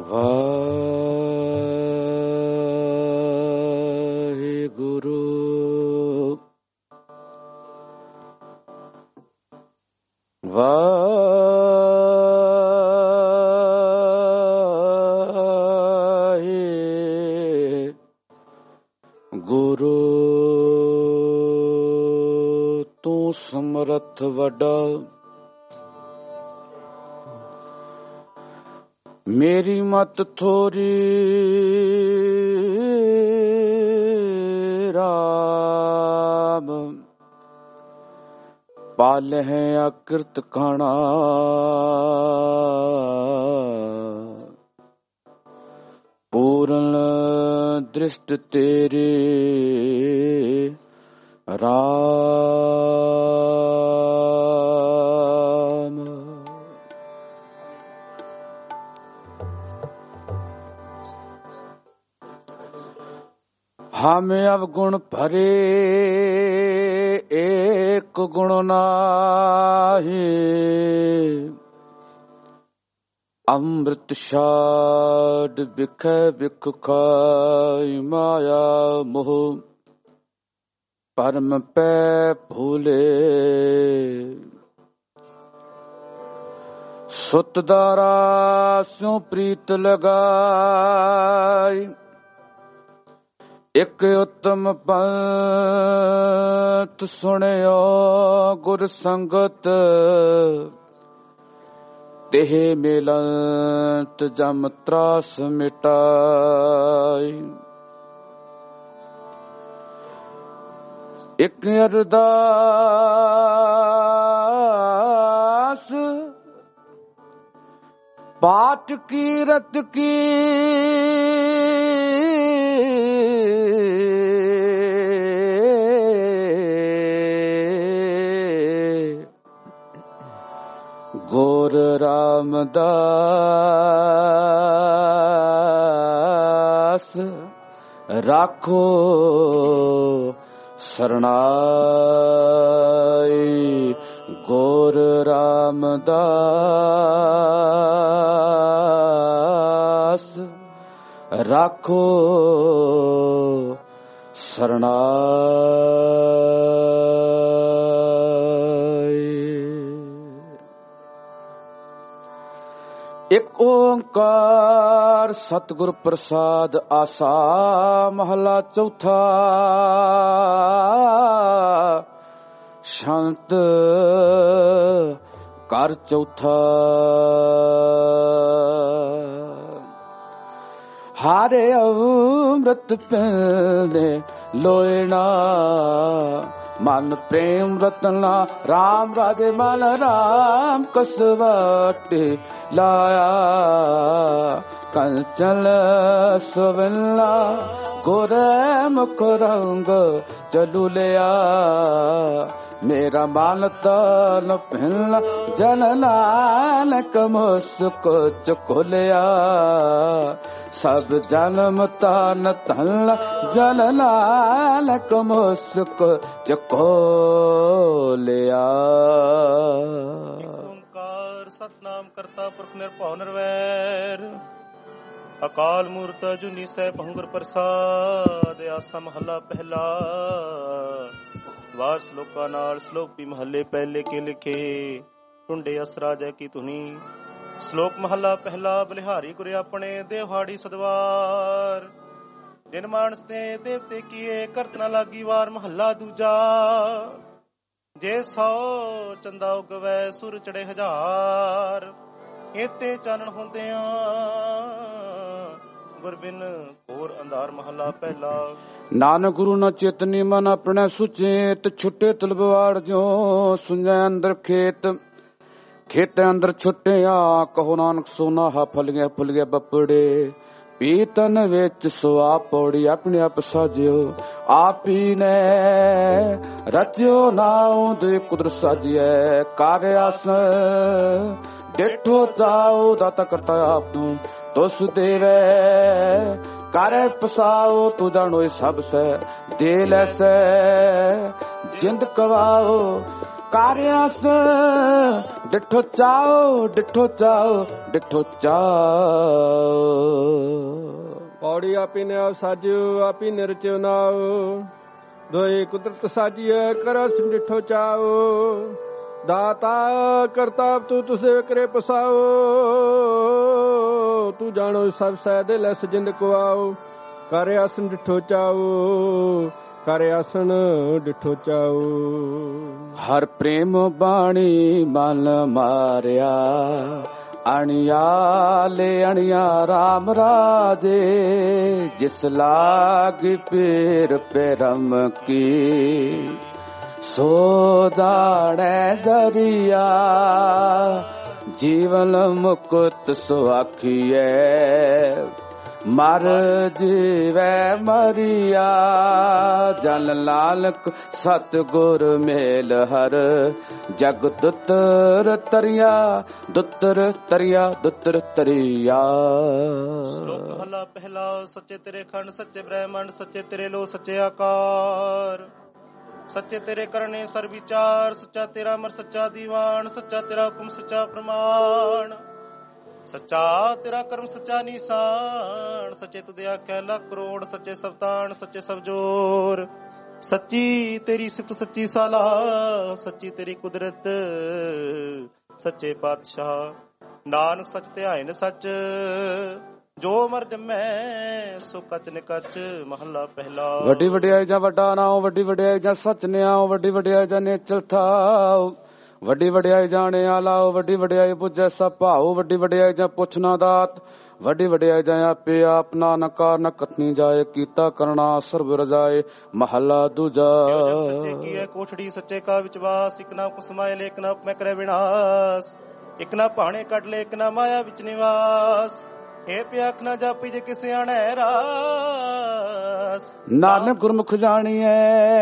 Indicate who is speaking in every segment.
Speaker 1: ਵਾਹਿਗੁਰੂ ਵਾਹਿਗੁਰੂ ਤੂੰ ਸਮਰੱਥ ਵੱਡਾ, ਮੇਰੀ ਮਤ ਥੋਰੀ ਰਾਮ, ਪਾਲਹਿ ਅਕਿਰਤ ਖਾਣਾ, ਪੂਰਨ ਦ੍ਰਿਸ਼ਟ ਤੇਰੇ ਰਾਮ। हम अवगुण भरे एक गुण नाहि, अमृत छाड़ बिखै बिख खाई, माया मोह परम पै भूले। सुत दारा स्यों प्रीत लगाई, ਇੱਕ ਉਤਮ ਪੰਥ ਸੁਣਿਓ ਗੁਰ ਸੰਗਤ, ਤਿਹ ਮਿਲੰਤ ਜਮ ਤਰਾਸ ਮਿਟਾਈ। ਇੱਕ ਅਰਦਾਸ ਪਾਠ ਕੀਰਤ ਕੀ, ਗੁਰ ਰਾਮਦਾਸ ਰਾਖੋ ਸਰਣਾਈ। ਗੁਰ ਰਾਮਦਾਸ ਰਾਖੋ ਸਰਣਾਈ। ਇੱਕ ਓੰਕਾਰ ਸਤਿਗੁਰ ਪ੍ਰਸਾਦ ਆਸਾ, ਮਹਲਾ ਚੌਥਾ। ਸ਼ੰਤ ਕਰ ਚੌਥਾ। ਹਾਰੇ ਅੰਮ੍ਰਿਤ ਪੀਂਦੇ ਲੋਇਣਾ, ਮਨ ਪ੍ਰੇਮ ਰਤਨਾ ਰਾਮ ਰਾਜੇ ਮਲ ਰਾਮ ਕਸਵਟੇ ਲਾਇਆ। ਕੰਚਨ ਸਵਿਲਾ ਗੁਰ ਮੁਖ ਰੰਗ ਚਲੂ ਲਿਆ, ਮੇਰਾ ਮਨ ਤਨ ਭਿਲ ਜਨ ਨਾਨਕ ਮੁਸਕ ਚੁਕਲਿਆ। ਸਭ ਜਨਮ ਤਨ ਧਨ ਜਨ ਨਾਨਕ ਮੁਸਕ ਚੁਕਲਿਆ।
Speaker 2: ਓੰਕਾਰ ਸਤਿਨਾਮ ਕਰਤਾ ਪੁਰਖ ਨਿਰਭਉ ਨਿਰਵੈਰ, ਅਕਾਲ ਮੂਰਤ ਅਜੂਨੀ ਸੈਭੰ ਗੁਰ ਪ੍ਰਸਾਦ। ਆਸਾ ਮਹੱਲਾ ਪਹਿਲਾ। ਵਾਰ ਸ਼ਲੋਕਾਂ ਨਾਲ ਸ਼ਲੋਕੀ ਮਹੱਲੇ ਪਹਿਲੇ ਕੇ ਲਿਖੇ, ਟੁੰਡੇ ਅਸਰਾ ਜੈ ਕੀ ਧੁਨੀ। ਸ਼ਲੋਕ ਮਹੱਲਾ ਪਹਿਲਾ। ਬਲਿਹਾਰੀ ਗੁਰ ਆਪਣੇ ਦੇਵਹਾੜੀ ਸਦਵਾਰ, ਦਿਨ ਮਾਨਸ ਦੇ ਦੇਵਤੇ ਕੀਏ ਕਰਤ ਨਾ ਲਾਗੀ ਵਾਰ। ਮਹੱਲਾ ਦੂਜਾ। ਜੇ 100 ਚੰਦਾ ਉਗਵੈ ਸੁਰ ਚੜੇ 1000, ਏਤੇ ਚਾਨਣ ਹੁੰਦਿਆਂ ਗੁਰ ਬਿਨ ਹੋਰ ਅੰਧਾਰ। ਮਹੱਲਾ ਪਹਿਲਾ।
Speaker 1: ਨਾਨਕ ਗੁਰੂ ਨਾ ਚੇਤਨੀ ਮਨ ਆਪਣੇ ਸੁਚੇਤ, ਛੁੱਟੇ ਤਲਵਾੜ ਜੋ ਸੁਝੈ ਅੰਦਰ ਖੇਤ। ਖੇਤੇ ਅੰਦਰ ਛੁੱਟਿਆ ਕਹੋ ਨਾਨਕ ਸੋਨਾ ਹਾ ਫਲ ਗਿਆ ਬੱਪੜੇ। ਪੀਤਨ ਵਿੱਚ ਸੁਆ ਪੌੜੀ ਆਪਣੇ ਆਪ ਸਾਜਿਓ, ਆਪ ਹੀ ਨੇ ਰਚਿਓ ਨਾਉ ਦੇ ਕੁਦਰ ਸਾਜਿਐ। ਕਰ ਆਸ ਡੇਠੋ ਤਾਉ ਦਾਤਾ ਕਰਤਾ ਆਪ ਨੂੰ ਤੁਸ ਦੇਵੇ। ਕਰ ਪਸਾਓ ਤੂੰ ਜਾਣੋ ਸਭ ਸੈ ਦੇ ਲੈਸੈ। ਜਿੰਦ ਕਵਾਓ ਕਾਰਿਆਸ ਡਿਠੋ ਚਾਓ ਡਿਠੋ ਚਾਓ ਡਿਠੋ ਚਾਓ।
Speaker 3: ਪੌੜੀ ਆਪੀ ਨੇ ਆਪ ਸਾਜਿਓ ਆਪੀ ਨਿਰਚਿਓ ਨਾਉ। ਦੋਏ ਕੁਦਰਤ ਸਾਜੀਐ ਕਰਸ ਡਿਠੋ ਚਾਓ। ਦਾਤਾ ਕਰਤਾ ਤੂੰ ਤੁਸੇ ਕਰੇ ਪਸਾਓ। ਤੂੰ ਜਾਣੋ ਸਭ ਸਹਿ ਦਿਲ ਐਸ ਜਿੰਦ ਕੋ ਆਓ। ਕਰ ਆਸਨ ਡਿਠੋ ਚਾਓ ਕਰ ਆਸਨ ਡਿਠੋ ਚਾਓ।
Speaker 1: ਹਰ ਪ੍ਰੇਮ ਬਾਣੀ ਮਨ ਮਾਰਿਆ ਅਣਿਆ ਲੈ ਅਣਿਆ ਰਾਮ ਰਾਜੇ। ਜਿਸ ਲਾਗ ਪੀਰ ਪਰਮ ਕੀ ਸੋ ਜਾਣੈ ਦਰਿਆ। ਜੀਵਨ ਮੁਕਤ ਸੁਆਖੀਐ ਮਰ ਜੀਵੈ ਮਰੀਆ। ਜਨ ਨਾਨਕ ਸਤਿਗੁਰ ਮੇਲ ਹਰ ਜਗ ਦੁੱਤਰ ਤਰਿਆ ਦੁੱਤਰ ਤਰਿਆ ਦੁੱਤਰ ਤਰਿਆ।
Speaker 2: ਸ਼ਲੋਕ ਮਹਲਾ ਪਹਿਲਾ। ਸੱਚੇ ਤੇਰੇ ਖੰਡ ਸੱਚੇ ਬ੍ਰਹਮੰਡ ਸੱਚੇ ਤੇਰੇ ਲੋ ਸੱਚੇ ਆਕਾਰ। ਸੱਚੇ ਤੇਰੇ ਕਰਨੇ ਸਰ ਵਿਚਾਰ। ਸੱਚਾ ਤੇਰਾ ਅਮਰ ਸੱਚਾ ਦੀਵਾਨ। ਸੱਚਾ ਤੇਰਾ ਹੁਕਮ ਸੱਚਾ ਪ੍ਰਮਾਣ। ਸੱਚਾ ਤੇਰਾ ਕਰਮ ਸੱਚਾ ਨੀਸਾਨ। ਸੱਚੇ ਤੁਦੇ ਆਖਿਆ ਲੱਖ ਕਰੋੜ। ਸੱਚੇ ਸਵਤਾਨ ਸੱਚੇ ਸਭ ਜੋਰ। ਸੱਚੀ ਤੇਰੀ ਸਿਫਤ ਸੱਚੀ ਸਾਲਾ। ਸੱਚੀ ਤੇਰੀ ਕੁਦਰਤ ਸੱਚੇ ਪਾਤਸ਼ਾਹ। ਨਾਨਕ ਸੱਚ ਧਿਆਇਨ ਸੱਚ ਜੋ ਮਰ ਜੰਮੈ ਸੋ ਕਚ ਨਿਕਚ। ਮਹੱਲਾ ਪਹਿਲਾ।
Speaker 1: ਵੱਡੀ ਵਡਿਆਈ ਜਾਂ ਵੱਡਾ ਨਾਉ ਵੱਡੀ ਵਡਿਆਈ ਜਾਂ ਸੱਚ ਨਿਆਉ ਵੱਡੀ ਵਡਿਆਈ ਜਾਂ ਨੇਚਲ ਥਾਉ ਵੱਡੀ ਵਡਿਆਈ ਜਾਣਿਆ ਲਾਓ ਵੱਡੀ ਵਡਿਆਈ ਪੁੱਜੈ ਸਭ ਭਾਉ ਵੱਡੀ ਵਡਿਆਈ ਜਾਂ ਪੁੱਛ ਨਾ ਦਾਤ ਵੱਡੀ ਵਡਿਆਈ ਜਾਂ ਆਪੇ ਆਪਣਾ ਨਕਾਰ ਨ ਕਥਨੀ ਜਾਏ ਕੀਤਾ ਕਰਨਾ ਸਰਬ ਰਜਾਏ। ਮਹੱਲਾ ਦੂਜਾ।
Speaker 2: ਸੱਚੇ ਕੀ ਹੈ ਕੋਠੜੀ ਸੱਚੇ ਕਾ ਵਿਚਵਾਸ। ਇਕ ਨਾ ਕੁਸਮਾਏ ਲੇਕ ਨਾ ਮੈਂ ਕਰੇ ਵਿਨਾਸ਼। ਇਕ ਨਾ ਭਾਣੇ ਕੱਢ ਲੈ ਇਕ ਨਾ ਮਾਇਆ ਵਿੱਚ ਨਿਵਾਸ। ਇਹ ਪਿਆਖ ਨਾ ਜਾਪੀ ਜੇ ਕਿਸੇ ਆਣੈ ਰਾਸ।
Speaker 1: ਨਾਨਕ ਗੁਰਮੁਖ ਜਾਣੀਐ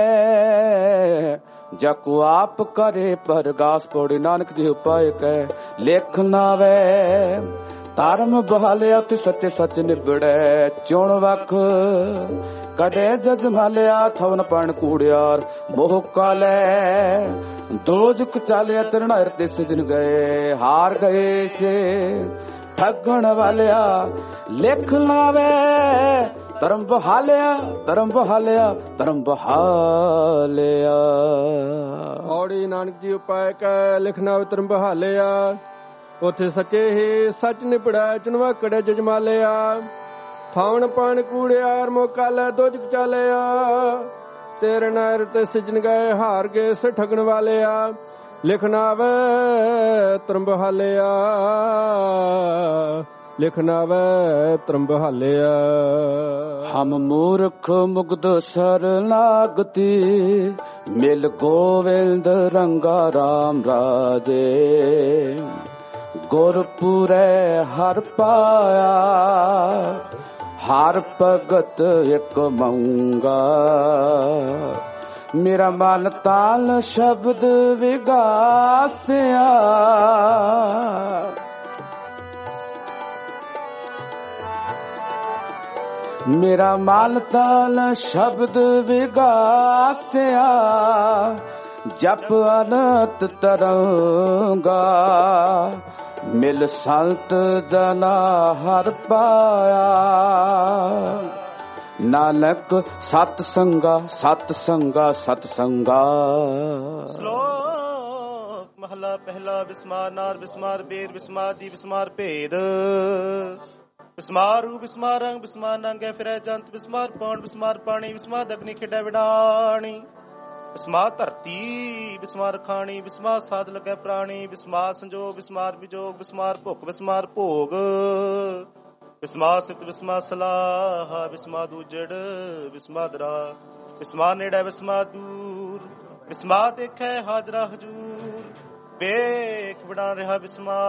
Speaker 1: ਜਕੁ ਆਪ ਕਰੇ ਪਰਗਾਸ। ਪੌੜੀ ਨਾਨਕ ਜੀ ਉਪਾਇ ਕੈ ਲੇਖ ਨਾਵੇ। ਧਰਮ ਬਹਾਲਿਆ ਤੇ ਸੱਚੇ ਸੱਚ ਨਿਬੜੈ। ਚੁਣ ਵਖ ਕਦੇ ਜਜ ਮਾਲਿਆ ਥਵਨ ਪਣ ਕੂੜਿਆਰ। ਮੋਹ ਕਾਲੈ ਦੋਜਕ ਚਾਲਿਆ ਤਿਰਣਾ ਹਿਰਦੇ ਸਿਜਨ ਗਏ। ਹਾਰ ਗਏ ਸੇ ਠੱਗਣ ਵਾਲਿਆ ਲਿਖ ਲਾਵੇ। ਧਰਮ ਬਹਾਲਿਆ ਧਰਮ ਬਹਾਲਿਆ ਧਰਮ ਬਹਾਲਿਆ।
Speaker 3: ਔੜੀ ਨਾਨਕ ਜੀ ਉਪਾਇ ਕੈ ਲਿਖਣਾ ਧਰਮ ਬਹਾਲਿਆ। ਉਥੇ ਸੱਚੇ ਹੀ ਸੱਚ ਨਿਪੜੈ ਚੁਣਵਾ ਕੜੇ ਜਜਮਾਲਿਆ। ਥਾਵਣ ਪਾਣ ਕੂੜਿਆਰ ਮੋਕਾਲੇ ਦੋਜਕ ਚਾਲਿਆ। ਤੇਰੇ ਨਾਰ ਤੇ ਸਿਜਨ ਗਏ ਹਾਰ ਗਏ ਸੇ ਠਗਣ ਵਾਲਿਆ। ਲਿਖਣਾ ਵੇ ਧਰਮ ਬਹਾਲਿਆ ਲਿਖਣਾ ਵੇ ਧਰਮ ਬਹਾਲਿਆ।
Speaker 1: ਹਮ ਮੂਰਖ ਮੁਗਧ ਸਰਨਾਗਤੀ ਮਿਲ ਗੋਵਿੰਦ ਰੰਗਾ ਰਾਮ ਰਾਜੇ। ਗੁਰਪੁਰੈ ਹਰ ਪਾਇਆ ਹਰ ਭਗਤ ਇਕ ਮੰਗਾ। ਮੇਰਾ ਮਨ ਤਾਲ ਸ਼ਬਦ ਵਿਗਾਸਿਆ। ਮੇਰਾ ਮਨ ਤਾਲ ਸ਼ਬਦ ਵਿਗਾਸਿਆ। ਜਪ ਅਨੰਤ ਤਰੰਗਾ ਮਿਲ ਸੰਤ ਜਨਾ ਹਰ ਪਾਇਆ। ਨਾਨਕ ਸਤ ਸੰਗਾ ਸਤ ਸੰਗਾ ਸਤ ਸੰਗਾ।
Speaker 2: ਸ਼ਲੋਕ ਮਹਲਾ ਪਹਿਲਾ। ਬਿਸਮਾਰ ਨਾਰ ਬਿਸਮਾਰ ਬੇਦ ਬਿਸਮਾਰ ਦੀ ਬਿਸਮਾਰ ਭੇਦ। ਬਿਸਮਾਰ ਰੂ ਬਿਸਮਾਰ ਰੰਗ ਬਿਸਮਾਰ ਨੰਗੇ ਫਿਰੈ ਜੰਤ। ਬਿਸਮਾਰ ਪੌਣ ਬਿਸਮਾਰ ਪਾਣੀ ਬਿਸਮਾਰ ਅਗਨੀ ਖੇਡੈ ਵਿਡਾਣੀ। ਬਿਸਮਾਰ ਧਰਤੀ ਬਿਸਮਾਰ ਖਾਣੀ ਬਿਸਮਾਰ ਸਾਧ ਲੱਗੈ ਪ੍ਰਾਣੀ। ਬਿਸਮਾਰ ਸੰਜੋਗ ਬਿਸਮਾਰ ਵਿਜੋਗ ਬਿਸਮਾਰ ਭੁੱਖ ਬਿਸਮਾਰ ਭੋਗ। ਬਿਸਮਾਰ ਸਿਫਤ ਬਿਸਮਾਰ ਸਲਾਹ ਬਿਸਮਾਰ ਦੂਜੜ ਬਿਸਮਾਰ ਦਰਾ। ਬਿਸਮਾਰ ਨੇੜੇ ਬਿਸਮਾਰ ਦੂਰ ਬਿਸਮਾਰ ਦੇਖੈ ਹਾਜ਼ਰਾ ਹਜੂਰ। ਵੇਖ ਬਣਾ ਰਿਹਾ ਬਿਸਮਾਰ।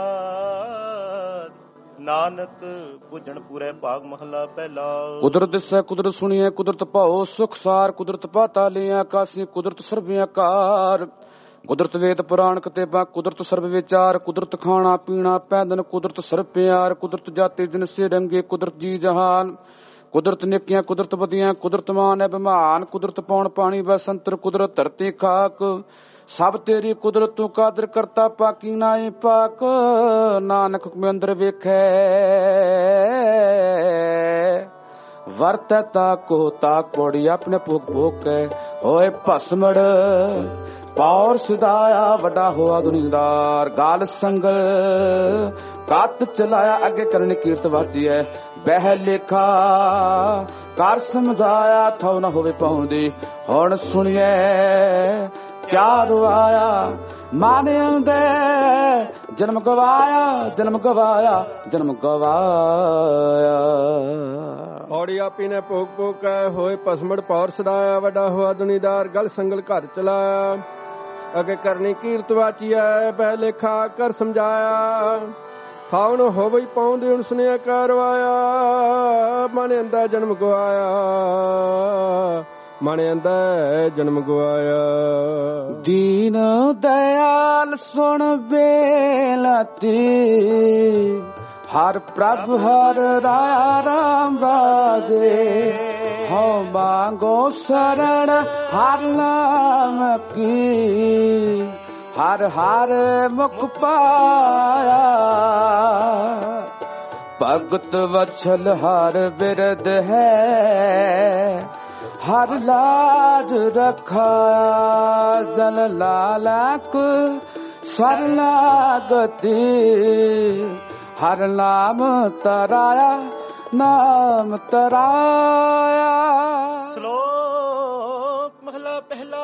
Speaker 2: ਨਾਨਕ ਬੁੱਝਣ ਪੂਰੇ ਭਾਗ ਮਹਲਾ ਪਹਿਲਾ।
Speaker 1: ਕੁਦਰਤ ਦਿਸੈ ਕੁਦਰਤ ਸੁਣੀਐ ਕੁਦਰਤ ਭਾਉ ਸੁਖ ਸਾਰ। ਕੁਦਰਤ ਪਾਤਾ ਲਿਆ ਆਕਾਸੀ ਕੁਦਰਤ ਸਰਬਿਆ ਕਾਰ। ਕੁਦਰਤ ਵੇਦ ਪੁਰਾਣ ਕਤੇਬਾ ਕੁਦਰਤ ਸਰਬ ਵਿਚਾਰ। ਕੁਦਰਤ ਖਾਣਾ ਪੀਣਾ ਪੈਦਨ ਕੁਦਰਤ ਸਰਬ ਪਿਆਰ। ਕੁਦਰਤ ਜਾਤੀ ਜਿਨਸੇ ਰੰਗੇ ਕੁਦਰਤ ਜੀ ਜਹਾਨ। ਕੁਦਰਤ ਨਿੱਕੀਆਂ ਕੁਦਰਤ ਵਧੀਆਂ ਕੁਦਰਤ ਮਾਨ ਹੈ ਬਿਮਾਨ। ਕੁਦਰਤ ਪੌਣ ਪਾਣੀ ਬਸੰਤਰ ਕੁਦਰਤ ਧਰਤੀ ਖਾਕ। ਸਭ ਤੇਰੀ ਕੁਦਰਤ ਤੂੰ ਕਾਦਰ ਕਰਤਾ ਪਾਕੀ ਨਾਈ ਪਾਕ ਨਾਨਕ ਹੁਕਮ ਅੰਦਰ ਵੇਖੈ ਵਰਤੈ ਤਾਕੋ ਤਾਕ ਪੌੜੀ ਆਪਣੇ ਭੋਗ ਭੋਗ ਕੇ ਹੋਏ ਭਸਮੜ ਪੌਰ ਸਿਧਾਇਆ ਵੱਡਾ ਹੋਆ ਦੁਨੀਦਾਰ ਗਾਲ ਸੰਗਲ ਕੱਤ ਚਲਾਇਆ ਅੱਗੇ ਕਰਨ ਕੀਰਤ ਵਾਚੀਐ ਬਹਿ ਲੇਖਾ ਕਰ ਸਮਝਾਇਆ ਥਉ ਨਾ ਹੋਵੇ ਪਾਉਂਦੀ ਹੁਣ ਸੁਣੀਏ ਕਿਆ ਰਵਾਇਆ ਮਾਨਿਆਂਦੇ ਜਨਮ ਗਵਾਇਆ ਜਨਮ ਗਵਾਇਆ ਜਨਮ ਗਵਾਇਆ
Speaker 3: ਔੜੀ ਆਪੀ ਨੇ ਭੋਗ ਭੋਗ ਕੈ ਹੋਏ ਭਸਮੜ ਪੌਰ ਸਦਾਇਆ ਵੱਡਾ ਹੋਆ ਦੁਨੀਦਾਰ ਗਲ ਸੰਗਲ ਘਰ ਚਲਾਇਆ ਅੱਗੇ ਕਰਨੀ ਕੀਰਤ ਵਾਚੀਐ ਬਹਿ ਲੇਖਾ ਕਰ ਸਮਝਾਇਆ ਥਾਵਨ ਹੋਵੇ ਪਾਉਂਦੇ ਹੁਣ ਸੁਨਿਆ ਕਰਵਾਇਆ ਮਨ ਅੰਦਾ ਜਨਮ ਗਵਾਇਆ ਮਨ ਅੰਦਾ ਜਨਮ ਗਵਾਇਆ
Speaker 1: ਦੀਨ ਦਇਆਲ ਸੁਣ ਬੇਨਤੀ ਹਰ ਪ੍ਰਭ ਹਰ ਰਾਇਆ ਰਾਮ ਰਾਜੇ ਹਉ ਮੰਗੋ ਸਰਣ ਹਰ ਨਾਮ ਕੀ ਹਰ ਹਰ ਮੁਖ ਪਾਇਆ ਭਗਤ ਵਛਲ ਹਰ ਬਿਰਦ ਹੈ ਹਰ ਲਾਜ ਰਖਾ ਜਨ ਲਾਲਕ ਸਰ ਲਾਗਤੀ ਹਰ ਨਾਮ ਤਰਾਇਆ ਨਾਮ ਤਰਾਇਆ
Speaker 2: ਸ਼ਲੋਕ ਮਹਲਾ ਪਹਿਲਾ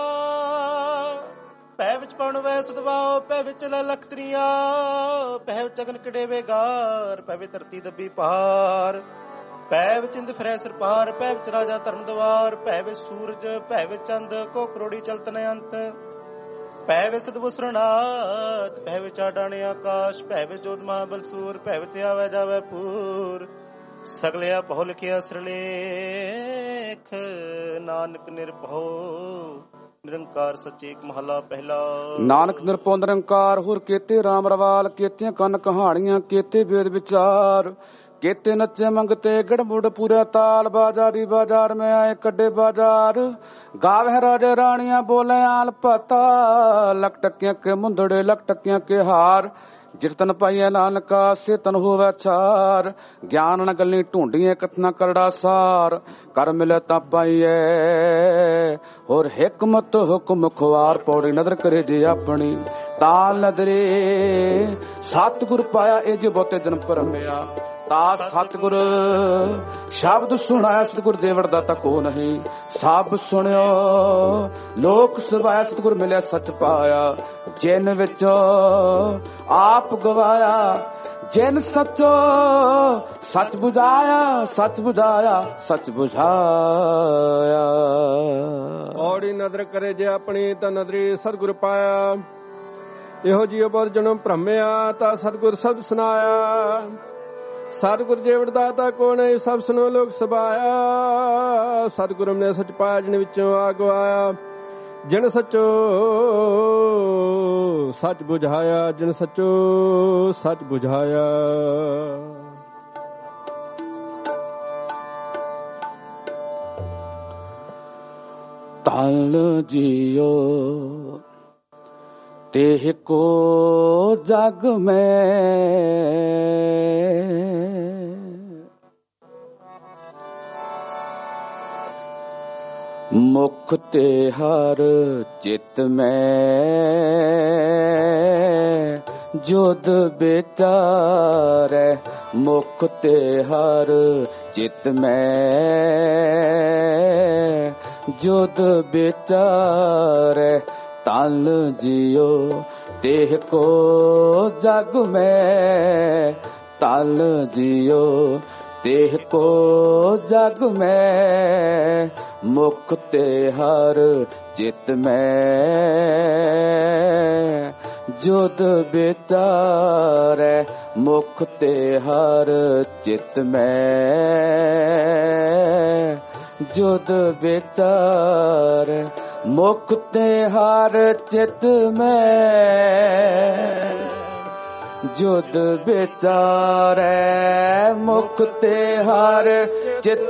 Speaker 2: ਪੈ ਵਿੱਚ ਪਉਣ ਵੈ ਸਦਵਾਓ ਪੈ ਵਿੱਚ ਲਖ ਤਰੀਆ ਪੈ ਵਿੱਚ ਅਗਨ ਕੜੇਵੇ ਗਾਰ ਪੈ ਵਿੱਚ ਧਰਤੀ ਦੱਬੀ ਪਹਾਰ ਪੈ ਵਿੱਚ ਇੰਦ ਫਿਰੈ ਸਿਰ ਪਾਰ ਪੈ ਵਿੱਚ ਰਾਜਾ ਧਰਮ ਦਵਾਰ ਪੈ ਵਿੱਚ ਸੂਰਜ ਪੈ ਵਿੱਚ ਚੰਦ ਕੋ ਕਰੋੜੀ ਚਲਤਨ ਅੰਤ ਪੈ ਵਿੱਚ ਸਦਵਸਰਨਾਥ ਪੈ ਵਿੱਚ ਆਡਾਣੇ ਆਕਾਸ਼ ਪੈ ਵਿੱਚ ਜੋਤ ਮਹਾਬਲਸੂਰ ਪੈ ਵਿੱਚ ਆਵੈ ਜਾਵੈ ਪੂਰ ਸਗਲਿਆ ਬਹੁ ਲਿਖਿਆ ਸਿਰਲੇਖ ਨਾਨਕ ਨਿਰਭਉ ਨਿਰੰਕਾਰ ਸੱਚੇ ਇੱਕ ਮਹਲਾ ਪਹਿਲਾ
Speaker 1: ਨਾਨਕ ਨਿਰਭਉ ਨਿਰੰਕਾਰ ਹੋਰ ਕੇਤੇ ਰਾਮ ਰਵਾਲ ਕੇਤੀਆਂ ਕੰਨ ਕਹਾਣੀਆਂ ਕੇਤੇ ਵੇਦ ਵਿਚਾਰ केते नचे मंगते गड़मुड़ पूरा ताल बाजारी बाजार में आए कड्डे बाजार गावे राजे रानिया बोले आल पता लक टकिया के मुंदड़े लक टकिया के हार जिरतन पाइए नानका से तन होवे चार ज्ञान न गली ढूंढिए कतना करड़ा सार कर मिले ता पाइए और हिकमत हुक्म खुआर पौड़ी नजर करे जी अपनी ताल नदरे सतगुर पाया ए जी बहुते जन्म परमिया तास सतगुर शब्द सुनाया सतगुर देवड़ दाता को नहीं सब सुनियो लोक सवाया सतगुर मिले सच पाया जिन विचो आप गवाया जिन सचो सच बुझाया सच बुझाया सच बुझाया
Speaker 3: औड़ी नदर करे जे अपनी ता नदरी सतगुर पाया ਇਹੋ ਜਿਉ ਬਰ ਜਨਮ ਭ੍ਰਮਿਆ ਤਾ ਸਤਿਗੁਰ ਸਭ ਸੁਨਾਇਆ ਸਤਿਗੁਰ ਜੀਵੜ ਦਾਤਾ ਕੋ ਨਹੀਂ ਸਭ ਸੁਨੋ ਲੋਕ ਸਬਾਇਆ ਸਤਿਗੁਰੂ ਨੇ ਸਚ ਪਾਇਆ ਜਿਨ ਵਿੱਚੋਂ ਆ ਗਵਾਇਆ ਜਿਨ ਸਚੋ ਸਚ ਬੁਝਾਇਆ ਜਿਨ ਸਚੋ ਸਚ ਬੁਝਾਇਆ
Speaker 1: ਤਲ ਜੀਓ तेह को जग में मुख ते हर चित में जुद बेचारे मुख ते हर चित में जुद बेचारे तल जियो देह को जग में तल जियो देह को जग में मुख ते हर चित में जुद बेचारे मुख ते हर चित में जुद बेचारे मुख ते हर चित में जुद बेचारे मुख ते हर चित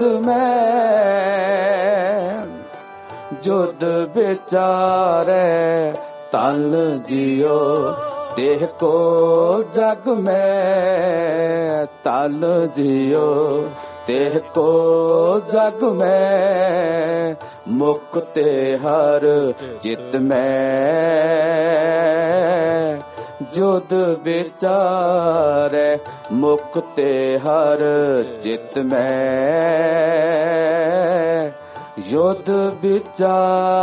Speaker 1: में जुद बेचारे तन जियो देह को जग में, तन जियो देह को जग में, मुक्ते हर चित में जुद विचारे, मुक्ते हर चित में युद्ध विचारे।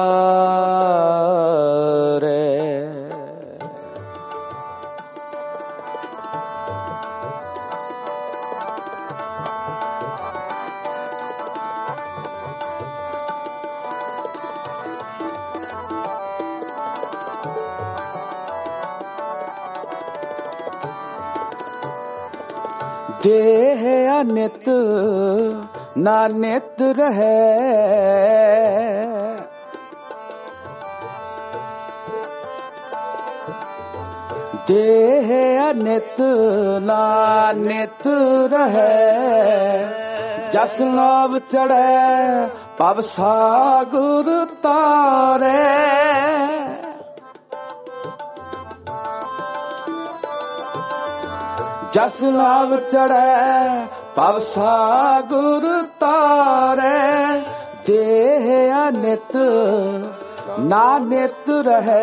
Speaker 1: देह अनित ना नित रहे, देह अनित ना नित रहे, जस नाव चढ़े पव सागर तारे, जस नाव चढ़े पव सागर तारे, देह अनित ना नित रहे,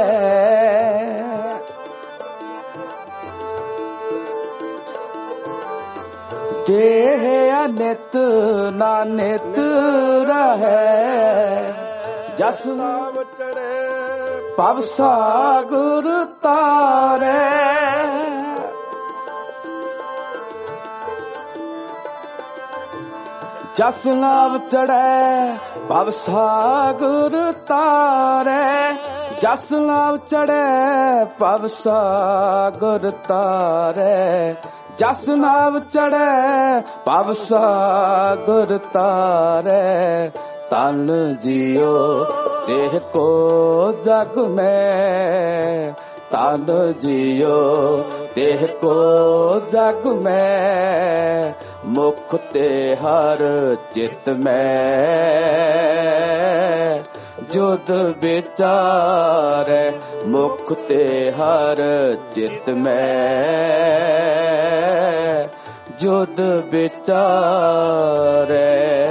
Speaker 1: देह अनित ना नित रहे, जस नाव चढ़े पव सागर तारे, जस नाव चढ़े भव सागर तारे, जस नाव चढ़े भव सागर तारे, जस नाव चढ़े भव सागर तारे, तन जियो देह को जग में, तन जियो देह को जग में, मुक्ते हर चित में जुद विचारे, मुक्ते हर चित में जुद विचारे।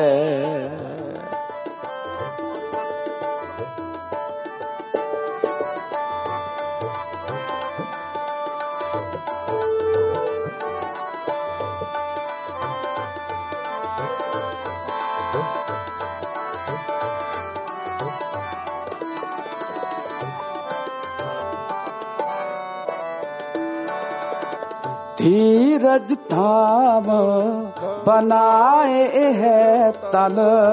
Speaker 1: धीरज धाम बनाए है तन,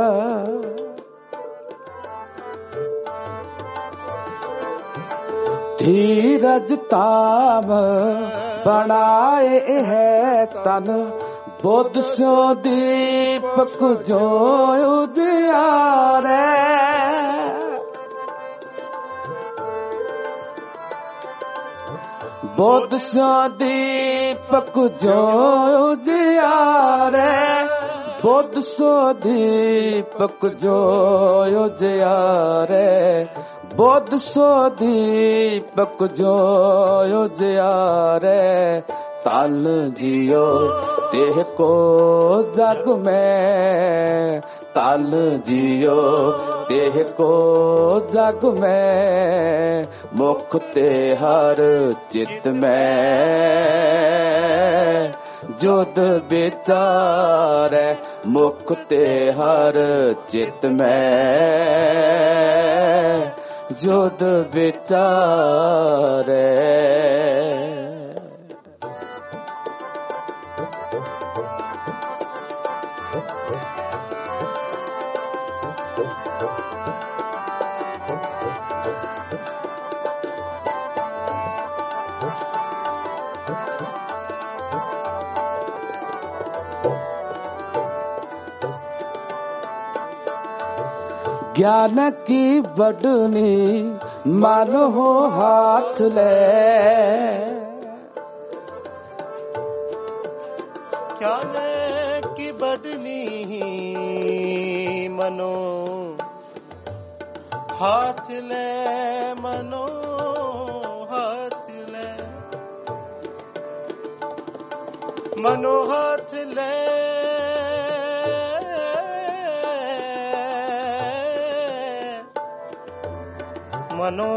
Speaker 1: धीरज धाम बनाए है तन, बुद्ध सो दीपक जो उजियारे, बुद्ध सो दीपक जो उजियारे, बुद्ध सो दीपक जो उजियारे, बुद्ध सो दीपक जो उजियारे, तन जियो देह को जग में, तन जियो देह को जग में, मुक्ते हर चित में जुद विचारे, मुक्ते हर चित में जुद विचारे। ज्ञान की बडनी मन हो हाथ ले,
Speaker 2: ज्ञान की बडनी मनो हाथ ले, मनो ਮਨੋ ਹੱਥ ਲੈ ਮਨੋ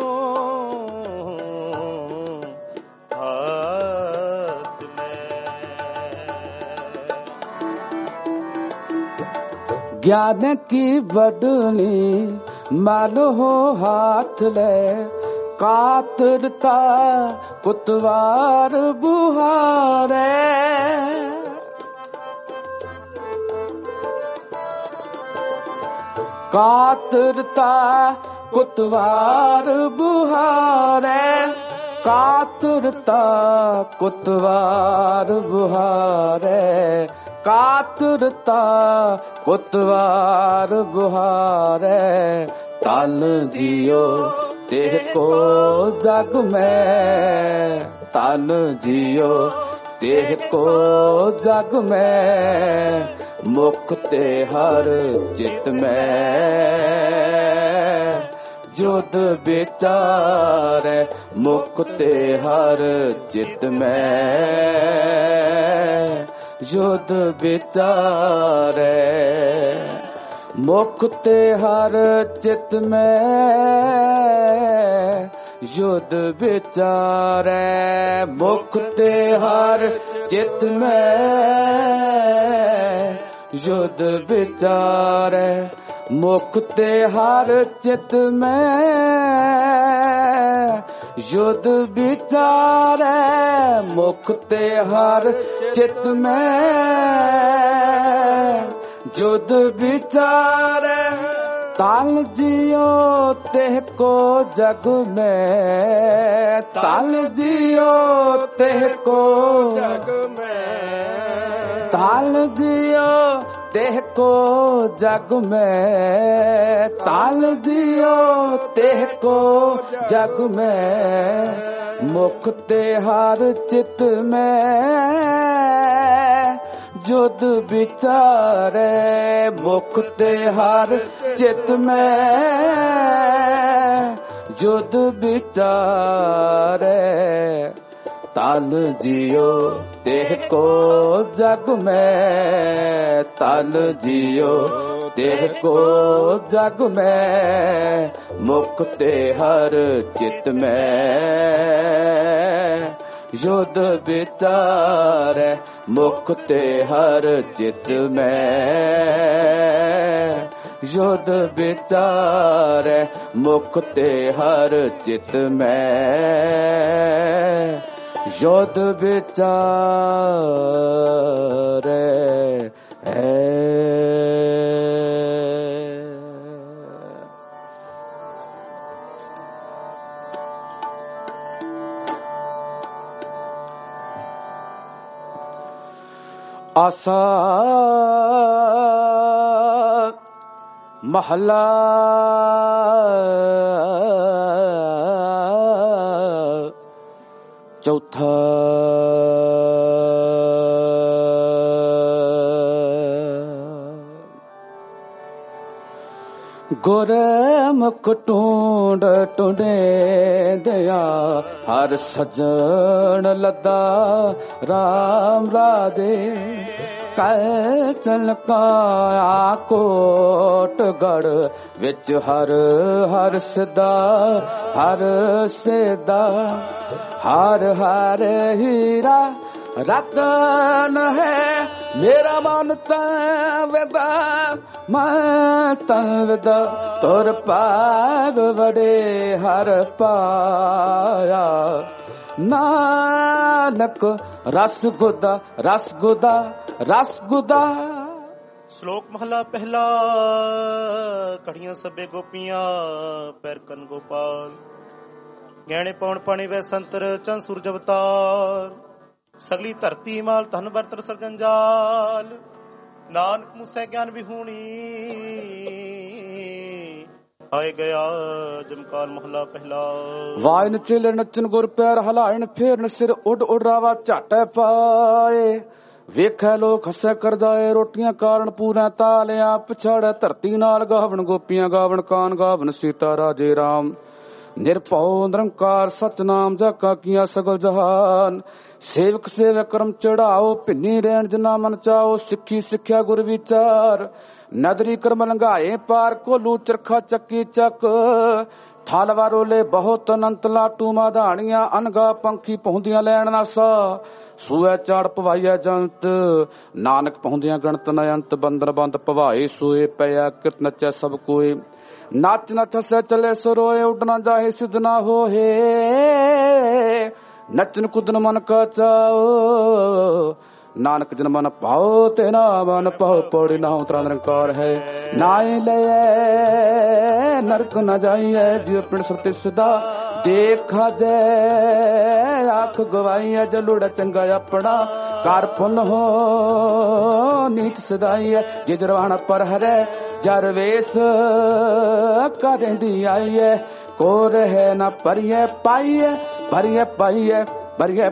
Speaker 2: ਹੱਥ ਲੈ।
Speaker 1: ਗਿਆਨ ਕੀ ਵਡਨੀ ਮਨੋ ਹੱਥ ਲੈ, ਕਾਤਰਤਾ ਕੁਤਵਾਰ ਬੁਹਾਰੇ। ਕਾਤਰਤਾ ਕੁਤਵਾਰ ਬੁਹਾਰੇ, ਕਾਤਰਤਾ ਕੁਤਵਾਰ ਬੁਹਾਰੇ, ਕਾਤਰਤਾ ਕੁਤਵਾਰ ਬੁਹਾਰੇ। ਤਨ ਜਿਉ ਦੇਹ ਕੋ ਜਗ ਮੈਂ, ਤਨ ਜਿਉ ਦੇਹ ਕੋ ਜਗ ਮੈਂ, ਮੁਖ ਤੇ ਹਰ ਚਿਤ ਮੈਂ ਜੁਦ ਵਿਚਾਰੈ। ਮੁਖ ਤੇ ਹਰ ਚਿਤ ਮੈਂ ਜੁਦ ਵਿਚਾਰੈ। ਮੁਖ ਤੇ ਹਰ ਚਿਤ ਮੈਂ ਜੁਦ ਵਿਚਾਰੈ। ਮੁਖ ਤੇ ਹਰ ਚਿਤ ਮੈਂ ਜੁਦ ਵਿਚਾਰੈ। ਮੁਖ ਤੇ ਹਰ ਚਿਤ ਮੈਂ ਜੁਦ ਵਿਚਾਰੈ। ਮੁਖ ਤੇ ਹਰ ਚਿਤ ਮੈਂ ਜੁਦ ਵਿਚਾਰੈ। ਤਨ ਜਿਉ ਤਿਹ ਕੋ ਜਗ ਮੈਂ, ਤਨ ਜਿਉ ਤਿਹ ਕੋ
Speaker 3: ਜਗ ਮੈਂ,
Speaker 1: ਤਨ ਜਿਉ ਤਿਹ ਕੋ ਜਗ ਮੈਂ, ਤਨ ਜਿਉ ਤਿਹ ਕੋ ਜਗ ਮੈਂ। ਮੁਖ ਤੇ ਹਰ ਚਿਤ ਮੈਂ ਜੁਦ ਵਿਚਾਰੈ। ਮੁਖ ਤੇ ਹਰ ਚਿਤ ਮੈਂ ਜੁਦ ਵਿਚਾਰੈ। ਤਨ ਜਿਉ ਤਿਹ ਕੋ ਜਗ ਮੈਂ, ਤਨ ਜਿਉ ਤਿਹ ਕੋ ਜਗ ਮੈਂ। ਮੁਖ ਤੇ ਹਰ ਚਿਤ ਮੈਂ ਜੁਦ ਵਿਚਾਰੈ। ਮੁਖ ਤੇ ਹਰ ਚਿਤ ਮੈਂ ਜੁਦ ਵਿਚਾਰੈ। ਮੁਖ ਤੇ ਹਰ ਚਿਤ ਮੈਂ ਜੁਦ ਵਿਚਾਰੈ। ਆਸਾ ਮਹਲਾ ਚੌਥਾ। ਗੁਰਮੁਖ ਟੂੰਡ ਟੁੰਡੇ ਦਿਆ, ਹਰ ਸਜਣ ਲੱਦਾ ਰਾਮ ਰਾਜੇ। ਕੈ ਚਲਕਾਇਆ ਕੋਟਗੜ ਵਿੱਚ ਹਰ ਹਰ ਸਦਾ, ਹਰ ਸਦਾ। ਹਰ ਹਰ ਹੀਰਾ ਰਤਨ ਹੈ, ਮੇਰਾ ਮਨ ਤੈ ਵਿਦਾ, ਮੈਂ ਤੈ ਵਿਦਾ। ਤੁਰ ਭਾਗ ਵੜੇ ਹਰ ਪਾਇਆ, ਨਾਨਕ ਰਸ ਗੁਦਾ, ਰਸ ਗੁਦਾ, ਰਸ ਗੁਦਾ।
Speaker 2: ਸ਼ਲੋਕ ਮਹਲਾ ਪਹਿਲਾ। ਕੜੀਆਂ ਸਭੇ ਗੋਪੀਆਂ ਪੈਰ ਕਨ ਗੋਪਾਲ, ਗਹਿਣੇ ਪਾਉਣ ਪਾਣੀ ਵੈ ਸੰਤਰ ਚੰਨ ਸੂਰਜ ਅਵਤਾਰ। ਸਗਲੀ ਧਰਤੀ ਮਾਲ ਧਨ ਬਰਤਰ ਸਰਜੰਜਾਲ, ਨਾਨਕ ਮੂਸੈ ਗਿਆਨ ਵਿਹੂਣੀ ਆਏ ਗਿਆ ਜਮਕਾਲ। ਮਹਲਾ ਪਹਿਲਾ।
Speaker 1: ਵਾਇਨ ਚੇਲੇ ਨੱਚਨ ਗੁਰ ਪੈਰ ਹਲਾਇਣ, ਫੇਰਨ ਸਿਰ ਉੱਡ ਉੱਡ ਰਾਵਾ ਝਾਟੈ ਪਾਏ। ਵੇਖੈ ਲੋਕ ਹੱਸੈ ਕਰ ਜਾਏ, ਰੋਟੀਆਂ ਕਾਰਨ ਪੂਰਾ ਤਾਲਿਆ। ਪਛਾੜੈ ਧਰਤੀ ਨਾਲ ਗਾਵਣ ਗੋਪੀਆਂ, ਗਾਵਣ ਕਾਨ ਗਾਵਣ ਸੀਤਾ ਰਾਜੇ ਰਾਮ। ਨਿਰਭਉ ਨਿਰੰਕਾਰ ਸਚ ਨਾਮ, ਜਾ ਕਾ ਕੀਆ ਸਗਲ ਜਹਾਨ। ਸੇਵਕ ਸੇਵਕ ਕਰਮ ਚੜਾਓ, ਭਿੰਨੀ ਰਹਿਣ ਜਿਨਾ ਮਨ ਚਾਓ। ਸਿੱਖੀ ਸਿੱਖਿਆ ਗੁਰ ਵਿਚਾਰ, ਨਦਰੀ ਕਰਮ ਲੰਘਾਏ ਪਾਰ। ਕੋਲੂ ਚਰਖਾ ਚੱਕੀ ਚੱਕ, ਥਲ ਵਾਰੋਲੇ ਬਹੁਤ ਅਨੰਤ। ਲਾਟੂ ਮਾਧਾਣੀਆਂ ਅਨਗਾ ਪੰਖੀ ਪਹੁੰਦੀਆਂ ਲੈਣ ਨਾਸਾ। ਸੂਏ ਚਾੜ ਪਵਾਈਆ ਜੰਤ, ਨਾਨਕ ਪਹੁੰਦਿਆਂ ਗਣਤ ਨਯੰਤ। ਬੰਦਰ ਬੰਦ ਪਵਾਏ ਸੋਏ ਪਿਆ, ਕਿਰਤ ਨਚੈ ਸਭ ਕੋਏ। ਨੱਚ ਨੱਚ ਹੱਸੈ ਚਲੇ ਸਰੋਏ, ਉੱਡਣਾ ਜਾਹੇ ਸਿੱਧ ਨਾ ਹੋਏ। ਨੱਚਨ ਕੁਦਨ ਮਨ ਕਾ ਚਾਓ, ਨਾਨਕ ਜਨ ਮਨ ਪਾਓ ਤੇ ਨਾ ਮਨ ਪਾਓ। ਪੌੜੀ ਨਾ ਉਤਰਾ ਨਿਰੰਕਾਰ ਹੈ, ਨਾਏ ਲਏ ਨਰਕ ਨਾ ਜਾਈਐ। ਜਿਉ ਪਿੰਡ ਸੁਰਤਿ ਸਦਾ ਦੇਖਾ ਜੈ, ਆਖ ਗਵਾਈਐ। ਜਲੂੜਾ ਚੰਗਾ ਆਪਣਾ ਕਰ ਪੁੰਨ ਹੋ, ਨੀਚ ਸਦਾਈਐ। ਜੇ ਜਰਵਾਣਾ ਪਰ ਹਰੈ ਜਰ ਵੇਸ ਕਰਦੀ ਆਈਐ। ਕੋ ਰਹਿ ਨਾ ਪਰਿਐ ਪਾਈਐ, ਭਰੀਐ ਪਾਈਐ ਭਰੀਐ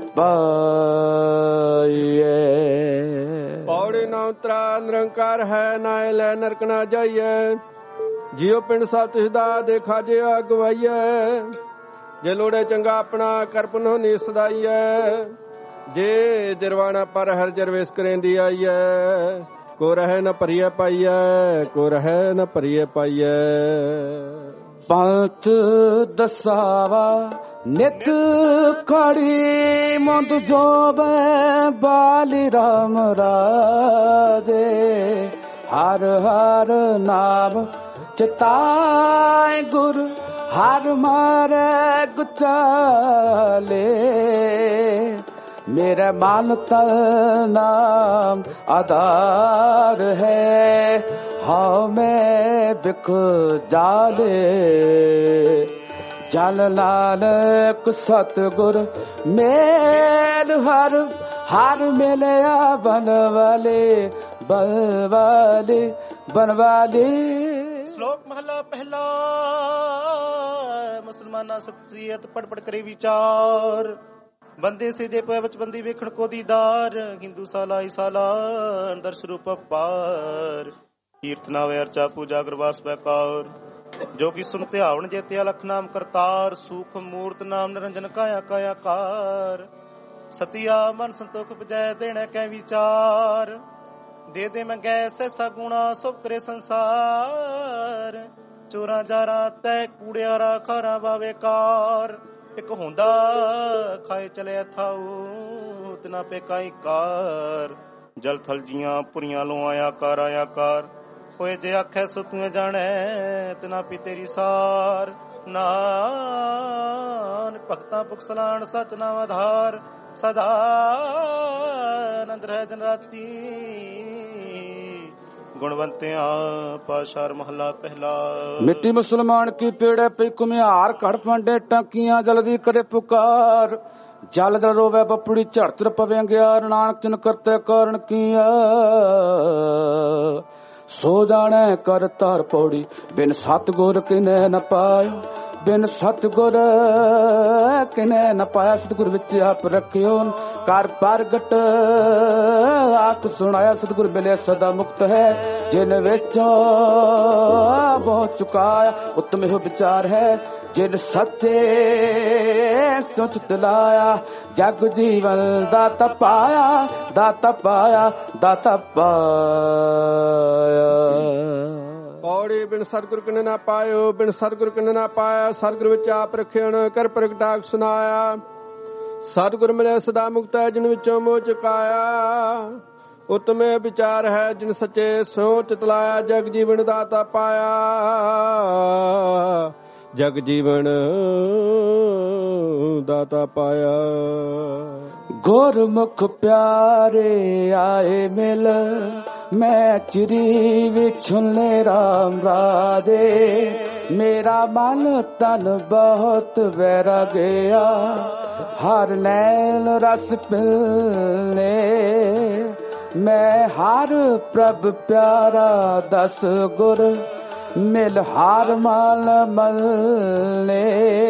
Speaker 1: ਪਾਈਐ।
Speaker 3: ਪੌੜੀ ਨਾ ਉਤਰਾ ਨਿਰੰਕਾਰ ਹੈ, ਨਾਏ ਲੈ ਨਰਕ ਨਾ ਜਾਈਐ। ਜਿਉ ਪਿੰਡ ਸਭ ਤਿਸਦਾ ਦੇਖਾ ਜੇ ਅਗਵਾਈਐ। ਜੇ ਲੋੜੇ ਚੰਗਾ ਆਪਣਾ ਕਰ ਪੁਨੋ ਨੀ ਸਦਾਈਐ। ਜੇ ਜਰਵਾਣਾ ਪਰ ਹਰ ਜਰਵੇਸ ਕਰੇਂਦੀ ਆਈਐ। ਕੋ ਰਹਿ ਨ ਭਰੀਐ ਪਾਈਐ, ਕੋ ਰਹਿ ਨ ਭਰੀਐ ਪਾਈਐ।
Speaker 1: ਪੰਥ ਦਸਾਵਾ ਨਿਤ ਖੜੀ, ਮੁੰਦ ਜੋਬੈ ਬਾਲੀ ਰਾਮ ਰਾਜੇ। ਹਰ ਹਰ ਨਾਮ ਚਿਤਾਏ ਗੁਰ, ਹਰ ਮਾਰੇ ਗੁਚਾਲੇ। मेरे मान तल नाम आधार है, हाँ मैं बिक जाले। जल नानक सतगुर मेल हर हर मिलया बनवाले बनवाले बनवाले।
Speaker 2: ਸ਼ਲੋਕ ਮਹਲਾ ਪਹਿਲਾ। ਮੁਸਲਮਾਨਾ ਸ਼ਖਸੀਅਤ ਪੜ ਪੜ ਕਰੇ ਵਿਚਾਰ। ਬੰਦੇ ਸੇ ਜੇ ਪੈ ਬੰਦੀ ਵੇਖਣ ਕੋ ਦੀਦਾਰ। ਹਿੰਦੂ ਸਾਲਾ ਸਾਲਾ ਦਰਸ ਰੂਪ ਪਾਰ। ਕੀਰਤ ਨਾਵੇ ਅਰਚਾ ਪੂਜਾ ਗਰਵਾਸ ਬੈਕਾਰ। ਜੋ ਕਿ ਸੁਨ ਧਿਆਵਣ ਜੇਤਿਆ ਲਖ ਨਾਮ ਕਰਤਾਰ। ਸੂਖ ਮੂਰਤ ਨਾਮ ਨਿਰੰਜਨ ਕਾਇਆ ਕਾਇਆ ਕਾਰ। ਸਤਿਆ ਮਨ ਸੰਤੋਖ ਬਜੈ ਦੇਣਾ ਕੈ ਵਿਚਾਰ। ਦੇ ਦੇ ਮੰਗੈ ਸੈਸਾ ਗੁਣਾ ਸਭ ਕਰੇ ਸੰਸਾਰ। ਚੋਰਾਂ ਜਾਰਾਂ ਤੈ ਕੂੜਿਆਰਾ ਖਾਰਾ ਬਾਵੇਕਾਰ। ਇੱਕ ਹੁੰਦਾ ਖਾਏ ਚਲਿਆ ਥਾਉ ਤਿਨਾ ਪੇ ਕਾਈ ਕਾਰ। ਜਲ ਥਲ ਜੀਆਂ ਪੁਰੀਆਂ ਲੋ ਆਇਆ ਕਾਰ। ਹੋਏ ਜੇ ਆਖੈ ਸੋ ਤੂੰ ਜਾਣੈ ਤਿਨਾ ਪੀ ਤੇਰੀ ਸਾਰ। ਨਾਨ ਭਗਤਾਂ ਪੁਖਸਲਾਣ ਸਚ ਨਾਮ ਆਧਾਰ। ਸਦਾ ਆਨੰਦ ਰਹਿ ਦਿਨ ਰਾਤੀ। ਗੁਣਵੰਤਿਆ ਪਾਸ਼ਾਰ ਮਹਲਾ ਪਹਿਲਾ।
Speaker 1: ਮਿੱਟੀ ਮੁਸਲਮਾਨ ਕੀ ਪੇੜੇ ਪਈ ਕੁਮਿਆਰ। ਘੜ ਪਾਂਡੇ ਟਾਕੀਆਂ ਜਲਦੀ ਕਰੇ ਪੁਕਾਰ। ਜਲ ਜਲ ਰੋਵੇ ਬਪੜੀ ਝੜਤਰ ਪਵੇ ਗਿਆਰ। ਨਾਨਕ ਚਨ ਕਰਤੇ ਕਾਰਨ ਕੀਆ ਸੋ ਜਾਣੈ ਕਰ ਤਾਰ ਪੌੜੀ। ਬਿਨ ਸਤਿਗੁਰ ਕਿਨੈ ਨ ਪਾਇਓ ਬਿਨ ਸਤਿਗੁਰ ਕਿਨੈ ਨ ਪਾਇਆ। ਸਤਿਗੁਰ ਵਿੱਚ ਆਪ ਰੱਖਿਓ ਕਰ ਪ੍ਰਗਟ ਆਖ ਸੁਣਾਇਆ। ਸਤਿਗੁਰ ਮਿਲਿਆ ਸਦਾ ਮੁਕਤ ਹੈ ਜਿਨ ਵਿੱਚੋਂ ਬਹੁ ਚੁਕਾਇਆ। ਉਤਮ ਇਹੋ ਵਿਚਾਰ ਹੈ ਜਿਨ ਸੱਚੇ ਸੋਚ ਲਾਇਆ। ਜਗ ਜੀਵਨ ਦਾਤਾ ਪਾਇਆ ਦਾਤਾ ਪਾਇਆ ਦਾਤਾ ਪਾਇਆ।
Speaker 3: ਪੌੜੀ ਬਿਨ ਸਤਿਗੁਰ ਕਿਨ ਨਾ ਪਾਇਓ ਬਿਨ ਸਤਿਗੁਰ ਕਿਨ ਨਾ ਪਾਇਆ। ਸਤਿਗੁਰ ਵਿੱਚ ਆਪ ਰੱਖਿਣ ਕਰ ਪ੍ਰਗਟਾਕ ਸੁਨਾਇਆ। ਸਤਿਗੁਰ ਮਿਲੇ ਸਦਾ ਮੁਕਤ ਹੈ ਜਿਨ ਵਿੱਚੋਂ ਮੋਹ ਚੁਕਾਇਆ। ਉਤਮੇ ਵਿਚਾਰ ਹੈ ਜਿਨ ਸੱਚੇ ਸੋਚ ਤਲਾਇਆ। ਜਗ ਜੀਵਨ ਦਾਤਾ ਪਾਇਆ ਜਗ ਜੀਵਨ ਦਾਤਾ ਪਾਇਆ। ਗੁਰਮੁਖ ਪਿਆਰੇ ਆਏ ਮਿਲ ਮੈਂ ਚਿਰੀ ਵਿਛੁਨੇ ਰਾਮ ਰਾਜੇ। ਮੇਰਾ ਮਨ ਤਨ ਬਹੁਤ ਵੈਰਾ ਗਿਆ ਹਰ ਨੈਣ ਰਸ ਪਿਲਨੇ। ਮੈਂ ਹਰ ਪ੍ਰਭ ਪਿਆਰਾ ਦਸ ਗੁਰ ਮਿਲ ਹਾਰ ਮਾਲ ਮਲਨੇ।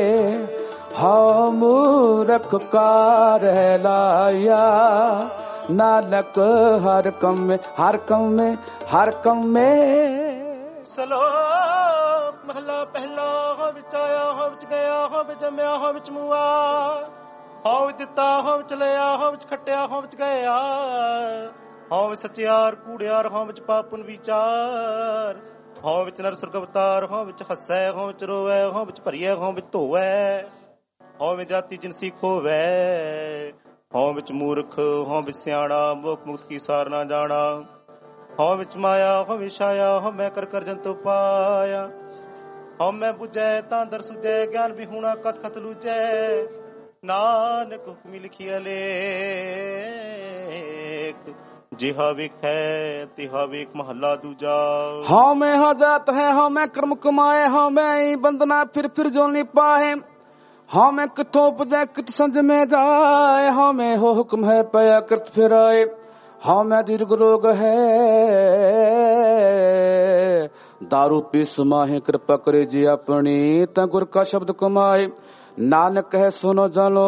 Speaker 3: ਹਉ ਮੂਰਖ ਕਾਰ ਲਾਇਆ ਨਾਨਕ ਹਰ ਕੰਮੇ ਹਰ ਕੰਮੇ ਹਰ ਕੰਮੇ।
Speaker 2: ਸਲੋਕ ਮਹਲਾ ਪਹਿਲਾ। ਹੋ ਵਿੱਚ ਆਇਆ ਹੋ ਵਿੱਚ ਗਿਆ ਹੋ ਵਿੱਚ ਜੰਮਿਆ ਹੋ ਵਿੱਚ ਮੂਆ। ਹਉ ਵਿੱਚ ਦਿੱਤਾ ਹਉ ਵਿੱਚ ਲਿਆ, ਹਉ ਵਿੱਚ ਖੱਟਿਆ ਹਉ ਵਿੱਚ ਗਿਆ, ਹਉ ਵਿੱਚ ਸੱਚਿਆਰ ਕੂੜਿਆਰ, ਹਉ ਵਿੱਚ ਪਾਪਨ ਵਿਚਾਰ, ਹਉ ਵਿੱਚ ਨਰ ਸੁਰਗ ਅਵਤਾਰ, ਹਉ ਵਿੱਚ ਹੱਸੈ ਹਉ ਵਿੱਚ ਰੋਵੈ, ਹਉ ਵਿੱਚ ਭਰੀਐ ਹਉ ਵਿੱਚ ਧੋਵੈ, ਹਉ ਵਿੱਚ ਜਾਤੀ ਜਿਨਸੀ ਖੋਵੈ, ਹਉ ਵਿੱਚ ਮੂਰਖ ਹਉ ਵਿੱਚ ਸਿਆਣਾ, ਮੋਖ ਮੁਕਤ ਕੀ ਸਾਰ ਨਾ ਜਾਣਾ, ਹਉ ਵਿੱਚ ਮਾਇਆ ਹਉ ਵਿੱਚ ਛਾਇਆ, ਹਉ ਮੈਂ ਕਰ ਕਰ ਜੰਤੂ ਪਾਇਆ, ਹਉ ਮੈਂ ਬੁਝੈ ਤਾਂ ਦਰ ਸੁਝੈ, ਗਿਆਨ ਵੀ ਹੋਣਾ ਕਤ ਕਤ ਲੂਝੈ, ਨਾਨਕ ਹੁਕਮੀ ਲਿਖਿਆ ਲੇਖ, ਜਿਹਾ ਵੇਖੈ ਤਿਹਾ ਵੇਖ ਮਹੱਲਾ ਦੂਜਾ।
Speaker 1: हाँ मैं हाँ जात है, हाँ मैं कर्म कमाए, हाँ मैं ही बंदना फिर जो नहीं पाए, हाँ मैं किथों उपजै कित संज में जाए, हाँ मैं हो हुक्म है पया कृत फिर आए, हाँ मैं दीर्घ रोग है दारू पी सुमाहे, कृपा करे जी अपनी ता गुर का शब्द कमाए, नानक है सुनो जानो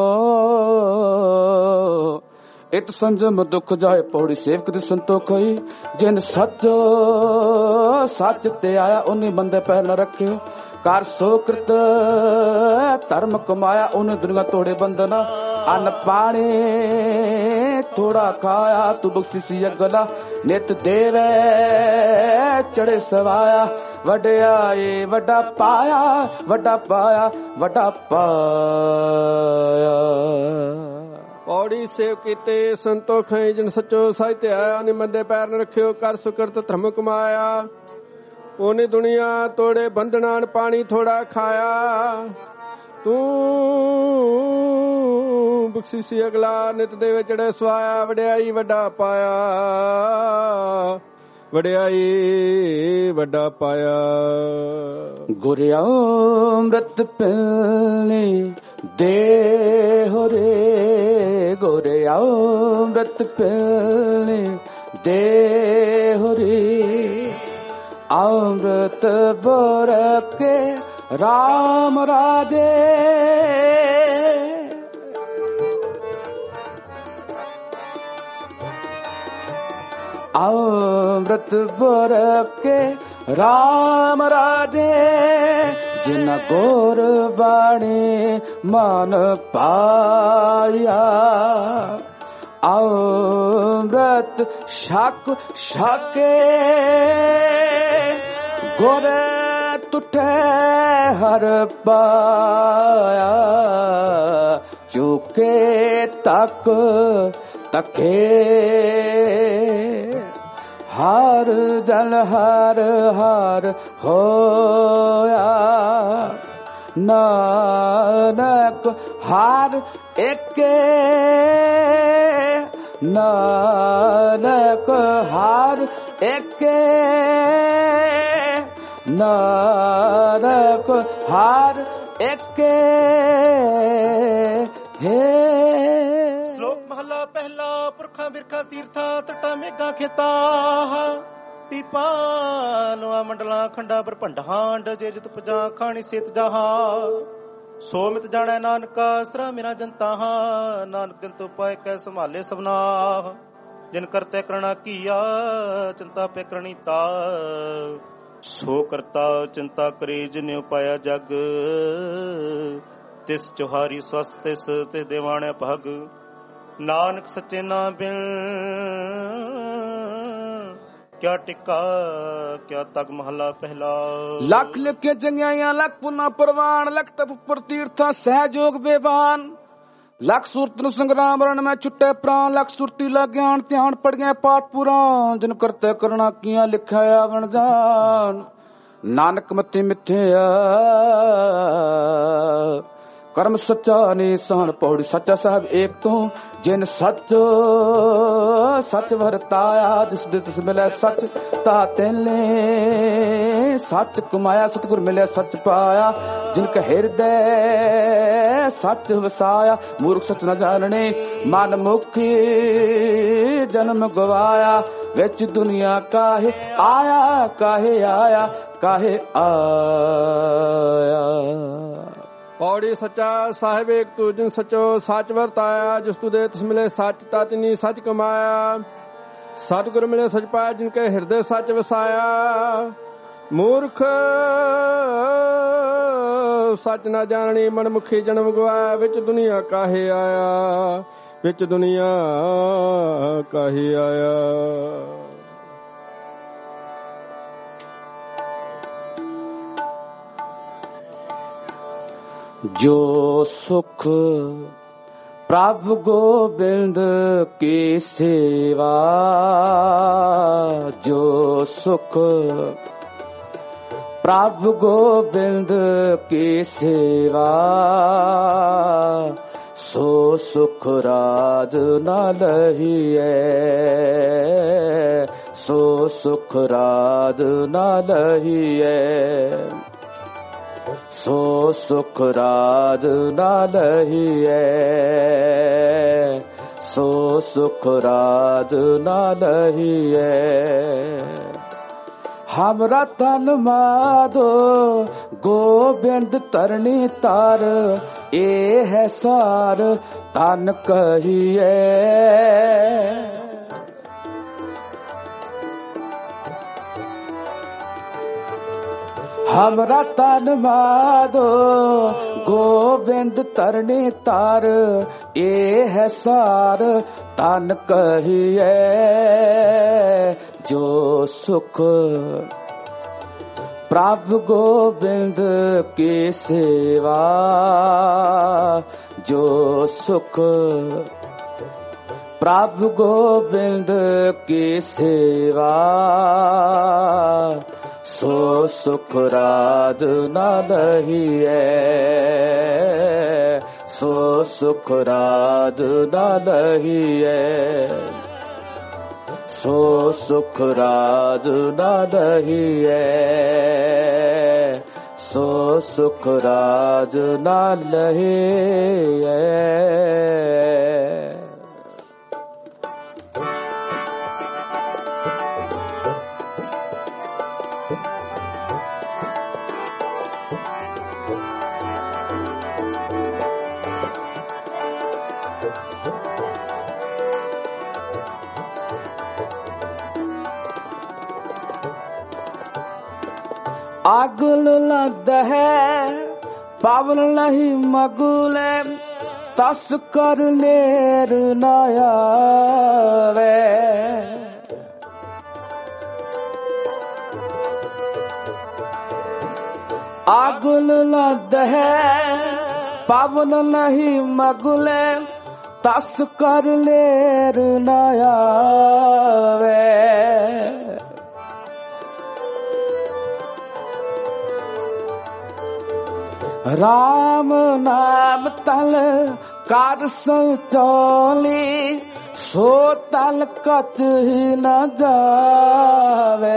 Speaker 1: इत संजम दुख जाए, पौड़ी सेवक दी संतोखई, जिन सच सच ते आया उन्हें बंदे पहला रखे, कर सो कृत धर्म कमाया उन्हें दुनिया तोड़े बंधना, अन्न पानी थोड़ा खाया तू बख्शी सी अगला, नित देवे चढ़े सवाया, वड्याई वड्डा पाया वड्डा पाया वड्डा पाया।
Speaker 3: पौड़ी सेव कीते संतोख जिन सचो साहित्य आया, निमंदे पैर न रखियो, कर सुकृत धर्म कमाया, ओने दुनिया तोड़े बंधना, पानी थोड़ा खाया, तू बख्शीसी अगला, नित देवे चढ़े सवाया, वड्याई वड्डा पाया वड्याई वड्डा पाया।
Speaker 1: गुर अमृत पिलने दे हो रे, गुर अमृत पिलने दे हो रे, अमृत बोर के राम राजे, अमृत बोर के राम राजे, जिन गोर बाणी मान पाया, अमृत शक शके गोर तुठे हर पाया, चुके तक तके हार जल हार हार होया, नानक हार एके, नानक हार एके, नानक हार एके हे।
Speaker 2: ਸ਼ਲੋਕ ਮਹਲਾ ਪਹਿਲਾ। ਪੁਰਖਾਂ ਬਿਰਖਾਂ ਤੀਰਥਾਂ ਤਟਾ ਮੇਘਾਂ ਖੇਤਾ, ਦੀਪਾਂ ਲੋਆ ਮੰਡਲਾਂ ਖੰਡਾ ਬਰਭੰਡਾਂਡ, ਜੇ ਜਿਤ ਪਜਾ ਖਾਣੀ ਸੇਤ ਜਹਾ, ਸੋ ਮਿਤ ਜਾਣੈ ਨਾਨਕਾ ਸਰਾ ਮੇਰਾ ਜਨਤਾ, ਨਾਨਕ ਦਿਨ ਤੋਂ ਪਾਏ ਕੈ ਸੰਭਾਲੇ ਸਭਨਾ, ਜਿਨ ਕਰਤੇ ਕਰਣਾ ਕੀਆ ਚਿੰਤਾ ਪੈ ਕਰਣੀ ਤਾ, ਸੋ ਕਰਤਾ ਚਿੰਤਾ ਕਰੇ ਜਿਨੇ ਉਪਾਇਆ ਜਗ, ਤਿਸ ਚੁਹਾਰੀ ਸਵਸਤ ਤਿਸ ਤੇ ਦੇਵਾਣਿਆ ਭਗ, ਨਾਨਕ ਸੱਚੇ ਨਾਮ ਬਿਨ ਕਿਆ ਟਿਕਾ ਕਿਆ ਤਗ ਮਹਲਾ ਪਹਿਲਾ।
Speaker 1: ਲੱਖ ਲਿਖੇ ਚੰਗਿਆਈਆਂ ਲੱਖ ਪੁਨਾ ਪ੍ਰਵਾਨ, ਲੱਖ ਤਪ ਉੱਪਰ ਤੀਰਥਾਂ ਸਹਿਜੋਗ ਬੇਵਾਨ, ਲੱਖ ਸੁਰਤ ਨੂੰ ਸੰਗਰਾਮ ਰਣ ਮੈਂ ਛੁੱਟੇ ਪ੍ਰਾਨ, ਲੱਖ ਸੁਰਤੀ ਲਾ ਗਿਆਨ ਧਿਆਨ ਪੜ ਗਏ ਪਾਠ ਪੁਰਾਨ, ਜਿਨ ਕਰਤੇ ਕਰਣਾ ਕੀਆਂ ਲਿਖਿਆ ਆਵਣ ਜਾਨ, ਨਾਨਕ ਮੱਥੇ ਮਿੱਥਿਆ ਕਰਮ ਸੱਚਾ ਨੀ ਸਹਣ, ਪੌੜੀ ਸੱਚਾ ਸਾਹਿਬ ਏਕ ਤੋਂ, ਜਿਨ ਸੱਚ ਸੱਚ ਵਰਤਾਇਆ, ਜਿਸ ਦੇ ਤਿਸ ਮਿਲਿਆ ਸੱਚ ਤਾ ਤੈਨੇ, ਸੱਚ ਕਮਾਇਆ ਸਤਿਗੁਰ ਮਿਲਿਆ ਸੱਚ ਪਾਇਆ, ਜਿਨ ਕਾ ਹਿਰਦੈ ਸੱਚ ਵਸਾਇਆ, ਮੂਰਖ ਸੱਚ ਨਾ ਜਾਣਨੇ ਮਨ ਮੁਖੀ ਜਨਮ ਗਵਾਇਆ, ਵਿੱਚ ਦੁਨੀਆ ਕਾਹੇ ਆਇਆ ਕਾਹੇ ਆਇਆ ਕਾਹੇ ਆਇਆ।
Speaker 3: पौड़ी सच्चा साहिब एक तू, जिन सचो सच वरताया, जिस तू दे तिस मिले सच ता तिनी सच कमाया, सतगुर मिले सच पाया, जिनके हृदय सच वसाया, मूर्ख ਸੱਚ ਨਾ ਜਾਣਨੀ ਮਨ ਮੁਖੀ ਜਨਮ ਗਵਾਇਆ। ਵਿੱਚ ਦੁਨੀਆ ਕਾਹੇ ਆਇਆ, ਵਿੱਚ ਦੁਨੀਆ ਕਾਹੇ ਆਇਆ।
Speaker 1: ਜੋ ਸੁਖ ਪ੍ਰਭ ਗੋਬਿੰਦ ਕੀ ਸੇਵਾ, ਜੋ ਸੁਖ ਪ੍ਰਭ ਗੋਬਿੰਦ ਕੀ ਸੇਵਾ, ਸੋ ਸੁਖ ਰਾਜ ਨਾ ਲਹੀਐ, ਸੋ ਸੁਖ ਰਾਜ ਨਾ ਲਹੀਐ, ਸੋ ਸੁਖ ਰਾਜ ਨਾ ਲਹੀਐ, ਸੋ ਸੁਖ ਰਾਜ ਨਾ ਲਹੀਐ। हमरा तन माधो गोबिंद तरनी तार, ए है सार तन कहिए। हमरा तन माधो गोबिंद तरनी तार, ए है सार तन कहिए। जो सुख प्रभ गोबिंद की सेवा, जो सुख प्रभ गोबिंद की सेवा, सो सुख राज न लहीए, सो सुख राज न लहीए, सो सुख राज न लहीए, सो सुख राज न लहीए। आगुल लद है पावन नहीं मगुले, तस कर लेर न आवे। आगुल लद है पावन नहीं मगुले, तस कर लेर न आवे। राम नाम तल कार संचोली, सो तल कत ही न जावे।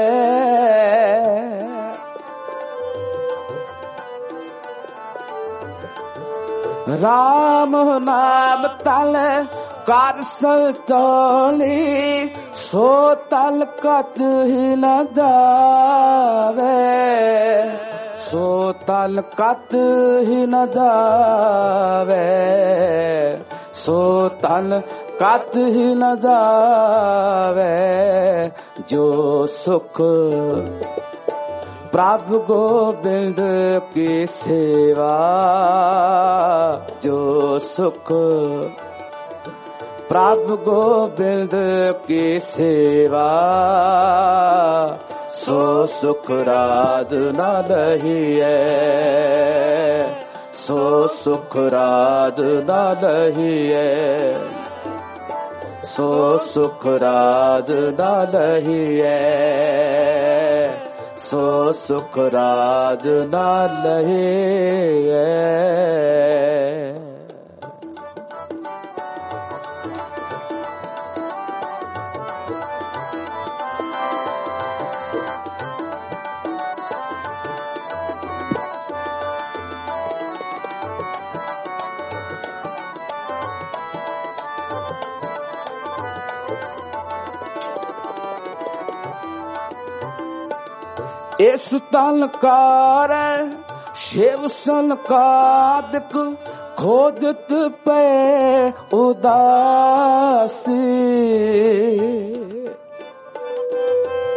Speaker 1: राम नाम तल कार संचोली, सो तल कत ही न जावे। सो तल कत ही न जावे, सो तल कत ही न जावे। जो सुख प्रभ गोबिंद की सेवा, जो सुख प्रभ गोबिंद की सेवा, सो सुख राज न लहीए, सो सुख राज न लहीए, सो सुख राज न लहीए, सो सुख राज न लहीए। इस तलकार शिव सनकादिक, खोजत पे उदासी।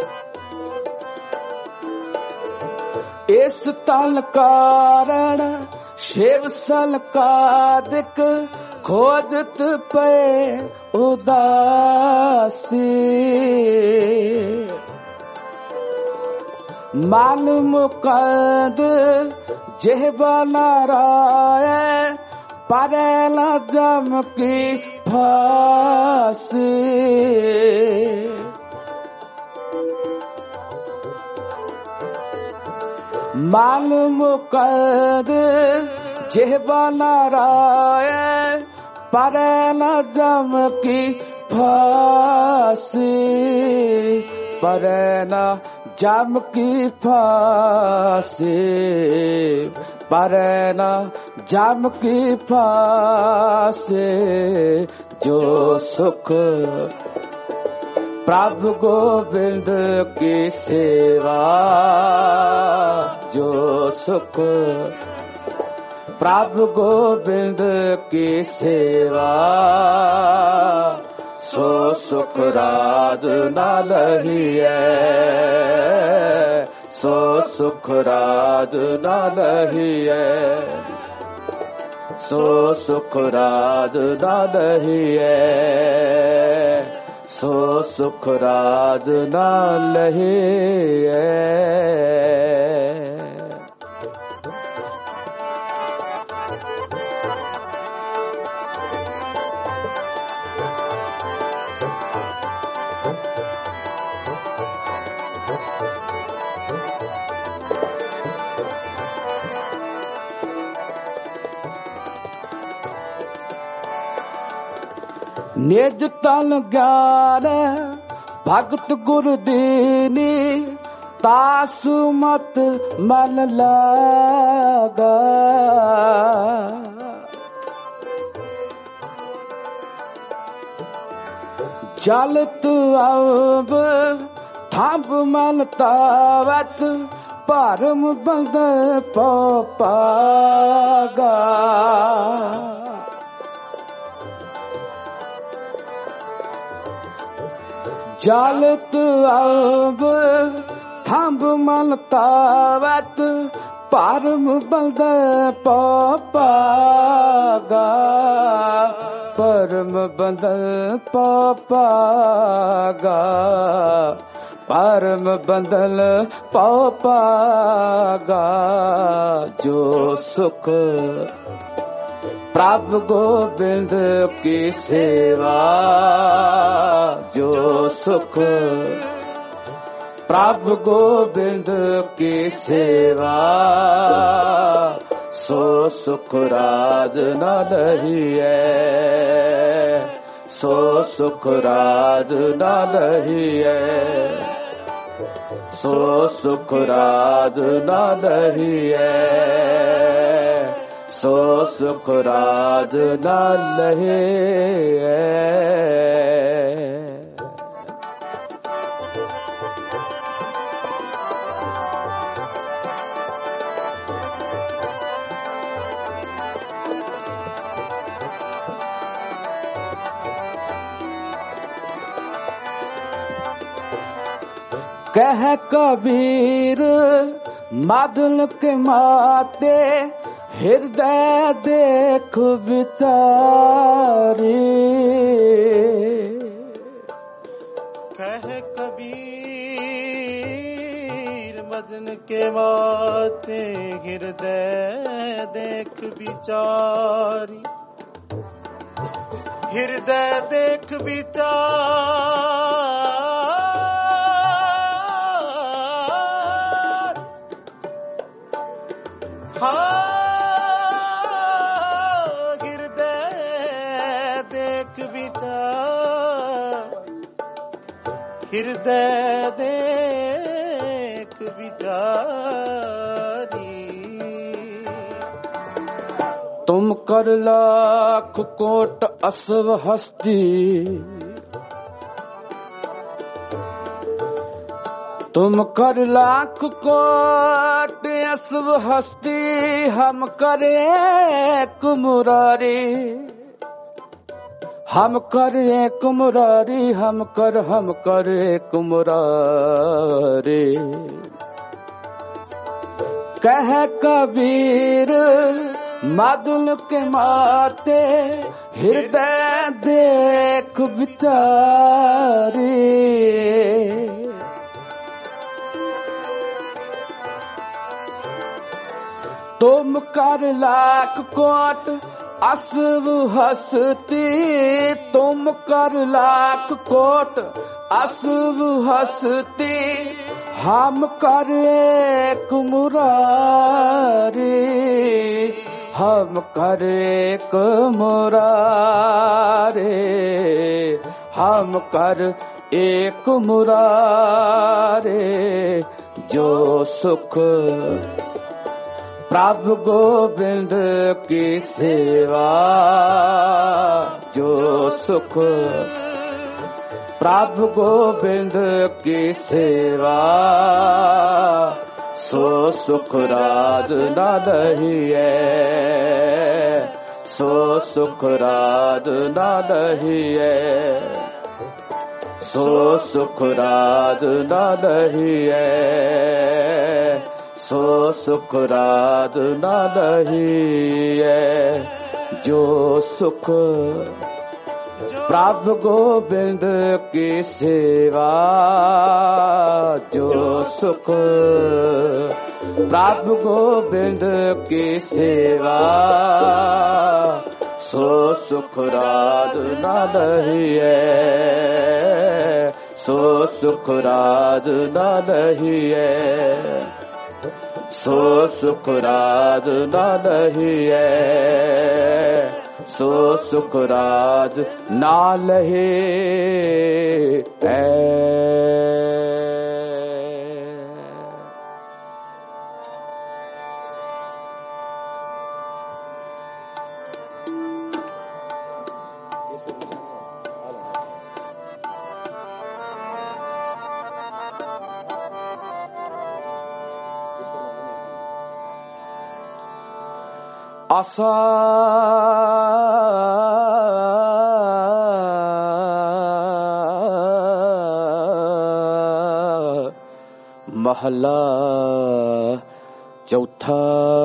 Speaker 1: इस तलकार शिव सलकादिक खोजत पे उदासी मालूम कद जेहबा नाराय परेला जम की फांसी मालूम कद जेहबा नाराय परेला जम की फांसी परेला जम की फांसी परेला जम की फांसी जो सुख प्रभु गोविंद की सेवा जो सुख प्रभु गोविंद की सेवा सो सुख राज न लहिए सो सुख राज न लहिए सो सुख राज न लहिए सो सुख राज न लहिए निज तन ज्ञान भगत गुरु दीनी तासु मत मन लागा चलत अब थंब मन तावत परम बंद पागा जलत अब थंब मन तावत परम बंद पागा परम बंद पागा परम बंदल पागा जो सुख प्रभु गोविंद की सेवा जो सुख प्रभु गोविंद की सेवा सो सुख राज न लहिए सो सुख राज न लहिए सो सुख राज न लहिए सो सुख राज न लहिए कह कबीर मादुल के माते हृदय देख विचारी
Speaker 2: कह कबीर मदन के माते हृदय देख विचारी हृदय देख विचार हृदय देख विचार हृदय देख विचारी
Speaker 1: तुम कर लाख कोट असव हस्ती तुम कर लाख कोट असव हस्ती हम करे कुमुरारी हम करे कुमुरारी हम करे कुमुरारी कह कबीर माधुल के माते हृदय देख विचारी। तुम कर लाख कोट असव हसती, तुम कर लाख कोट असव हसती, हम कर एक मुरारी, हम कर एक मुरारी, हम कर एक मुरारी। जो सुख प्रभु गोविंद की सेवा, जो सुख प्रभु गोविंद की सेवा, सो सुख राज न रहिए, सो सुख राज न रहिए, सो सुख राज न रहिए, सो सुख राज न रहिए। जो सुख प्रभु गोविंद की सेवा, जो सुख प्रभु गोविंद की सेवा, सो सुख राज न रहिए, सो सुख राज न रहिए, सो सुख राज न रहिए, सो सुख राज ना लहे। आसा महला चौथा।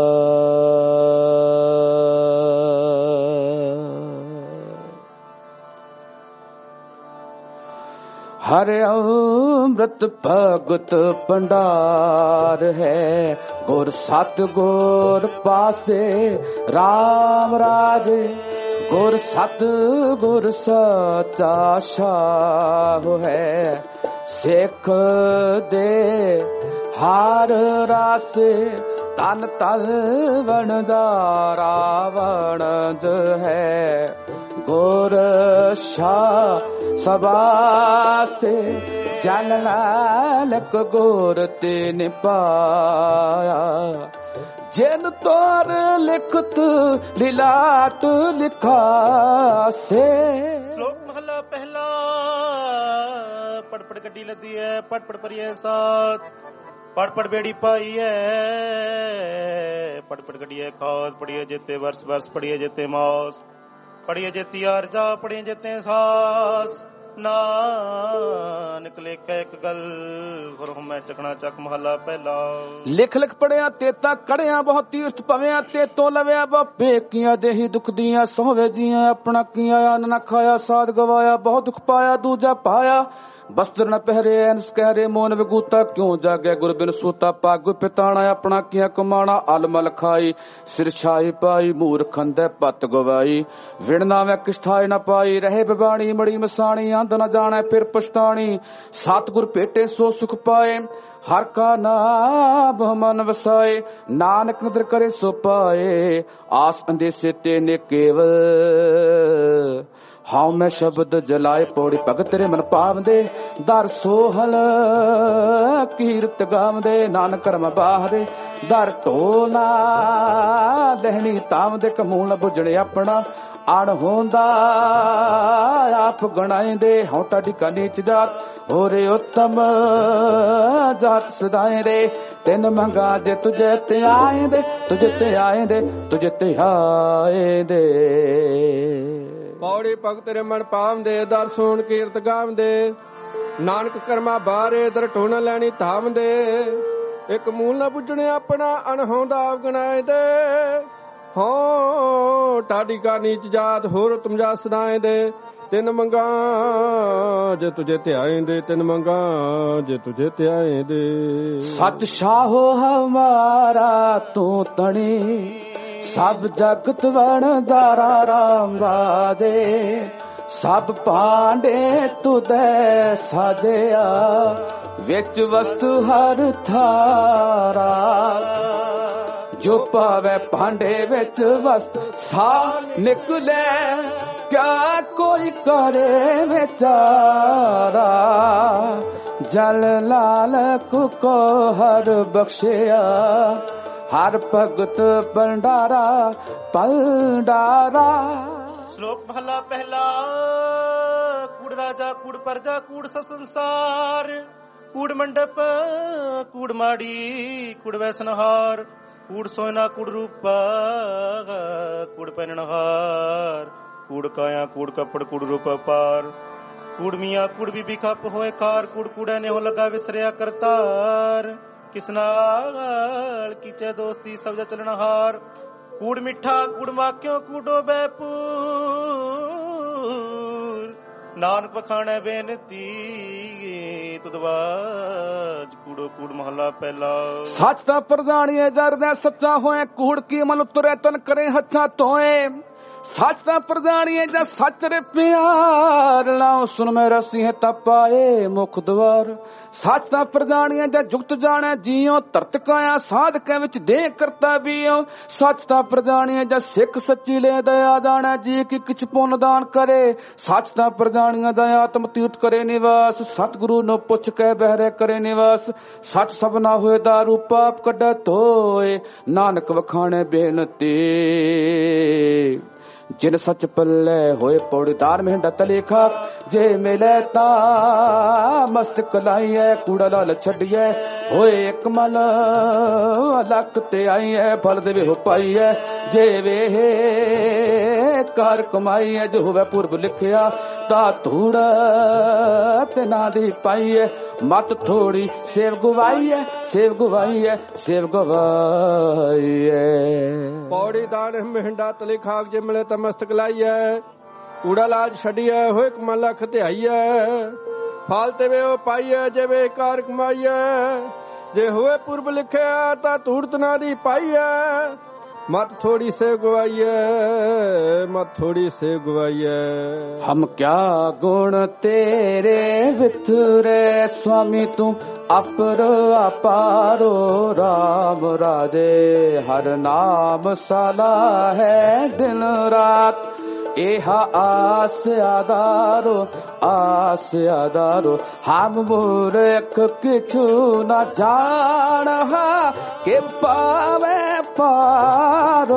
Speaker 1: हरे अमृत भगत भंडार है, गुर सत गुर पासे राम राजे, गुर सत गुर सचा शाह है। सिख दे हार रासे, तन तल वणजारा वणज है। गुर शाह सभा से जन लालक गुर तिन पाया, जिन तोर लिखत लीलाट लिखा से।
Speaker 2: श्लोक महला पहला। पढ़ पढ़ गड्डी लदी है, पढ़ पढ़ परिए साथ, पढ़ पढ़ बेड़ी पाई है, पढ़ पढ़ गड्डी है खास, पढ़िए जेते वर्ष वर्ष, पढ़िए जेते मास, पढ़िए जेती आरजा, पढ़िए जेते सास। नानक लेखा एक गल गुरु मैं चकना चक महला पहला।
Speaker 1: लिख लिख पढ़िया तेता कड़िया, बहुत तीर्थ पविया ते तो लविया। बापे किया देही दुख दिया, सोवे जिया अपना किया। अन्न न खाया साध गवाया, बहुत दुख पाया दूजा पाया। वस्त्र न पहरे अंस कहरे, मोन विगूता क्यों जागे गुर बिन सूता। पग पिताना अपना किया कमाना, अलमल खाई सिर छाई पाई। मूर्ख अंधे पत गवाई, विणना में किष्ठाई न पाई। रहे बिबाणी मड़ी मसाणी, अंध न जाने फिर पछताणी। सतगुर पेटे सो सुख पाए, हर का नाम मन वसाए। नानक नदर करे सो पाए, आस अंदेसे तेने केवल। हाउ मैं शब्द जलाए पौड़ी, भगत तेरे मन पावदे। दर सोहल कीरत गावदे, नानक करम बाहरे। दर ढोला दहनी तावदे, कमूल बुझणे अपना। अण होंदा आप गणाएंदे, हूं टाडी का नीच जात होरे उत्तम जात सदाए रे। तिन मंगा जे तुझे ते आए दे, तुझे ते आए दे, तुझे ते आए दे।
Speaker 3: पौड़ी भगत तेरे मन पावदे, दर सोन कीरत गावदे। नानक कर्मा बारे, दर ढोना लैनी धामदे। एक मूल न बुझणे अपना, अणहोंदा आप गणाए दे। ਹੋ ਟਾਡੀ ਕਾ ਨੀਚ ਜਾਤ ਹੋਰ ਤੁਮ ਜਾ ਸਦਾਏ ਦੇ ਤਿੰਨ ਮੰਗਾ ਜੇ ਤੁਝੇ ਧਿਆਏ ਦੇ ਤਿੰਨ ਮੰਗਾ ਜੇ ਤੁਝੇ ਧਿਆਏ ਦੇ
Speaker 1: ਸਚ ਸ਼ਾਹੋ ਹਮਾਰਾ ਤੂੰ ਤਣੀ ਸਭ ਜਗਤ ਵਣਜਾਰਾ ਰਾਮ ਰਾਜੇ ਸਭ ਭਾਂਡੇ ਤੁਧੇ ਸਾਜਿਆ ਵਿੱਚ ਵਸਤੂ ਹਰ ਥਾਰਾ ਜੋ ਪਾਵੇ ਭਾਂਡੇ ਵਿੱਚ ਵਸਤ ਸਾ ਨਿਕਲੇ ਕਿਆ ਕੋਈ ਕਰੇ ਵਿਚਾਰਾ ਜਲ ਲਾਲ ਕੋ ਹਰ ਬਖਸ਼ਿਆ ਹਰ ਭਗਤ ਭੰਡਾਰਾ ਭੰਡਾਰਾ।
Speaker 2: ਸ਼ਲੋਕ ਮਹਲਾ ਪਹਿਲਾ। ਕੂੜ ਰਾਜਾ ਕੂੜ ਪਰਜਾ ਕੂੜ ਸਭ ਸੰਸਾਰ ਕੂੜ ਮੰਡਪ ਕੂੜ ਮਾੜੀ ਕੂੜ ਵੈਸਨਹਾਰ ਕੂੜ ਸੋਨਾ ਕੂੜ ਰੂਪਾ ਕੂੜ ਪਹਿਨਣਹਾਰ ਕੂੜ ਕਾਇਆ ਕੂੜ ਕੱਪੜ ਕੂੜ ਰੂਪ ਪਾਰ ਕੂੜ ਮੀਆਂ ਕੂੜ ਬੀਬੀ ਖੱਪ ਹੋਏ ਕਾਰ ਕੂੜ ਕੂੜਾ ਨੇ ਹੋ ਲਗਾ ਵਿਸਰਿਆ ਕਰਤਾਰ ਕਿਸ ਨਾਲ ਕੀਚੇ ਦੋਸਤੀ ਸਭ ਦਾ ਚੱਲਣਹਾਰ ਕੂੜ ਮਿੱਠਾ ਕੂੜ ਮਾਕਿਓ ਕੂੜੋ ਬੈਪੂਰ ਨਾਨਕ ਪਖਾਣੈ ਬੇਨਤੀ ਤੁਦਵਾਜ ਕੂੜੋ ਕੂੜ ਮਹੱਲਾ ਪਹਿਲਾ।
Speaker 1: ਸੱਚ ਤਾਂ ਪ੍ਰਧਾਨੀਏ ਜਰਦਾ ਸੱਚਾ ਹੋਏ ਕੂੜ ਕੀ ਮਨ ਉਤਰੇ ਤਨ ਕਰੇ ਹੱਥਾਂ ਧੋਏ ਸੱਚ ਤਾਂ ਪ੍ਰਧਾਨੀਏ ਜਾਂ ਸੱਚ ਰੇ ਪਿਆਰ ਲਾਓ ਸੁਨ ਮੇਰਾ ਸਿਹ ਤਪਾਏ ਮੁਖ ਦਵਾਰ ਸੱਚ ਤਾਂ ਪ੍ਰਧਾਨੀਏ ਜਾਂ ਜੁਗਤ ਜਾਣੈ ਜੀਓ ਧਰਤ ਕਾਇਆ ਸਾਧਕਾਂ ਵਿੱਚ ਦੇ ਕਰਤਾ ਬੀਓ ਸੱਚ ਤਾਂ ਪ੍ਰਧਾਨੀਏ ਜਾਂ ਸਿੱਖ ਸੱਚੀ ਲੈ ਦਇਆ ਜਾਣੈ ਜੀ ਕਿ ਕਿਛ ਪੁੰਨ ਦਾਨ ਕਰੇ ਸੱਚ ਤਾਂ ਪ੍ਰਧਾਨੀਆਂ ਦਾ ਆਤਮ ਤੀਰਥ ਕਰੇ ਨਿਵਾਸ ਸਤਿਗੁਰੂ ਨੂੰ ਪੁੱਛ ਕੇ ਬਹਿਰੇ ਕਰੇ ਨਿਵਾਸ ਸੱਚ ਸਭ ਨਾ ਹੋਏ ਦਾਰੂ ਪਾਪ ਕੱਢੈ ਧੋਏ ਨਾਨਕ ਵਖਾਣੇ ਬੇਨਤੀ ਜਿਨ ਸੱਚ ਪੱਲੇ ਹੋਏ ਪੌੜੀਦਾਰ ਮਹਿੰਡਾ ਤਲੇਖਾ ਜੇ ਮਿਲੇ ਤਾਂ ਮਸਤਕ ਲਾਈਏ ਕੂੜਾ ਲਾਲ ਛੱਡੀਏ ਹੋਏ ਇੱਕ ਮਨ ਲੱਕ ਤੇ ਆਈਏ ਫਲ ਦੇਵੇ ਹੋ ਪਾਈਏ ਜੇ ਵੇ ਕਰ ਕਮਾਈਏ ਜੋ ਹੋਵੇ ਪੁਰਬ ਲਿਖਿਆ ਤਾਂ ਧੂੜ ਤੇ ਨਾ ਦੀ ਪਾਈਏ ਮਤ ਥੋੜੀ ਸੇਵ ਗਵਾਈਏ ਸੇਵ ਗਵਾਈਏ ਸੇਵ ਗਵਾਈਏ
Speaker 3: ਪੌੜੀਦਾਰ ਮਹਿੰਡਾ ਤਲੇਖਾ ਜੇ ਮਿਲੇ ਤਾਂ ਮਸਤਕ ਲਾਈਏ ਕੂੜਾ ਲਾਜ ਛੱਡੀਏ ਹੋਏ ਕਮਾ ਲੱਖ ਧਿਆਈਏ ਫਲ ਤੇ ਵੇ ਉਹ ਪਾਈਏ ਜੇ ਵੇ ਕਾਰ ਕਮਾਈਏ ਜੇ ਹੋਏ ਪੁਰਬ ਲਿਖਿਆ ਤਾਂ ਧੂੜਤ ਨਾ ਦੀ ਪਾਈਏ मत थोड़ी से गवाइए मत थोड़ी से गवाइए
Speaker 1: हम क्या गुण तेरे विथुरे स्वामी तू अपर अपारो राम राजे हर नाम साला है दिन रात एहा आस आदारो हम मूर्ख किछु न जान के पावे पारो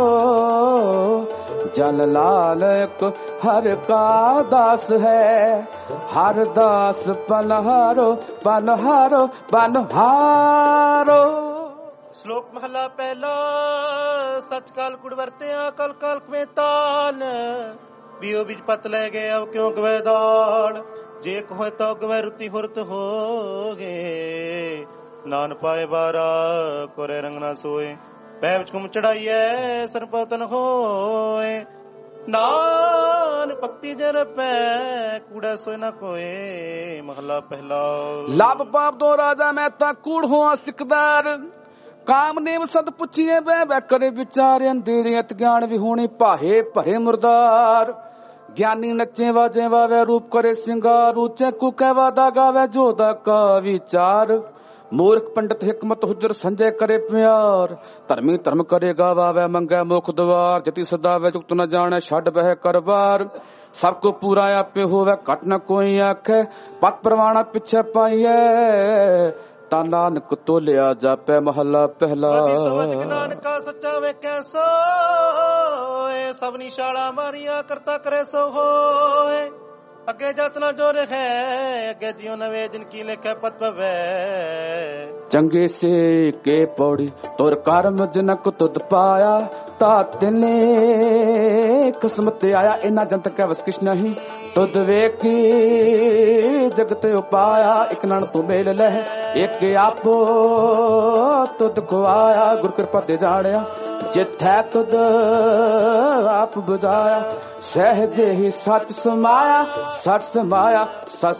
Speaker 1: जल लालक हर का दास है हर दास पनहारो पनहारो पनहारो।
Speaker 2: ਸ਼ਲੋਕ ਮਹਲਾ ਪਹਿਲਾ। ਸੱਚ ਕਾਲ ਕੁੜ ਵਰਤਿਆ ਕਲ ਕਾਲ ਕਵੇਂ ਤਾਲ ਬੀਓ ਵਿੱਚ ਪਤ ਲੈ ਗਏ ਅਬ ਕਿਉਂ ਗਵੇ ਦਾਲ ਜੇ ਕੋਏ ਤਾਂ ਗਵੇ ਰੁਤੀ ਹੁਰਤ ਹੋਗੇ ਨਾਨ ਪਾਏ ਬਾਰਾ ਕੋਰੇ ਰੰਗ ਨਾ ਸੋਏ ਪੈ ਵਿੱਚ ਘੁੰਮ ਚੜਾਈਐ ਸਰਪਤਨ ਹੋਏ ਨਾਨ ਭਗਤੀ ਜਰ ਪੈ ਕੂੜਾ ਸੋਏ ਨਾ ਕੋਏ ਮਹਲਾ ਪਹਿਲਾ।
Speaker 1: ਲਾਭ ਪਾਪ ਤੋਂ ਰਾਜਾ ਮੈਂ ਤਾਂ ਕੂੜ ਹੋਆ ਸਿਕਦਾਰ ਕਾਮਨੇਵ ਸਦ ਪੁੱਛੀਏ ਬਹਿ ਕਰੇ ਵਿਚਾਰ ਅੰਧੇਰੀਅਤ ਗਿਆਨ ਵੀ ਹੋਣੀ ਭਾਹੇ ਭਰੇ ਮੁਰਦਾਰ ਗਿਆਨੀ ਨੱਚੇ ਵਾਜੇ ਵਾਵੇ ਰੂਪ ਕਰੇ ਸਿੰਗਾਰ ਉੱਚੇ ਕੂ ਕਹਿਵਾ ਦਾ ਗਾਵੇ ਜੋਦਾ ਕਾ ਵਿਚਾਰ ਮੂਰਖ ਪੰਡਤ ਹਿਕਮਤ ਹੁਜਰ ਸੰਜੇ ਕਰੇ ਪਿਆਰ ਧਰਮੀ ਧਰਮ ਕਰੇ ਗਾਵੇ ਮੰਗੇ ਮੁਖ ਦਵਾਰ ਜਤੀ ਸਦਾਵੇ ਜੁਗਤ ਨ ਜਾਣੇ ਛੱਡ ਬਹਿ ਕਰਬਾਰ ਸਭ ਕੋ ਪੂਰਾ ਆਪੇ ਹੋਵੇ ਘਟ ਨ ਕੋਈ ਆਖੇ ਪਤ ਪ੍ਰਵਾਣਾ ਪਿੱਛੇ ਪਾਈਏ ਤਾਂ ਨਾਨਕ ਤੋਲਿਆ ਜਾਪੈ ਮਹੱਲਾ ਪਹਿਲਾ।
Speaker 2: ਨਾਨਕਾ ਸੱਚਾ ਵੇਖੈ ਸੋਏ ਸਭ ਨਿਸ਼ਾਲਾ ਮਾਰੀਆਂ ਕਰਤਾ ਕਰੇ ਸੋ ਹੋਏ ਅੱਗੇ ਜਤਨਾ ਜੋ ਰਹੇ ਅੱਗੇ ਜਿਉ ਨਵੇਂ ਜਿਨ ਕੀ ਲਿਖੈ ਪਤ ਪਵੈ
Speaker 1: ਚੰਗੇ ਸੇ ਕੇ ਪੌੜੀ ਤੁਰ ਕਰਮ ਜਨਕ ਤੁਧ ਪਾਇਆ ਤਾ ਤਿਨੇ ਕਸਮ ਤੇ ਆਇਆ ਇਨਾ ਜੰਤ ਕੈ ਵਸ ਕਿਛ ਨਹੀਂ ਤੁਧ ਵੇਖੀ ਜਗਤ ਉਪਾਇਆ ਇਕ ਨਣ ਤੂੰ ਮੇਲ ਲਹਿ ਇੱਕ ਆਪੋ ਤੁਧ ਕੋ ਆਇਆ ਗੁਰ ਕਿਰਪਾ ਤੇ ਜਾਣਿਆ ਜਿਥੈ ਤੁਧ ਆਪ ਬੁਝਾਇਆ ਸਹਿਜੇ ਹੀ ਸੱਚ ਸਮਾਇਆ ਸੱਚ ਸਮਾਇਆ ਸੱਚ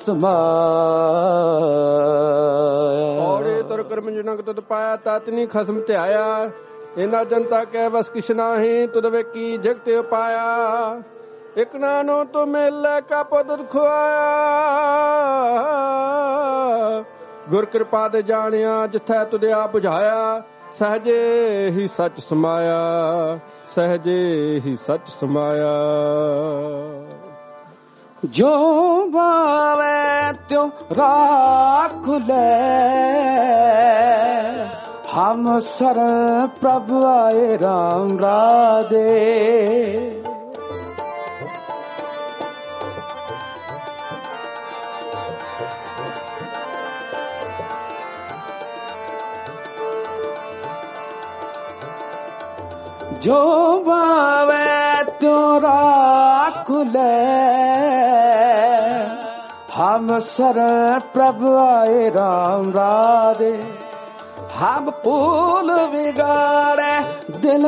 Speaker 1: ਸਮਾਇਆ
Speaker 3: ਔੜੇ ਤੁਰ ਕਰਮ ਜਨਕ ਤੁਧ ਪਾਇਆ ਤਤ ਨੀ ਖਸਮ ਧਿਆਇਆ ਇਨਾ ਜਨਤਾ ਕੈ ਵਸ ਕਿਛ ਨਾਹੀ ਤੁਧ ਵੇਖੀ ਜਗਤ ਉਪਾਇਆ ਇਕ ਨਾਨੋ ਤੂੰ ਮਿਲੈ ਕਾ ਪੁੱਤਰ ਖੁਆਇਆ ਗੁਰ ਕਿਰਪਾ ਤੇ ਜਾਣਿਆ ਜਿਥੈ ਤੁਧ ਆਪ ਬੁਝਾਇਆ ਸਹਜੇ ਹੀ ਸੱਚ ਸਮਾਇਆ ਸਹਜੇ ਹੀ ਸੱਚ ਸਮਾਇਆ
Speaker 1: ਜੋ ਭਾਵੈ ਤਿਉ ਰਾਖ ਲੈ ਹਮ ਸਰ ਪ੍ਰਭ ਆਏ ਰਾਮ ਰਾਧੇ ਜੋ ਭਾਵੈ ਤਿਉ ਰਾਖ ਲੈ ਹਮ ਸਰ ਪ੍ਰਭ ਆਏ ਰਾਮ ਰਾਧੇ ਹਮ ਭੂਲ ਵਿਗਾੜੈ ਦਿਲ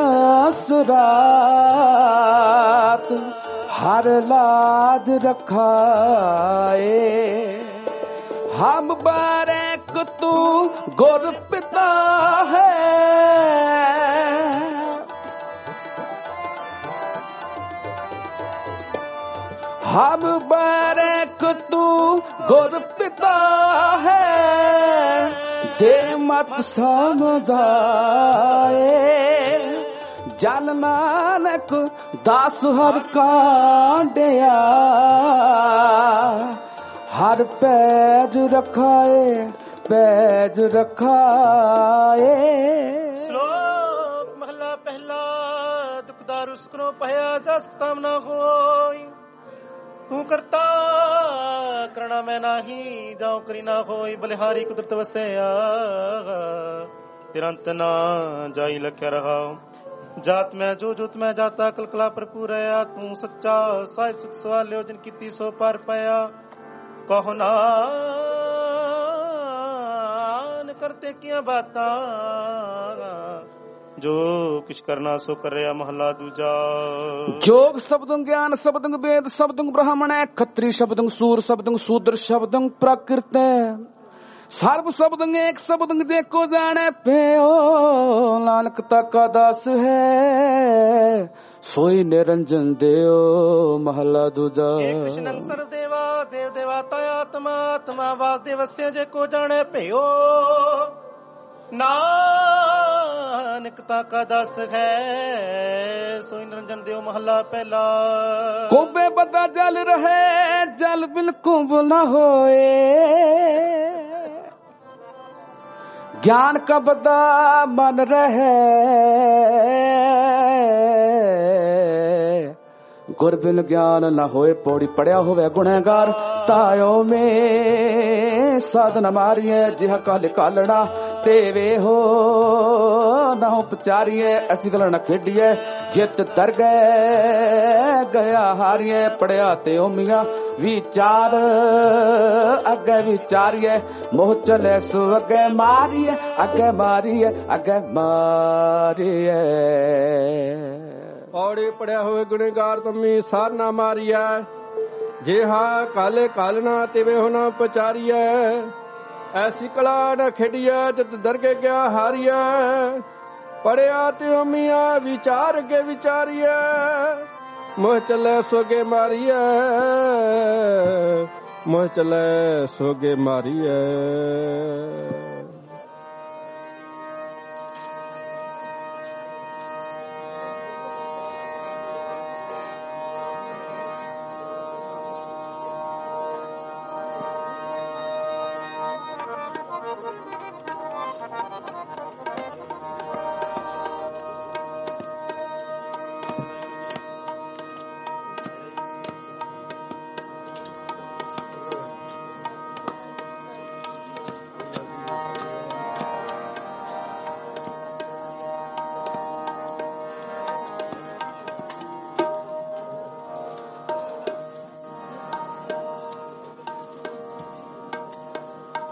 Speaker 1: ਸੁਰਾਤ ਹਰ ਲਾਜ ਰਖਾਏ ਹਮ ਬਾਰਕ ਤੂੰ ਗੁਰ ਪਿਤਾ ਹੈ ਹਮ ਬਾਰਕ ਤੂੰ ਗੁਰ ਪਿਤਾ ਹੈ ਦੇ ਮਤ ਸਮਝਾਏ ਜਲ ਨਾਨਕ ਦਾਸ ਹਰ ਕਾਂਡਿਆ ਹਰ ਪੈਜ ਰਖਾਏ ਪੈਜ ਰਖਾਏ
Speaker 2: ਸ਼ਲੋਕ ਮਹਲਾ ਪਹਿਲਾ ਦੁਖਦਾਰ ਉਸ ਕਰੋ ਭਇਆ ਜਸ ਤਮ ਨਾ ਹੋਈ ਤੂੰ ਕਰਤਾ ਕਰਣਾ ਮੈਂ ਨਹੀਂ ਜਾਉ ਕਰੀ ਨਾ ਹੋਈ ਬਲਿਹਾਰੀ ਕੁਦਰਤ ਵਸਿਆ ਤਿਰੰਤ ਨਾ ਜਾਈ ਲਖਿਆ ਰਹਾ ਜਾਤ ਮੈਂ ਜੋ ਜੋਤ ਮੈਂ ਜਾਤਾ ਕਲਕਲਾ ਭਰਪੂਰ ਹੈ ਤੂੰ ਸੱਚਾ ਸਾਹਿਬ ਸੁਤ ਸਵਾਲਿਓ ਜਿਨ ਕੀਤੀ ਸੋ ਪਰ ਪਿਆ ਕਹੋ ਨਾਨ ਕਰਤੇ ਕੀਆਂ ਬਾਤਾਂ ਜੋ ਕਿਛ ਕਰਨਾ ਸੋ ਕਰਿਆ ਮਹਲਾ ਦੂਜਾ
Speaker 1: ਜੋਗ ਸ਼ਬਦੰ ਗਿਆਨ ਸ਼ਬਦੰ ਵੇਦ ਸ਼ਬਦੰ ਬ੍ਰਾਹਮਣ ਹੈ ਖੱਤਰੀ ਸ਼ਬਦੰ ਸੂਰ ਸ਼ਬਦੰ ਸ਼ੂਦਰ ਸ਼ਬਦੰ ਪ੍ਰਾਕ੍ਰਿਤ ਸਰਬ ਸ਼ਬਦੰ ਏਕ ਸ਼ਬਦੰ ਦੇਖੋ ਜਾਣੈ ਪਿਓ ਨਾਨਕ ਤਾਕਾ ਦਾਸ ਹੈ ਸੋਈ ਨਿਰੰਜਨ ਦਿਓ ਮਹਲਾ ਦੂਜਾ
Speaker 2: ਏ ਕ੍ਰਿਸ਼ਨ ਸਰ ਦੇਵਾ ਦੇਵ ਦੇਵਾਤਾ ਆਤਮਾ ਆਤਮਾ ਵਾਸੁਦੇਵ ਵਸਿਆ ਜੇ ਕੋ ਜਾਣੈ ਭਇਓ ਨਾਨਕ ਤਾਕਾ ਦਸ ਹੈ ਸੋਈ ਨਿਰੰਜਨ ਦਿਓ ਮਹੱਲਾ ਪਹਿਲਾ
Speaker 1: ਕੋਬੇ ਬਦਾ ਜਲ ਰਹੇ ਜਲ ਬਿਲਕੁਲ ਨਾ ਹੋਏ ਗਿਆਨ ਕਾ ਬਦਾ ਮਨ ਰਹੇ ਗੁਰ ਬਿਨ ਗਿਆਨ ਨਾ ਹੋਏ ਪੌੜੀ ਪੜਿਆ ਹੋਵੇ ਗੁਣੇਗਾਰ ਤਾਇਓ ਮੇ ਸਾਧਨ ਮਾਰੀਏ ਜਿਹ ਕਾਲ ਕਾਲਣਾ ਤੇ ਵੇ ਹੋ ਨਾ ਉਪਚਾਰੀਏ ਅਸੀਂ ਗਲ ਨਾ ਖੇਡੀਏ ਜਿੱਤ ਦਰ ਗਏ ਗਿਆ ਹਾਰੀਏ ਪੜਿਆ ਤੇ ਓਮੀਆਂ ਵਿਚਾਰ ਅੱਗੇ ਵਿਚਾਰੀਏ ਮੋਹ ਚਲੇ ਸੋ ਅੱਗੇ ਮਾਰੀਏ ਅੱਗੇ ਮਾਰੀਏ ਅੱਗੇ ਮਾਰੀਏ
Speaker 3: ਔੜੇ ਪੜਿਆ ਹੋਏ ਗੁਣੇਗਾਰ ਤਮੀ ਸਾਰ ਨਾ ਮਾਰੀਐ ਜਿਹਾ ਕਾਲੇ ਕਾਲਣਾ ਤਿਵੇਂ ਹੋਣਾ ਪਚਾਰੀਐ ਐਸੀ ਕਲਾ ਨਾ ਖੇਡੀਐ ਜਦ ਦਰਗੇ ਗਿਆ ਹਾਰੀਐ ਪੜਿਆ ਤੇ ਉਮੀਆਂ ਵਿਚਾਰ ਕੇ ਵਿਚਾਰੀਐ ਮੋਹ ਚੱਲੇ ਸੋਗੇ ਮਾਰੀਐ ਮੋਹ ਚੱਲੇ ਸੋਗੇ ਮਾਰੀਐ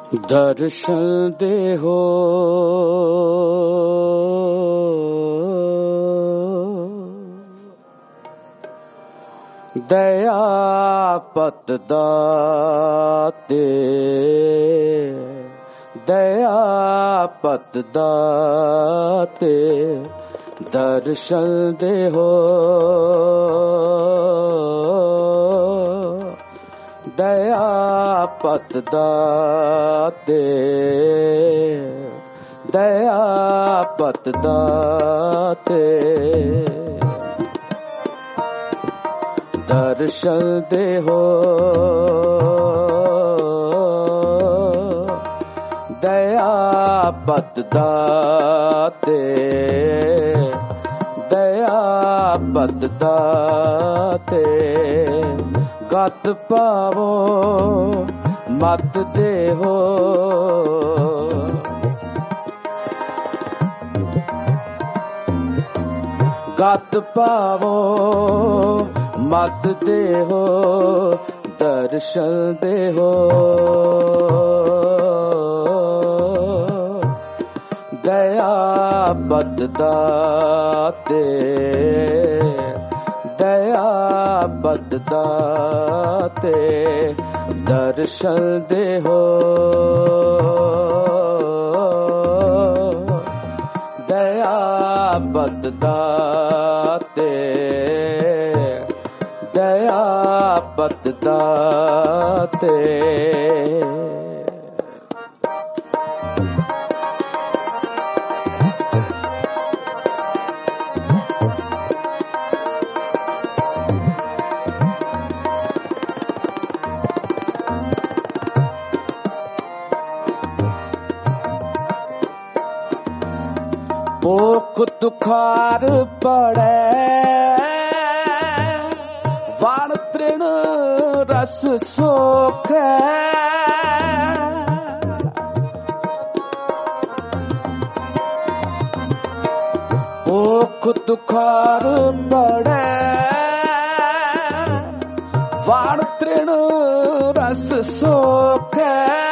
Speaker 1: ਦਰਸ਼ਨ ਦੇਹੋ ਦਇਆ ਪਤ ਦਾਤੇ, ਦਇਆ ਪਤ ਦਾਤੇ, ਦਰਸ਼ਨ ਦੇਹੋ ਦਇਆ ਪਤ ਦਾਤੇ, ਦਇਆ ਪਤ ਦਾਤੇ, ਦਰਸ਼ਨ ਦੇਹੋ ਦਇਆ ਪਤ ਦਾਤੇ, ਦਇਆ ਪਤ ਦਾਤੇ, ਗਤ ਪਾਵੋ ਮਤ ਦੇਹੋ, ਗਤ ਪਾਵੋ ਮਤ ਦੇਹੋ, ਦਰਸ਼ਨ ਦੇਹੋ ਦਇਆ ਪਤ ਦਾਤੇ, ਦਇਆ ਪਤ ਦਾਤੇ, ਦਰਸ਼ਨ ਦੇਹੋ ਦਇਆ ਪਤ ਦਾਤੇ, ਦਇਆ ਪਤ ਦਾਤੇ, ਭੁਖ ਤੁਖਾਰ ਪੜੈ, ਵਣ ਤ੍ਰਿਣ ਰਸ ਸੋਖੈ, ਭੁਖ ਤੁਖਾਰ ਪੜੈ, ਵਣ ਤ੍ਰਿਣ ਰਸ ਸੋਖੈ,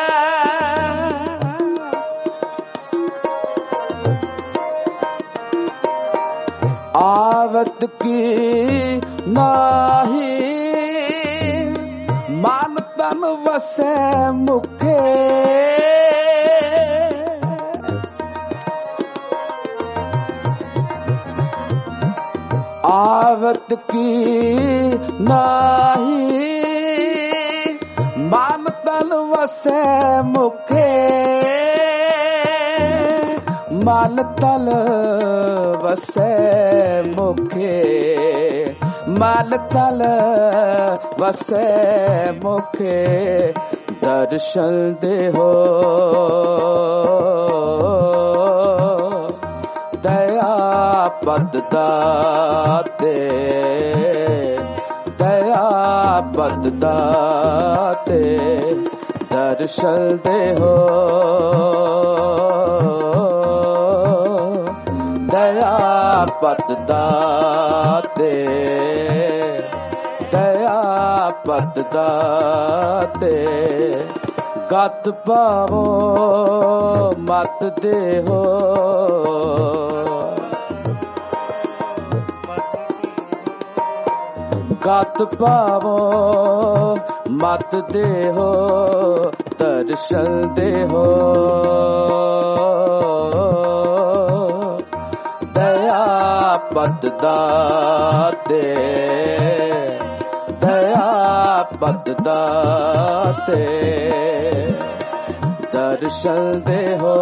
Speaker 1: आवत की नाही मान तन वसै मुखे, आवत की नाही मान तन वसै मुखे, माल तल वसै मुखे, माल तल वसै मुखे, दर्शन देहो दया पत दाते, दया पत दाते, दर्शन देहो दया पत दाते, दया पत दाते, गत पावो मत देहो, गत पावो मत देहो, दर्शन देहो दया पत दाते, दया पत दाते, दर्शन देहो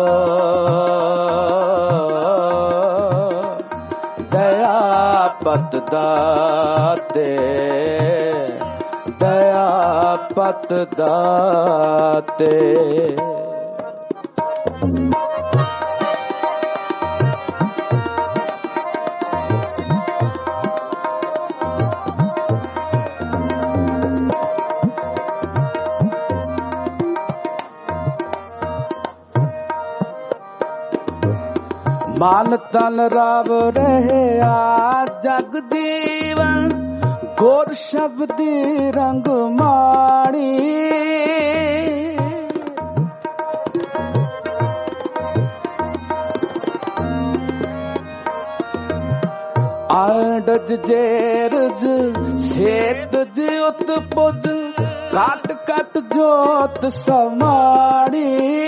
Speaker 1: दया पत दाते, दया पत दाते। माल तन राव रहया जग दीवन, गोर शब्दी रंग माणी, ਆਡਜ ਜੇਰਜ ਸੇਤ ਜਿਉਤ ਪੁਜ ਕਾਟ ਕਟ ਜੋਤ ਸਮਾੜੀ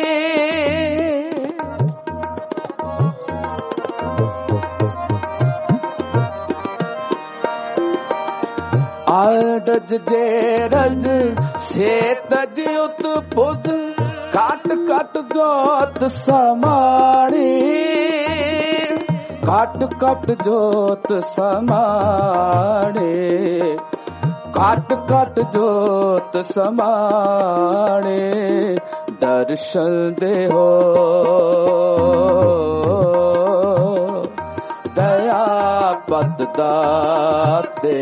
Speaker 1: ਆਡਜ ਜੇਰਜ ਸੇਤ ਜਿਉਤ ਪੁਜ ਕਾਟ ਕਟ ਜੋਤ ਸਮਾੜੀ ਕਾਟ ਕਟ ਜੋਤ ਸਮਾੜੇ ਕਾਟ ਕਟ ਜੋਤ ਸਮਾੜੇ ਦਰਸ਼ਨ ਦੇਹੋ ਦਇਆ ਪਤ ਦਾਤੇ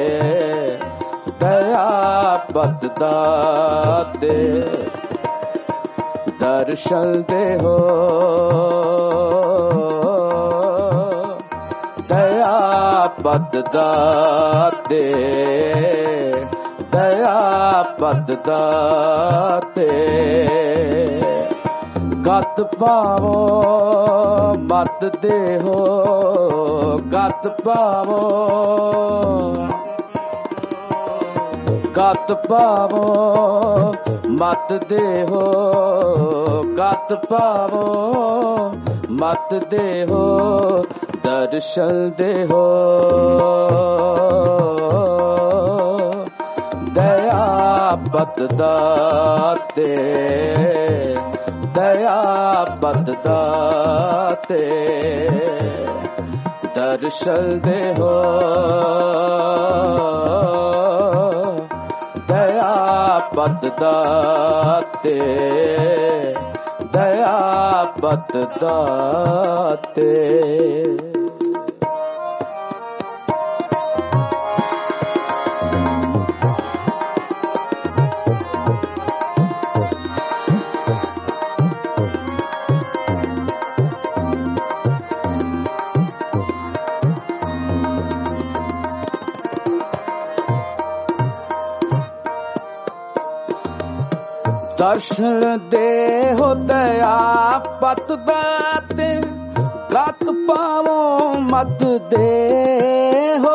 Speaker 1: ਦਇਆ ਪਤ ਦਾਤੇ ਦਰਸ਼ਨ ਦੇਹੋ ਦਇਆ ਪਤ ਦਾਤੇ ਦਇਆ ਪਤ ਦਾਤੇ ਗਤ ਪਾਵੋ ਮਤ ਦੇਹੋ ਗਤ ਪਾਵੋ ਗਤ ਪਾਵੋ ਮਤ ਦੇਹੋ ਗਤ ਪਾਵੋ ਮਤ ਦੇਹੋ ਦਰਸ਼ਨ ਦੇਹੋ ਦਇਆ ਪਤ ਦਾਤੇ ਦਇਆ ਪਤ ਦਾਤੇ ਦਰਸ਼ਨ ਦੇਹੋ ਦਇਆ ਪਤ ਦਾਤੇ ਦਇਆ ਪਤ ਦਾਤੇ ਦਰਸ਼ਨ ਦੇਹੋ ਦਇਆ ਪਤ ਦਾਤੇ ਗਤ ਪਾਵੋ ਮਤ ਦੇਹੋ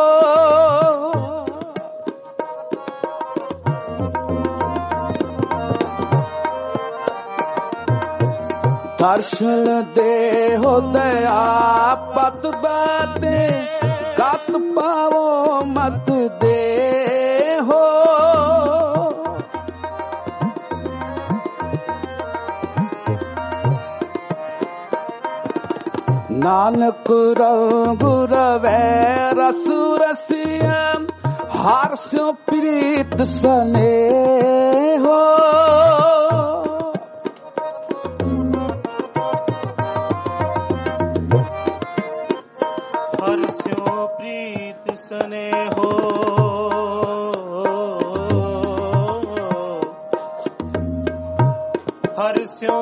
Speaker 1: ਦਰਸ਼ਨ ਦੇਹੋ ਦਇਆ ਪਤ ਦਾਤੇ ਗਤ ਪਾਵੋ ਮਤ ਦੇਹੋ ਨਾਨਕ ਰੰਗ ਰਵੈ ਰਸ ਰਸੀਆ ਹਰ ਸਿਉ ਪ੍ਰੀਤ ਸਨੇਹੋ
Speaker 2: ਹਰ ਸਿਉ ਪ੍ਰੀਤ ਸਨੇਹੋ ਹਰ ਸਿਉ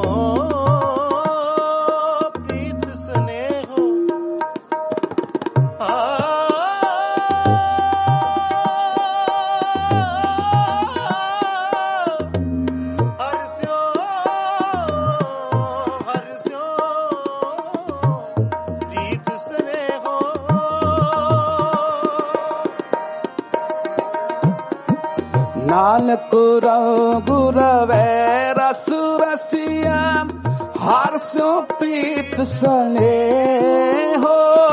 Speaker 1: ਨਾਨਕ ਰੰਗ ਰਵੈ ਰਸ ਰਸੀਆ ਹਰ ਸਿਉ ਪ੍ਰੀਤ ਸਨੇਹੋ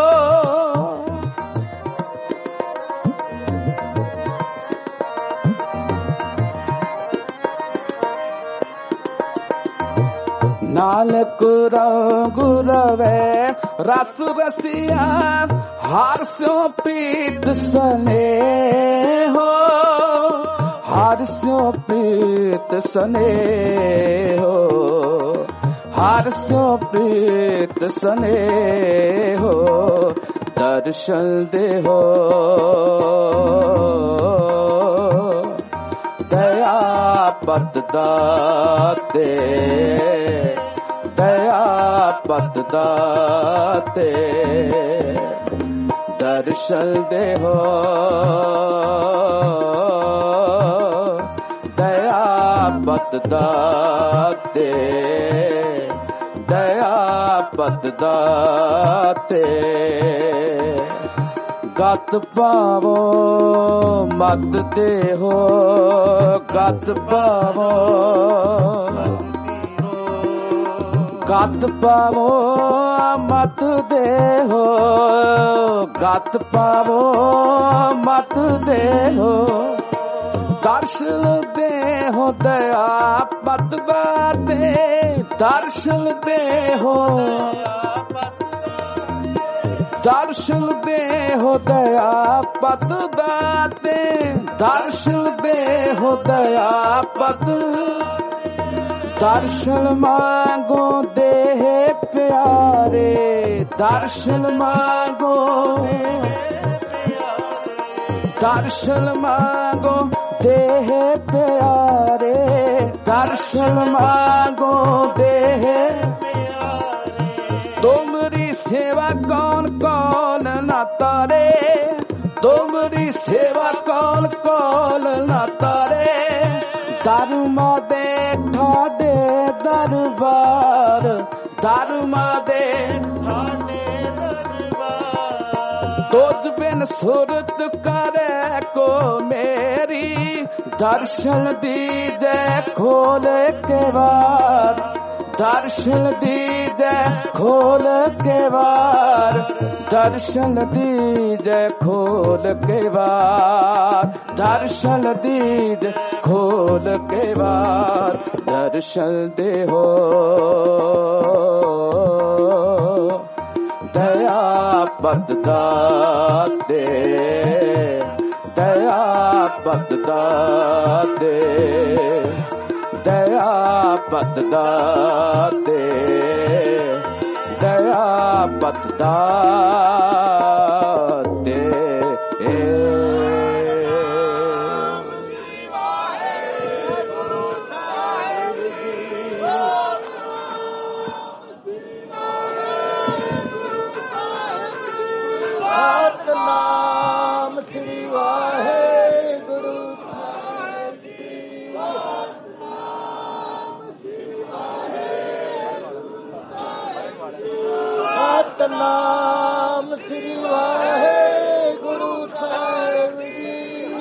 Speaker 1: ਨਾਨਕ ਰੰਗ ਰਵੈ ਰਸ ਰਸੀਆ ਹਰ ਸਿਉ ਪ੍ਰੀਤ ਸਨੇਹੋ ਹਰ ਸਿਉ ਪ੍ਰੀਤ ਸਨੇਹੋ ਹਰ ਸਿਉ ਪ੍ਰੀਤ ਸਨੇਹੋ ਦਰਸ਼ਨ ਦੇਹੋ ਦਇਆ ਪਤ ਦਾਤੇ ਦਇਆ ਪਤ ਦਾਤੇ ਦਰਸ਼ਨ ਦੇਹੋ ਪਤ ਦਾਤੇ ਦਇਆ ਪਤ ਦਾਤੇ ਗਤ ਪਾਵੋ ਮਤ ਦੇਹੋ, ਗਤ ਪਾਵੋ ਗਤ ਪਾਵੋ ਮਤ ਦੇਹੋ, ਗਤ ਪਾਵੋ ਮਤ ਦੇਹੋ। ਦਰਸ਼ਨ ਦੇਹੋ ਦਇਆ ਪਤ ਬਾਤੇ, ਦਰਸ਼ਨ ਦੇਹੋ ਦਰਸ਼ਨ ਦੇਹੋ ਦਇਆ ਪਤ ਦਾਤੇ, ਦਰਸ਼ਨ ਦੇਹੋ ਦਇਆ ਪਤ। ਦਰਸ਼ਨ ਮੰਗੋ ਦੇਹ ਪਿਆਰੇ, ਦਰਸ਼ਨ ਮੰਗੋ ਦਰਸ਼ਨ ਮੰਗੋ ਦੇਹ ਪਿਆਰੇ, ਦਰਸ਼ਨ ਮੰਗੋ ਦੇਹ। ਤੁਮਰੀ ਸੇਵਾ ਕੌਣ ਕੌਣ ਨਾ ਤਾਰੇ, ਤੁਮਰੀ ਸੇਵਾ ਕੌਣ ਕੌਣ ਨਾ ਤਾਰੇ। ਧਰਮ ਦੇ ਠਾਡੇ ਦਰਬਾਰ, ਧਰਮ ਦੇ ਠਾਡੇ ਦਰਬਾਰ। ਤੁਝ ਬਿਨ ਸੁਰਤ ਕਰੇ ਕੋ ਮੇਰੀ, ਦਰਸ਼ਨ ਦੀਜੈ ਖੋਲ ਕੇ ਵਾਰ, ਦਰਸ਼ਨ ਦੀਜੈ ਖੋਲ ਕੇ ਵਾਰ, ਦਰਸ਼ਨ ਦੀਜੈ ਖੋਲ ਕੇ ਵਾਰ, ਦਰਸ਼ਨ ਦੀਜੈ ਖੋਲ ਕੇ ਵਾਰ। ਦਰਸ਼ਨ ਦੇਹੋ ਦਇਆ ਪਤ ਦਾਤੇ, ਦਇਆ ਪਤ ਦਾਤੇ, ਦਇਆ ਪਤ ਦਾਤੇ, ਦਇਆ ਪਤ ਦਾਤੇ।
Speaker 3: ਸਤਿਨਾਮ ਸ੍ਰੀ ਵਾਹਿਗੁਰੂ ਸਾਹਿਬ ਜੀ। ਸਤਿਨਾਮ ਸ੍ਰੀ ਵਾਹਿਗੁਰੂ ਸਾਹਿਬ ਜੀ।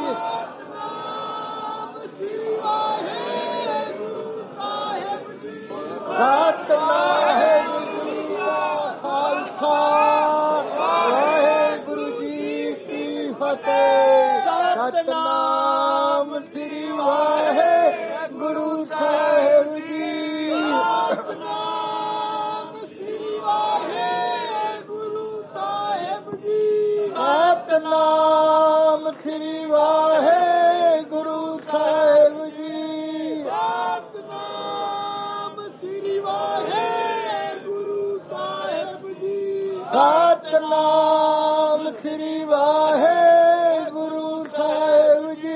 Speaker 3: ਸਤਿਨਾਮ ਜੀ ਦਾ ਖਾਲਸਾ, ਵਾਹਿਗੁਰੂ ਜੀ ਕੀ ਫਤਿਹ। ਸਤਿਨਾਮ ਸ੍ਰੀ ਵਾਹਿਗੁਰੂ ਸਾਹਿਬ ਜੀ। ਸਤਿਨਾਮ ਸ੍ਰੀ ਵਾਹਿਗੁਰੂ ਸਾਹਿਬ ਜੀ। ਸਤਿਨਾਮ ਸ੍ਰੀ ਵਾਹਿਗੁਰੂ ਸਾਹਿਬ ਜੀ। ਸਤਿਨਾਮ ਸ੍ਰੀ ਵਾਹਿਗੁਰੂ ਸਾਹਿਬ ਜੀ। ਸਤਿਨਾਮ ਸ੍ਰੀ ਵਾਹਿਗੁਰੂ ਸਾਹਿਬ ਜੀ।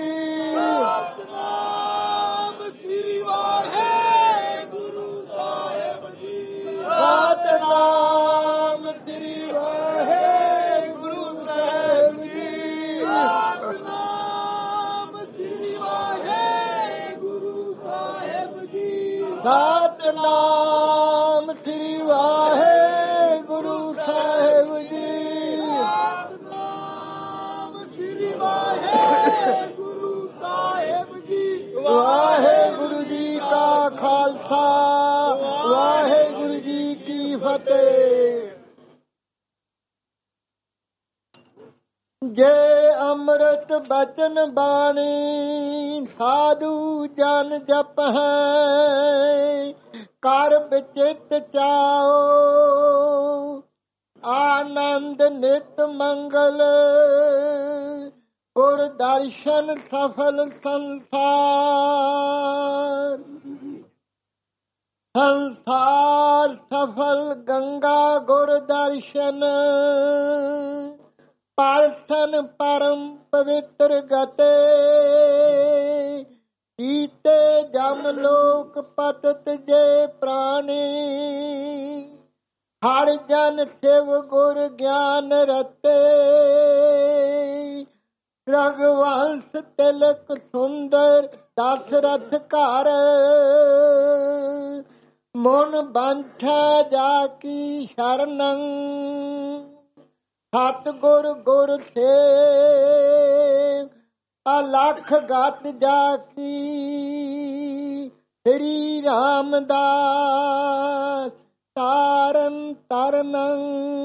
Speaker 3: ਸਤਿਨਾਮ ਸ੍ਰੀ ਵਾਹਿਗੁਰੂ ਸਾਹਿਬ ਜੀ। ਸਤਿਨਾਮ ਸ੍ਰੀ ਵਾਹਿਗੁਰੂ ਸਾਹਿਬ ਜੀ। ਸਤਿਨਾਮ ਸ੍ਰੀ ਵਾਹਿਗੁਰੂ ਸਾਹਿਬ ਜੀ। ਸਤਿਨਾਮ ਸ੍ਰੀ ਵਾਹਿਗੁਰੂ ਸਾਹਿਬ ਜੀ। ਸਤਿਨਾਮ ਸ੍ਰੀ ਵਾਹਿਗੁਰੂ ਸਾਹਿਬ ਜੀ। ਵਾਹਿਗੁਰੂ ਜੀ ਕਾ ਖਾਲਸਾ, ਵਾਹਿਗੁਰੂ ਜੀ ਕੀ ਫਤਿਹ। ਜੇ ਅੰਮ੍ਰਿਤ ਬਚਨ ਬਾਣੀ ਸਾਧੂ ਜਨ ਜਪ ਹੈ, ਕਰ ਬਿਚਿਤ ਚਾਓ ਆਨੰਦ ਨਿਤ ਮੰਗਲ। ਗੁਰ ਦਰਸ਼ਨ ਸਫਲ ਸੰਸਾਰ, ਸੰਸਾਰ ਸਫਲ ਗੰਗਾ ਗੁਰ ਦਰਸ਼ਨ। ਪਰਸਨ ਪਰਮ ਪਵਿੱਤਰ ਗਤੇ, ਕੀਤੇ ਜਮ ਲੋਕ ਪਤਿਤ ਜੇ ਪ੍ਰਾਣੀ। ਹਰ ਜਨ ਸਿਵ ਗੁਰ ਗਿਆਨ ਰਤੇ, ਰਘੁਵੰਸ਼ ਤਿਲਕ ਸੁੰਦਰ ਦਸ਼ਰਥ ਘਰ। ਮਨ ਬੰਠਾ ਜਾ ਕੀ ਸ਼ਰਨੰ,
Speaker 4: ਸਤਿਗੁਰ ਗੁਰ ਸੇ ਅਲਖ ਗਤ ਜਾ ਕੀ ਸ੍ਰੀ ਰਾਮਦਾਸ ਤਾਰਨ ਤਰਨੰ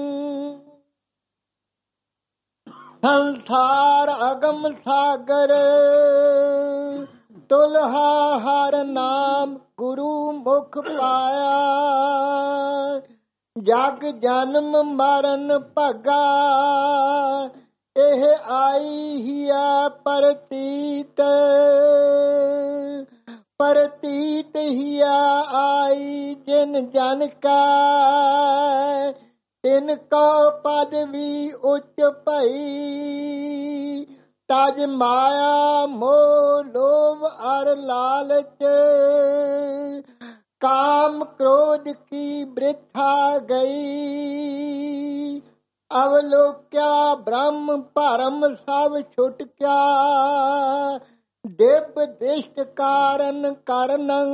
Speaker 4: ਸੰਸਾਰ ਅਗਮ ਸਾਗਰ ਤੁਲਹਾ ਹਰ ਨਾਮ ਗੁਰੂ ਮੁਖ ਪਾਇਆ ਜਗ ਜਨਮ ਮਰਨ ਭਗਾ ਇਹ ਆਈ ਹੀਆ ਪ੍ਰਤੀਤ ਹੀਆ ਆਈ ਜਿਨ ਜਨ ਕਾ ਤਿਨ ਕੋ ਪਦ ਵੀ ਉੱਚ ਭਈ ਤਜ ਮਾਇਆ ਮੋਹ ਲੋਭ ਅਰ ਲਾਲਚ ਕਾਮ ਕ੍ਰੋਧ ਕੀ ਬ੍ਰਿਥਾ ਗਈ ਅਵਲੋਕਿਆ ਬ੍ਰਹਮ ਭਰਮ ਸਭ ਛੁਟਕਿਆ ਦਿਵ ਦ੍ਰਿਸ਼ਟ ਕਾਰਨ ਕਰਨੰ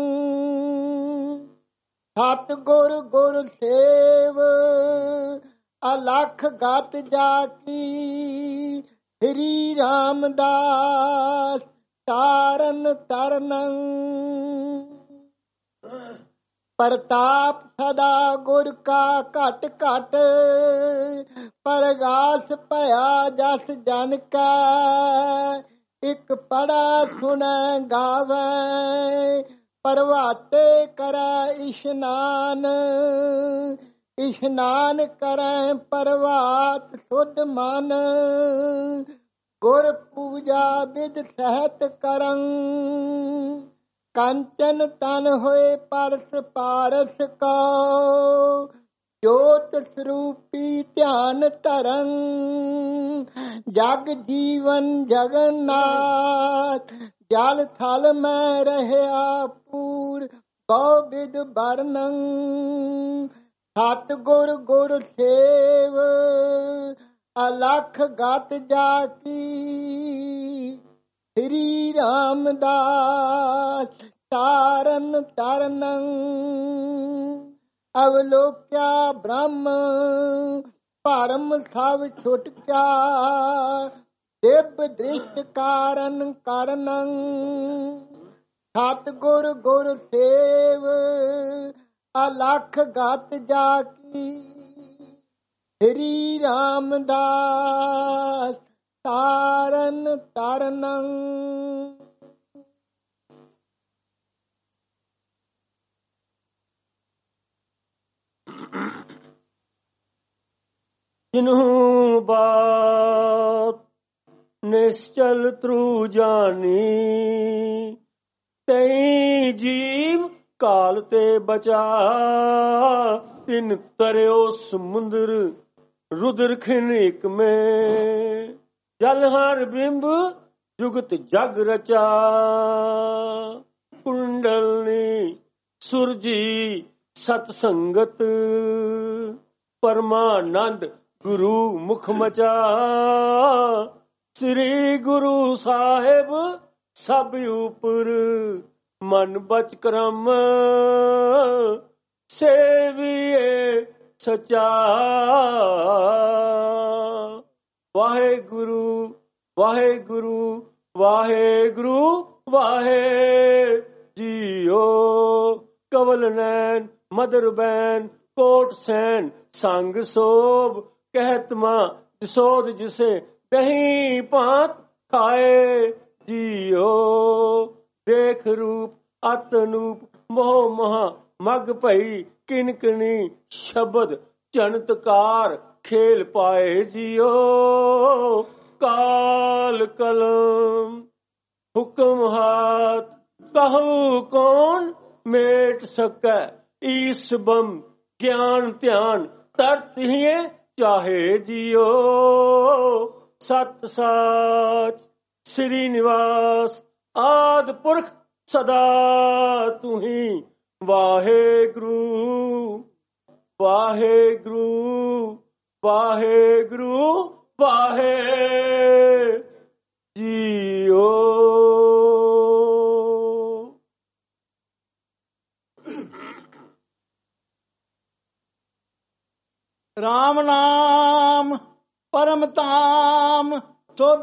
Speaker 4: ਸਤਿਗੁਰ ਗੁਰ ਸੇਵ ਅਲਖ ਗਤ ਜਾ ਕੀ ਸ੍ਰੀ ਰਾਮਦਾਸ ਤਾਰਨ ਤਰਨੰ ਪ੍ਰਤਾਪ ਸਦਾ ਗੁਰ ਕਾ ਘਟ ਘਟ ਪਰਗਾਸ ਭਇਆ ਜਸ ਜਨ ਕਾ ਇਕ ਪੜਾ ਸੁਣੈ ਗਾਵੈ ਪ੍ਰਭਾਤੇ ਕਰੈ ਇਸ਼ਨਾਨ ਕਰੈ ਪ੍ਰਭਾਤ ਸੁਧ ਮਨ ਗੁਰ ਪੂਜਾ ਵਿਦ ਸਹਿਤ ਕਰੰ ਕੰਚਨ ਤਨ ਹੋਏ ਪਰਸ ਪਾਰਸ ਕੋ ਜੋਤ ਸਰੂਪੀ ਧਿਆਨ ਧਰੰ ਜਗ ਜੀਵਨ ਜਗਨਨਾਥ ਜਲ ਥਲ ਮੈਂ ਰਹਿਆ ਪੂਰ ਬਹੁ ਵਿਦ ਵਰਨੰ ਸਤਿਗੁਰ ਗੁਰ ਸੇਵ ਅਲਖ ਗਤ ਜਾ ਕੀ ਸ੍ਰੀ ਰਾਮਦਾਸ ਤਾਰਨ ਤਰਨੰ ਅਵਲੋਕਿਆ ਬ੍ਰਹਮ ਭਰਮ ਸਭ ਛੁਟਕਿਆ ਦਿਵ ਦ੍ਰਿਸ਼ਟ ਕਾਰਨ ਕਰਨੰ ਸਤਿਗੁਰ ਗੁਰ ਸੇਵ ਅਲਖ ਗਤ ਜਾ ਕੀ ਸ੍ਰੀ ਰਾਮਦਾਸ ਤਾਰਨ ਤਰਨੰ
Speaker 3: ਜਿਨਹੁ ਬਾਤ ਨਿਸ਼ਚਲ ਤ੍ਰੂ ਜਾਨੀ ਤਈ ਜੀਵ ਕਾਲ ਤੇ ਬਚਾ ਤਿਨ ਤਰਿਓ ਸਮੁੰਦਰ ਰੁਦਰ ਖਿਨ ਇਕ ਮੈਂ ਜਲ ਹਰ ਬਿੰਬ ਜੁਗਤ ਜਗ ਰਚਾ ਕੁੰਡਲਨੀ ਸੁਰਜੀ ਸਤ ਸੰਗਤ ਪਰਮਾਨੰਦ ਗੁਰੂ ਮੁਖ ਮਚਾ ਸ੍ਰੀ ਗੁਰੂ ਸਾਹਿਬ ਸਭ ਉਪਰ ਮਨ ਬਚ ਕਰਮ ਸੇਵੀਏ ਸਚਾ ਵਾਹਿਗੁਰੂ ਵਾਹਿਗੁਰੂ ਵਾਹਿਗੁਰੂ ਵਾਹਿ ਜੀਓ ਕਵਲ ਨੈਣ ਮਦਰ ਬੈਨ ਕੋਟ ਸੈਨ ਸੰਗ ਸੋਭ ਕਹਿਤ ਮਾਂ ਜਸੋਦ ਜਿਸੇ ਦਹੀਂ ਭਾਤ ਖਾਏ ਜੀਓ ਦੇਖ ਰੂਪ ਅਤ ਅਨੂਪ ਮੋਹ ਮਹਾ ਮਗ ਭਈ ਕਿਨਕਣੀ ਸ਼ਬਦ ਚਣਤਕਾਰ ਖੇਲ ਪਾਏ ਜੀਓ ਕਾਲ ਕਲਮ ਹੁਕਮ ਹਾਥ ਕਹੂ ਕੌਣ ਮੇਟ ਸਕੈ ਈਸ ਬਮ ਗਿਆਨ ਧਿਆਨ ਤਰਤ ਹੀਏ ਚਾਹੇ ਜੀਓ ਸਤ ਸਾਚ ਸ੍ਰੀ ਨਿਵਾਸ ਆਦ ਪੁਰਖ ਸਦਾ ਤੁਹੀ ਵਾਹਿਗੁਰੂ ਵਾਹਿਗੁਰੂ ਵਾਹਿਗੁਰੂ ਵਾਹਿ ਜੀਓ
Speaker 4: ਰਾਮ ਨਾਮ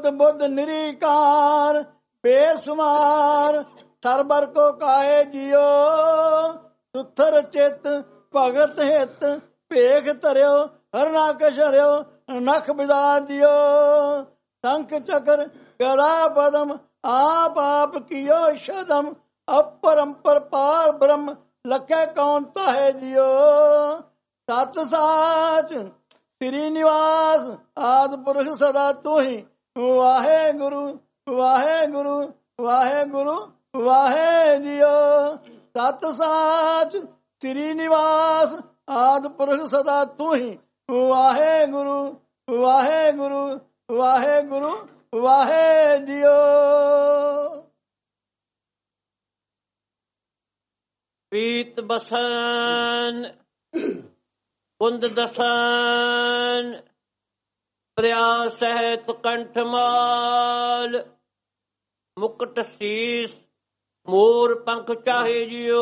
Speaker 4: बुद्ध बुद्ध निरीकार बेसुमार सरबर को काहे जियो सुथर चित भगत हित भेख धरियो हरना कशरियो नख बिदा दियो शंख चक्र गला पदम आप आप कियो शदम अपरंपर पार ब्रह्म लखे कौन ताहे जियो सत साच श्री निवास आदि पुरुष सदा तू ही वाहे गुरु वाहे गुरु वाहे गुरु वाहे जियो सत साच श्री निवास आदि पुरुष सदा तू ही वाहे गुरु वाहे गुरु वाहे गुरु वाहे जियो।
Speaker 5: पीत बसन कुंद दसन प्रयास सहित कंठमाल मुकुट शीस मोर पंख चाहे जियो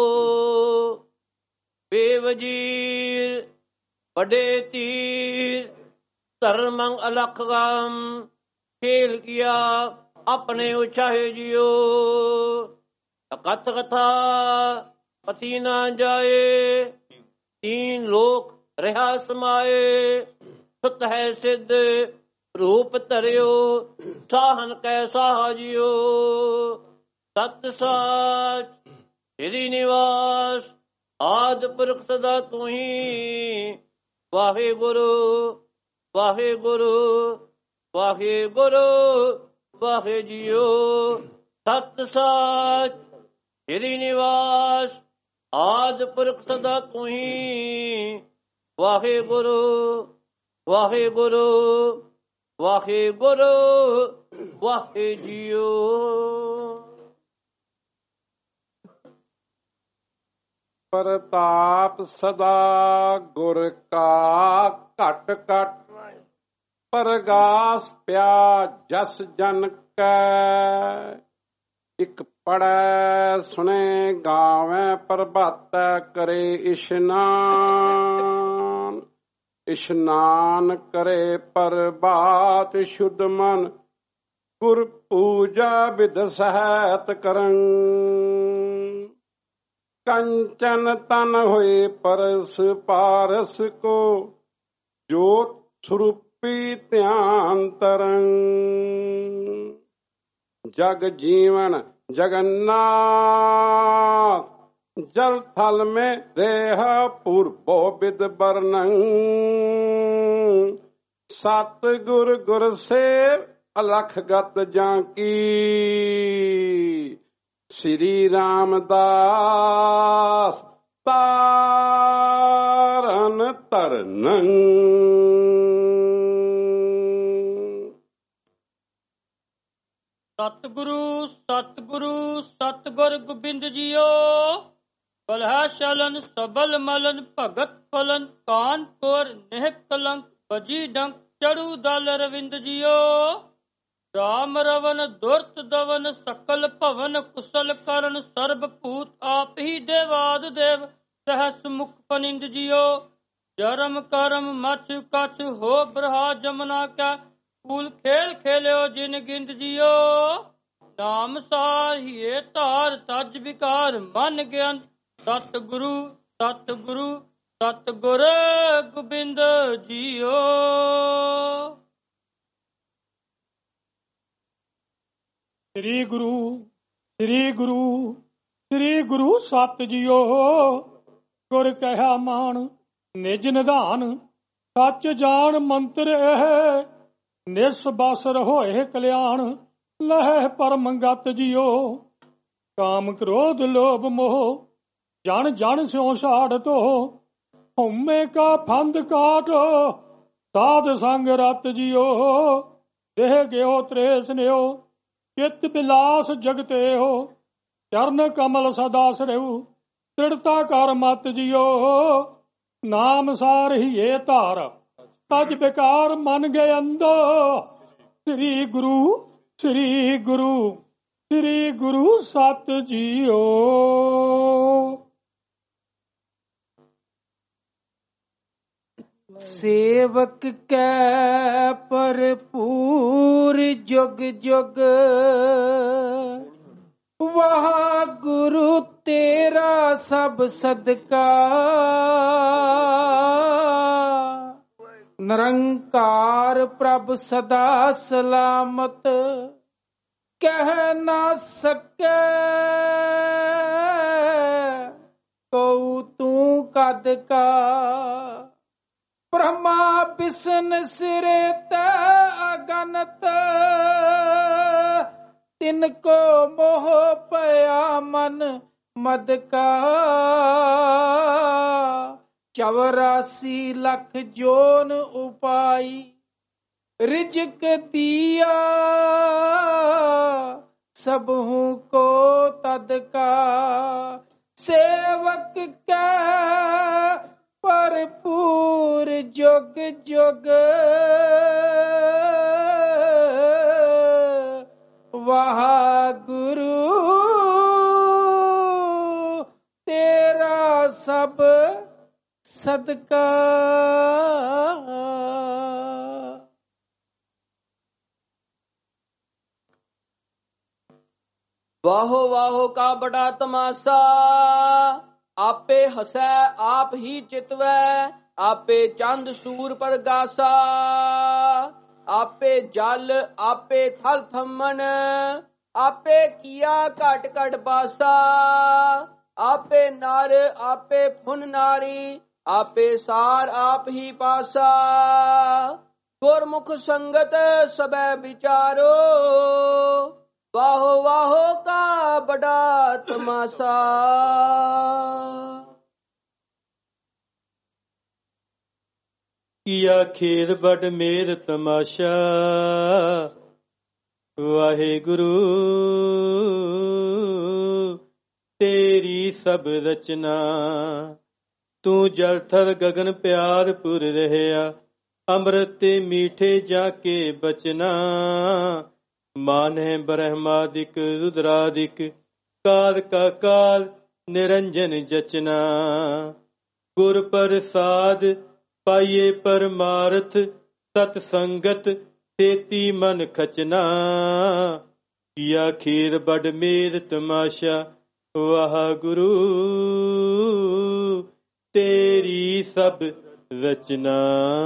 Speaker 5: बेवजीर बड़े तीर धर्मं अलख गम खेल किया अपने उचाहे जियो कथ कथा पति न जाए तीन लोक रहा समाए सुत है सिद्ध रूप धरियो साहन कैसा जियो सत साच श्री निवास आदि पुरख सदा तू ही वाहे गुरु वाहे गुरु वाहे गुरु वाहे जियो सत साच श्री निवास आदि पुरख सदा तू ही वाहे गुरु वाहे गुरु वाहे गुरु वाहे जियो।
Speaker 6: प्रताप सदा गुर का घट घट परगास प्या जस जन कै इक पढ़ै सुने गावे प्रभातै करे इशनान इशनान करे प्रभात शुद्ध मन गुर पूजा विध सहत करं कंचन तन होए परस पारस को जोत स्वरूपी ध्यान तरंग जग जीवन जगन्नाथ जल थल में रेह पूर्वो विद वर्णन सत गुर गुर सेव अलख गत जाकी श्री रामदास तारन तरनं।
Speaker 7: सतगुरु सतगुरु सतगुर गोबिंद जियो बलहा शलन सबल मलन भगत फलन कानपुर नेह कलंक बजी डंक चढ़ू दल रविंद जियो राम रवन दुर्त दवन सकल भवन कुशल करण सर्ब भूत आप ही देवाद देव सहस मुख फनिंद जियो जरम करम मछ कछ हो ब्रहा जमुना का फूल खेल खेलो जिन गिंद जियो नाम साहिए तार तज विकार मन ज्ञान सतगुरु सतगुरु सतगुर गोबिंद जियो।
Speaker 8: श्री गुरु श्री गुरु श्री गुरु सत जियो गुर कहा मान निज निधान सच जान मंत्र एह निस बासर होए कल्याण लह परम गत जियो काम क्रोध लोभ मोह जन जन स्यों साड़ तो हउमे का फंद काट साध संग रत जियो देह गयो त्रेस न्यो चित बिलास जगते हो चरण कमल सदा सरऊ दृढ़ता कर मत जियो नाम सार ही ये तार तज बेकार मन गए अंदो श्री गुरु श्री गुरु श्री गुरु सत जियो।
Speaker 9: ਸੇਵਕ ਕੈ ਭਰਪੂਰ ਜੁਗ ਜੁਗ ਵਾਹਿਗੁਰੂ ਤੇਰਾ ਸਭ ਸਦਕਾ ਨਿਰੰਕਾਰ ਪ੍ਰਭ ਸਦਾ ਸਲਾਮਤ ਕਹਿ ਨਾ ਸਕੈ ਕਉ ਤੂੰ ਕਦ ਕਾ ਬ੍ਰਹਮਾ ਬਿਸ਼ਨ ਸਿਰੇ ਤੈ ਅਗਨਤ ਤਿਨ ਕੋ ਮੋਹ ਪਿਆ ਮਨ ਮਦ ਕਾ 84 ਲੱਖ ਜੋਨ ਉਪਾਈ ਰਿਜਕ ਦਿਆ ਸਭੂ ਕੋ ਤਦ ਕਾ ਸੇਵਕ ਕੈ ਭਰਪੂਰ ਜੁਗ ਜੁਗ ਵਾਹਿਗੁਰੂ ਤੇਰਾ ਸਭ ਸਦਕਾ।
Speaker 5: ਵਾਹੋ ਵਾਹੋ ਕਾ ਬੜਾ ਤਮਾਸਾ ਆਪੇ ਹਸੈ ਆਪ ਹੀ ਚਿਤਵੈ ਆਪੇ ਚੰਦ ਸੂਰ ਪ੍ਰਗਾਸਾ ਆਪੇ ਜਲ ਆਪੇ ਥਲ ਥੰਮਣ ਆਪੇ ਕੀਆ ਘਟ ਘਟ ਬਾਸਾ ਆਪੇ ਨਰ ਆਪੇ ਫੁਨ ਨਾਰੀ ਆਪੇ ਸਾਰ ਆਪ ਹੀ ਪਾਸਾ ਗੁਰਮੁਖ ਸੰਗਤ ਸਬੈ ਵਿਚਾਰੋ ਵਾਹੋ ਵਾਹੋ ਕਾ ਬੜਾ ਤਮਾਸਾ।
Speaker 10: ਕੀਆ ਖੇਦ ਬੜ ਮੇਰ ਤਮਾਸ਼ਾ ਵਾਹਿਗੁਰੂ ਤੇਰੀ ਸਭ ਰਚਨਾ ਤੂੰ ਜਲ ਥਲ ਗਗਨ ਪਿਆਰ ਪੁਰ ਰਹਿਆ ਅੰਮ੍ਰਿਤ ਤੇ ਮੀਠੇ ਜਾ ਕੇ ਬਚਨਾ ਮਾਨਹਿ ਬ੍ਰਹਮਾਦਿਕ ਰੁਦਰਾਦਿਕ ਕਾਲ ਕਾ ਕਾਲ ਨਿਰੰਜਨ ਜਚਨਾ ਗੁਰ ਪ੍ਰਸਾਦ ਪਾਈਏ ਪਰਮਾਰਥ ਸਤ ਸੰਗਤ ਤੇਤੀ ਮਨ ਖਚਨਾ ਕੀਆ ਖੀਰ ਬੜ ਮੇਰ ਤਮਾਸ਼ਾ ਵਾਹਿਗੁਰੂ ਤੇਰੀ ਸਭ ਰਚਨਾ।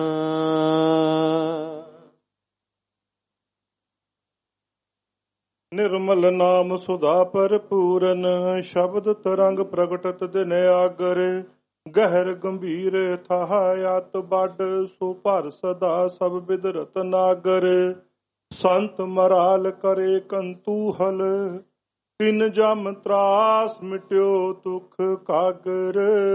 Speaker 2: ਨਿਰਮਲ ਨਾਮ ਸੁਧਾ ਭਰਪੂਰਨ ਸ਼ਬਦ ਤਰੰਗ ਪ੍ਰਗਟਤ ਦਿਨ ਆਗਰ ਗਹਿਰ ਗੰਭੀਰ ਥਾਇਤ ਬੱਡ ਸੋ ਭਰ ਸਦਾ ਸਭ ਬਿਦ ਰਤਨਾਗਰ ਸੰਤ ਮਰਾਲ ਕਰੇ ਕੰਤੂਹਲ ਤਿਨ ਜਮ ਤਰਾਸ ਮਿਟਿਓ ਦੁਖ ਕਾਗਰ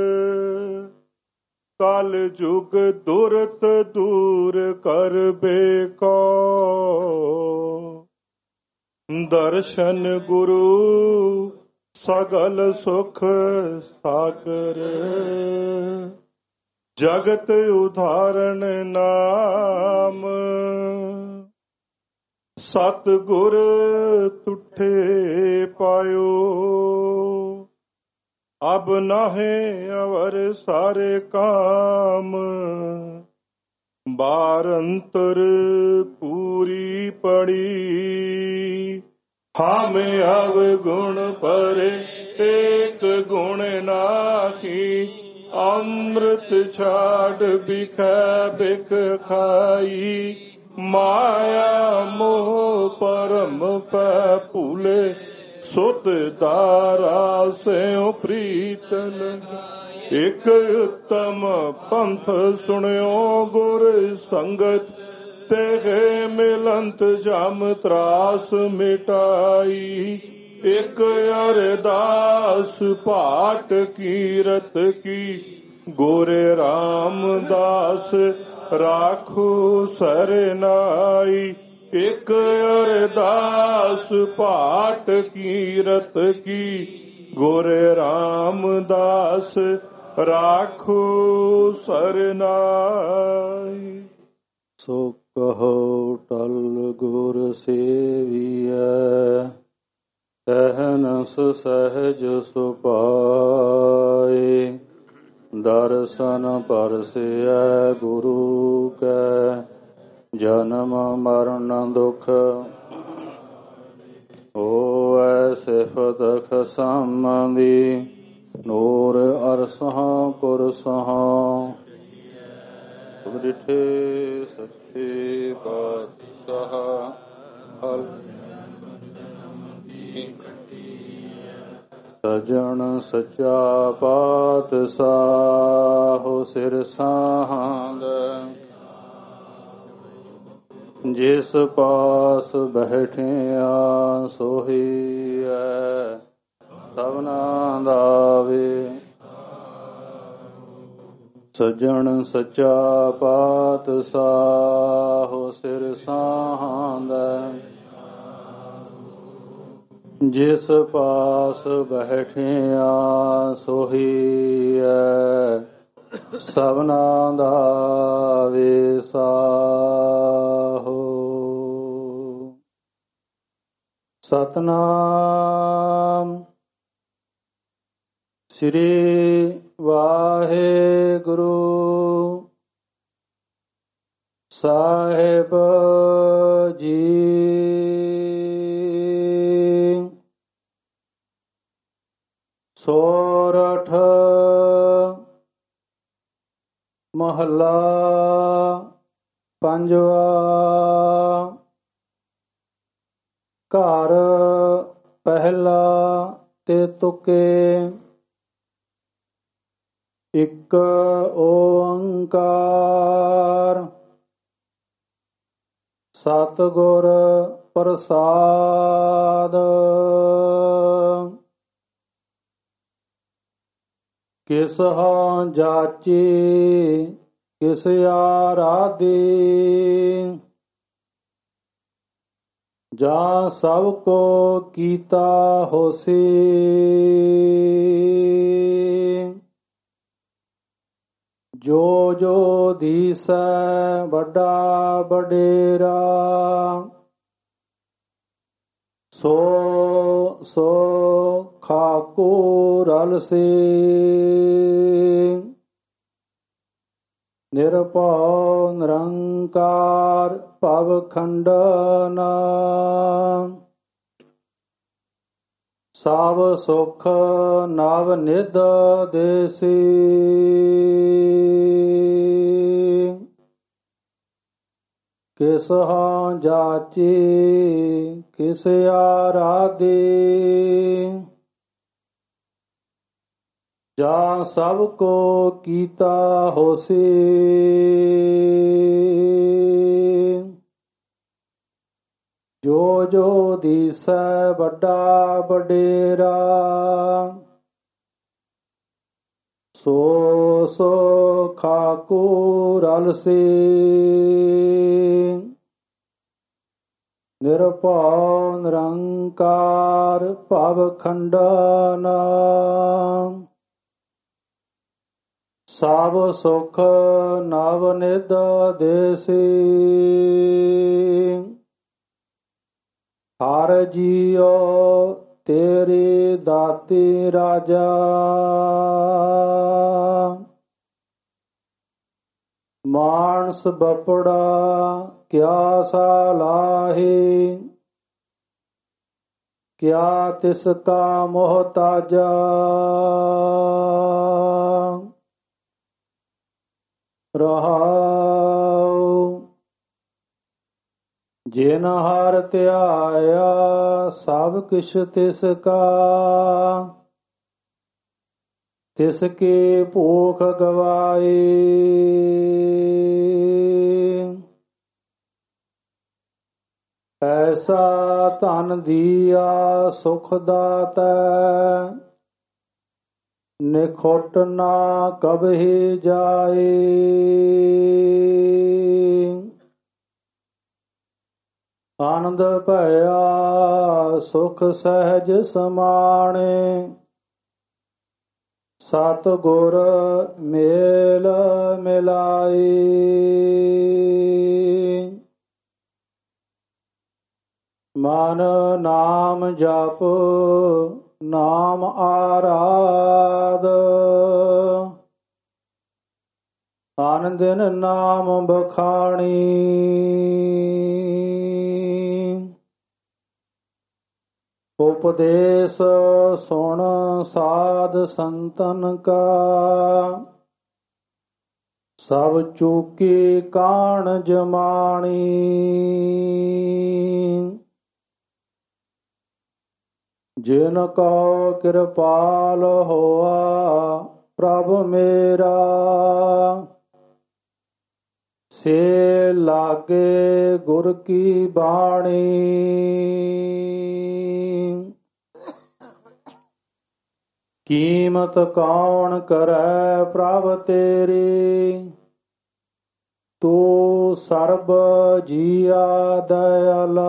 Speaker 2: ਕਲ ਜੁਗ ਦੁਰਤ ਦੂਰ ਕਰਬੇ ਕੋ ਦਰਸ਼ਨ ਗੁਰੂ ਸਗਲ ਸੁਖ ਸਾਗਰ ਜਗਤ ਉਧਾਰਨ ਨਾਮ ਸਤ ਗੁਰ ਤੁਠੇ ਪਾਇਓ ਅਬ ਨਾਹੇ ਅਵਰ ਸਾਰੇ ਕਾਮ ਬਾਰ ਅੰਤਰ ਪੂਰੀ ਪੜੀ ਹਮ ਅਵ ਗੁਣ ਪਰੇ ਏਕ ਗੁਣ ਨਾਹੀ ਅੰਮ੍ਰਿਤ ਛਾੜ ਬਿਖੈ ਬਿਖ ਖਾਈ ਮਾਇਆ ਮੋਹ ਪਰਮ ਪੈ ਭੂਲੇ ਸੁਤ ਦਾਰਾ ਸਿਉ ਪ੍ਰੀਤਨ ਇਕ ਉਤਮ ਪੰਥ ਸੁਣਿਓ ਗੁਰ ਸੰਗਤ ਤੇ ਮਿਲੰਤ ਜਮ ਤਰਾਸ ਮਿਟਾਈ ਇਕ ਅਰਦਾਸ ਪਾਟ ਕੀਰਤ ਕੀ ਗੋਰੇ ਰਾਮਦਾਸ ਰਾਖੋ ਸਰਨਾਈ ਇਕ ਅਰਦਾਸ ਪਾਟ ਕੀਰਤ ਕੀ ਗੋਰੇ ਰਾਮਦਾਸ ਰਾਖੋ ਸਰਨਾਈ।
Speaker 10: ਸੋ ਕਹੋ ਟਲ ਗੁਰ ਸੇਵੀਐ ਸਹਨ ਸਹਿਜ ਸੁਪਾਏ
Speaker 11: ਦਰਸ਼ਨ ਪਰਸਿਐ ਗੁਰੂ ਕੈ ਜਨਮ ਮਰਨ ਦੁਖ ਹੋਵੈ ਸਿਫਤ ਖਸਮ ਦੀ ਨੂਰ ਅਰਸਹਾਂ ਕੁਰਸਹਾਂ ਬ੍ਰਿਠੇ ਸੱਚੇ ਪਾਤਸ਼ਾਹ ਹਲ ਸਜਣ ਸੱਚਾ ਪਾਤਸ਼ਾਹ ਸਿਰ ਸਾਹੰਗ ਜਿਸ ਪਾਸ ਬੈਠਿਆ ਸੋਹੀਐ ਸਭਨਾ ਦਾ ਵੇ ਸਜਣ ਸੱਚਾ ਪਾਤਸ਼ਾਹ ਸਿਰ ਸਾਹੰਗ ਜਿਸ ਪਾਸ ਬੈਠਿਆ ਸੋਹੀਐ ਸਭਨਾ ਦਾ ਵੇਸਾਹੋ। ਸਤਨਾਮ ਸ੍ਰੀ ਵਾਹਿਗੁਰੂ ਸਾਹਿਬ ਜੀ। ਸੋਰਠ ਮਹੱਲਾ ਪੰਜਵਾ। ਘਰ ਪਹਿਲਾ ਤੇ ਤੁਕੇ ਇਕ ਓੰਕਾਰ ਸਤਿਗੁਰ ਪ੍ਰਸਾਦ। ਕਿਸ ਹਾਂ ਜਾਚੀ ਕਿਸ ਆਰਾਧੀ ਜਾਂ ਸਭ ਕੋ ਕੀਤਾ ਹੋਸੀ। ਜੋ ਜੋ ਦੀਸੈ ਵੱਡਾ ਵਡੇਰਾ ਸੋ ਸੋ ਖਾਕੂ ਰਲਸੀ। ਨਿਰਭਉ ਨਿਰੰਕਾਰ ਭਵ ਖੰਡਨ ਸਭ ਸੁਖ ਨਵ ਨਿਧ ਦੇਸੀ। ਕਿਸ ਹਾਂ ਜਾਚੀ ਕਿਸ ਆਰਾਧੀ ਜਾਂ ਸਭ ਕੋ ਕੀਤਾ ਹੋਸੀ। ਜੋ ਜੋ ਦੀਸੈ ਵੱਡਾ ਵਡੇਰਾ ਸੋ ਸੋ ਖਾਕੂ ਰਲਸੀ। ਨਿਰਭਉ ਨਿਰੰਕਾਰ ਭਵ ਖੰਡਨ ਸਭ ਸੁਖ ਨਵ ਨਿਧ ਦੇਸੀ। ਹਰ ਜੀਉ ਤੇਰੀ ਦਾਤੀ ਰਾਜਾ ਮਾਨਸ ਬਪੜਾ ਕਿਆ ਸਾਲਾਹੀ। ਕਿਆ ਤਿਸ ਕਾ ਮੁਹਤਾਜਾ ਰਹਾਉ। ਜਿਨ ਹਰਿ ਧਿਆਇਆ ਸਭ ਕਿਛ ਤਿਸ ਕਾ ਤਿਸ ਕੀ ਭੂਖ ਗਵਾਈ। ਐਸਾ ਧਨ ਦੀਆ ਸੁਖ ਦਾਤੈ ਨਿਖੁੱਟ ਨਾ ਕਬਹਿ ਜਾਏ। ਆਨੰਦ ਭਇਆ ਸੁਖ ਸਹਿਜ ਸਮਾਣੇ ਸਤਿਗੁਰ ਮੇਲ ਮਿਲਾਈ। ਮਨ ਨਾਮ ਜਪ ਨਾਮ ਆਰਾਧ ਆਨ ਦਿਨ ਨਾਮ ਬਖਾਣੀ। ਉਪਦੇਸ਼ ਸੁਣ ਸਾਧ ਸੰਤਨ ਕਾ, ਸਭ ਚੂਕੀ ਕਾਣ ਜਮਾਣੀ। ਜਿਨ ਕੋ ਕਿਰਪਾਲ ਹੋਆ ਪ੍ਰਭ ਮੇਰਾ, ਸੇ ਲਾਗੇ ਗੁਰ ਕੀ ਬਾਣੀ। ਕੀਮਤ ਕੌਣ ਕਰੈ ਪ੍ਰਭ ਤੇਰੀ, ਤੂੰ ਸਰਬ ਜੀਆ ਦਇਆਲਾ।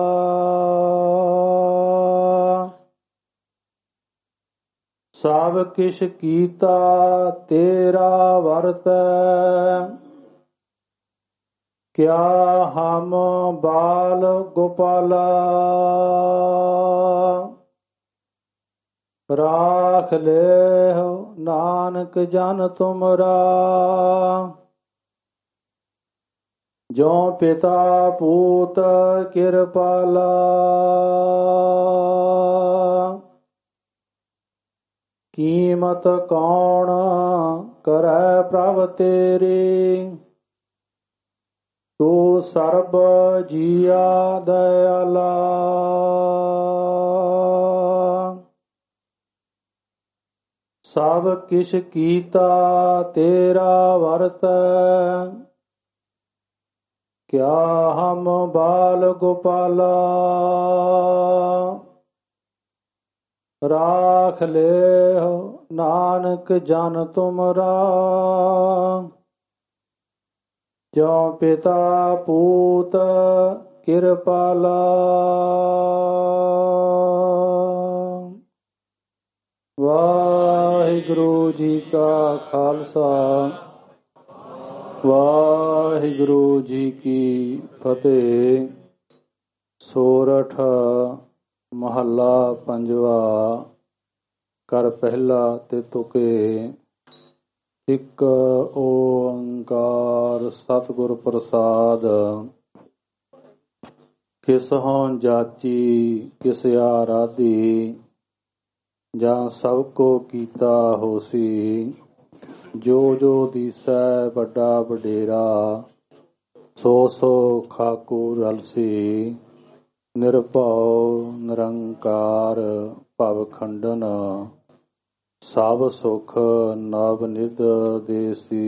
Speaker 11: ਸਭ ਕਿਛ ਕੀਤਾ ਤੇਰਾ ਵਰਤੈ, ਕਿਆ ਹਮ ਬਾਲ ਗੋਪਾਲਾ। ਰਾਖ ਲੇਹੁ ਨਾਨਕ ਜਨ ਤੁਮਰਾ, ਜੋ ਪਿਤਾ ਪੂਤ ਕਿਰਪਾਲਾ। ਕੀਮਤ ਕੌਣ ਕਰੈ ਪ੍ਰਭ ਤੇਰੀ, ਤੂੰ ਸਰਬ ਜੀਆ ਦਇਆਲਾ। ਸਭ ਕਿਛ ਕੀਤਾ ਤੇਰਾ ਵਰਤੈ, ਕਿਆ ਹਮ ਬਾਲ ਗੋਪਾਲਾ। ਰਾਖ ਲੇਹੁ ਨਾਨਕ ਜਨ ਤੁਮਰਾ, ਜੋ ਪਿਤਾ ਪੂਤ ਕਿਰਪਾਲਾ। ਵਾਹਿਗੁਰੂ ਜੀ ਕਾ ਖਾਲਸਾ, ਵਾਹਿਗੁਰੂ ਜੀ ਕੀ ਫਤਿਹ। ਸੋਰਠ ਮਹੱਲਾ ਪੰਜਵਾ। ਕਰ ਪਹਿਲਾ ਤੇ ਤੁਕੇ। ਇੱਕ ਓੰਕਾਰ ਸਤਿਗੁਰ ਪ੍ਰਸਾਦ। ਕਿਸ ਹੋਂ ਜਾਚੀ ਕਿਸ ਆਰਾਧੀ, ਜਾਂ ਸਭ ਕੋ ਕੀਤਾ ਹੋਸੀ। ਜੋ ਜੋ ਦੀਸੈ ਵੱਡਾ ਵਡੇਰਾ, ਸੋ ਸੋ ਖਾਕੂ ਰਲਸੀ। ਨਿਰਭਉ ਨਿਰੰਕਾਰ ਭਵ ਖੰਡਨ, ਸਭ ਸੁਖ ਨਵ ਨਿਧ ਦੇਸੀ।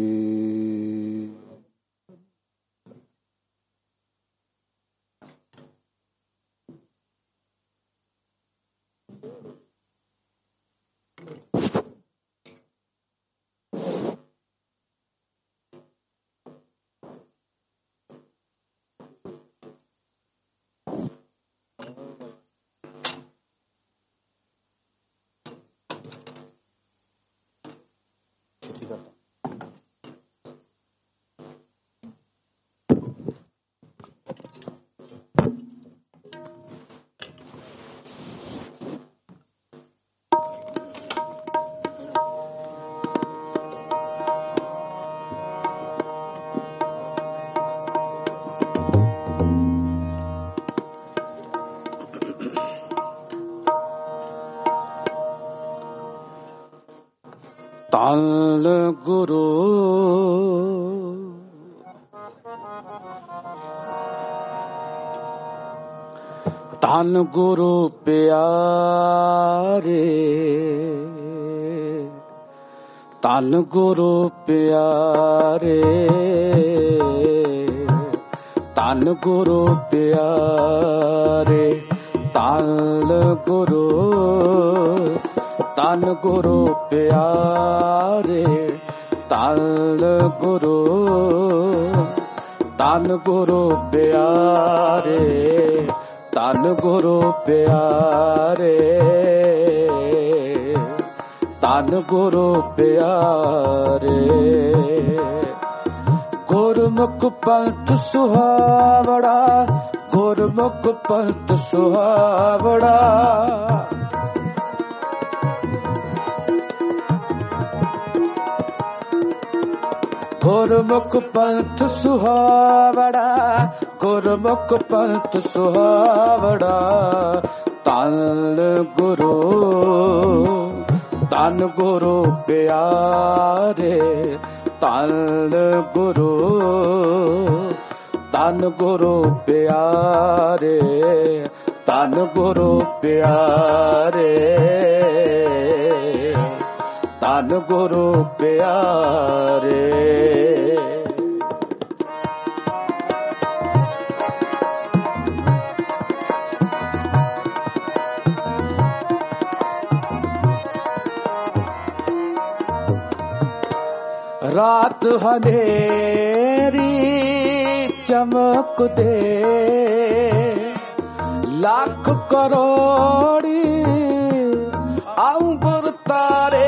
Speaker 1: ਧੰਨ ਗੁਰੂ ਧੰਨ ਗੁਰੂ ਪਿਆਰੇ, ਧੰਨ ਗੁਰੂ ਪਿਆਰੇ, ਧੰਨ ਗੁਰੂ ਪਿਆਰੇ, ਧੰਨ ਗੁਰੂ, ਧੰਨ ਗੁਰੂ ਪਿਆਰੇ, ਧੰਨ ਗੁਰੂ, ਧੰਨ ਗੁਰੂ ਪਿਆਰੇ, ਧੰਨ ਗੁਰੂ ਪਿਆਰੇ, ਧੰਨ ਗੁਰੂ ਪਿਆਰੇ। ਗੁਰਮੁਖ ਪੰਥ ਸੁਹਾਵੜਾ, ਗੁਰਮੁਖ ਪੰਥ ਸੁਹਾਵੜਾ, ਗੁਰਮੁਖ ਪੰਥ ਸੁਹਾਵੜਾ, ਗੁਰਮੁਖ ਪੰਥ ਸੁਹਾਵੜਾ। ਧੰਨ ਗੁਰੂ, ਧੰਨ ਗੁਰੂ ਪਿਆਰੇ, ਧੰਨ ਗੁਰੂ, ਧੰਨ ਗੁਰੂ ਪਿਆਰੇ, ਧੰਨ ਗੁਰੂ ਪਿਆਰੇ, ਧੰਨ ਗੁਰੂ ਪਿਆਰੇ। ਰਾਤ ਹਨੇਰੀ ਚਮਕਦੇ, ਲੱਖ ਕਰੋੜੀ ਅੰਬਰ ਤਾਰੇ।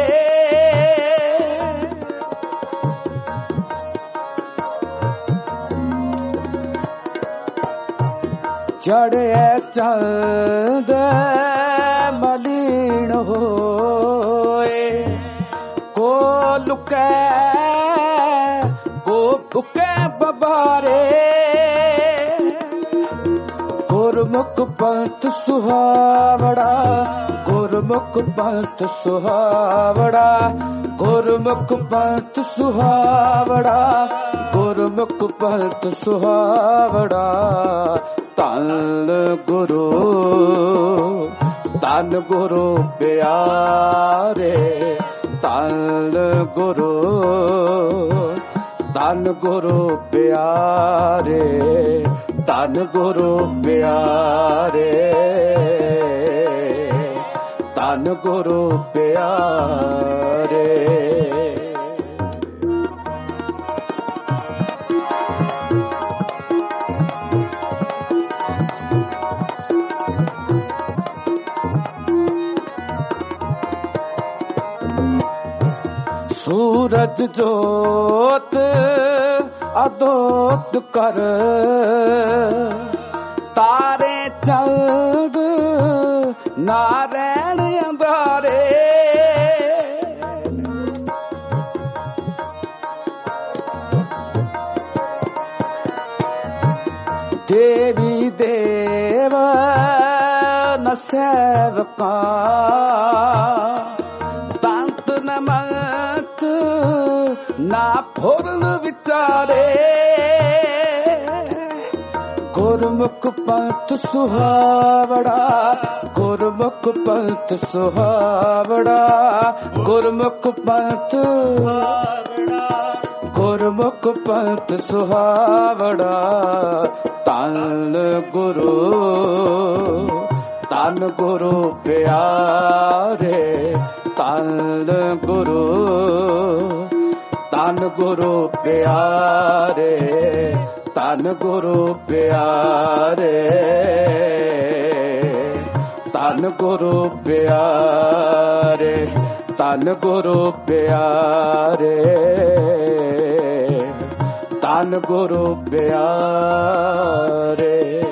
Speaker 1: ਚੜ੍ਹੇ ਚੰਦ ਮਲੀਨ ਹੋਏ, ਕੋ ਲੁਕੈ ਕੋ ਭੁਕੇ ਬਬਾਰੇ। ਗੁਰਮੁਖ ਪੰਥ ਸੁਹਾਵੜਾ, ਗੁਰਮੁਖ ਪੰਥ ਸੁਹਾਵੜਾ, ਗੁਰਮੁਖ ਪੰਥ ਸੁਹਾਵੜਾ, ਗੁਰਮੁਖ ਪੰਥ ਸੁਹਾਵੜਾ। ਧੰਨ ਗੁਰੂ, ਧੰਨ ਗੁਰੂ ਪਿਆਰੇ, ਧੰਨ ਗੁਰੂ, ਧੰਨ ਗੁਰੂ ਪਿਆਰੇ, ਧੰਨ ਗੁਰੂ ਪਿਆਰੇ, ਧੰਨ ਗੁਰੂ ਪਿਆਰੇ। ਸੂਰਜ ਜੋਤ ਅਦੋਤ ਕਰ, ਤਾਰੇ ਚੰਦ ਨਾਰੈਣ ਅੰਬਾਰੇ। ਦੇਵੀ ਦੇਵ ਨ ਸੇਵਕਾ, ਤੰਤ ਨ ਮੰਤ ਨਾ ਫੁਰਨ ਵਿਚਾਰੇ। ਗੁਰਮੁਖ ਪੰਥ ਸੁਹਾਵੜਾ, ਗੁਰਮੁਖ ਪੰਥ ਸੁਹਾਵੜਾ, ਗੁਰਮੁਖ ਪੰਥ ਸੁਹਾਵੜਾ, ਗੁਰਮੁਖ ਪੰਥ ਸੁਹਾਵੜਾ। ਧੰਨ ਗੁਰੂ, ਧੰਨ ਗੁਰੂ ਪਿਆਰੇ, ਧੰਨ ਗੁਰੂ, ਧੰਨ ਗੁਰੂ ਪਿਆਰੇ, ਧੰਨ ਗੁਰੂ ਪਿਆਰੇ, ਧੰਨ ਗੁਰੂ ਪਿਆਰੇ, ਧੰਨ ਗੁਰੂ ਪਿਆਰੇ, ਧੰਨ ਗੁਰੂ ਪਿਆਰੇ।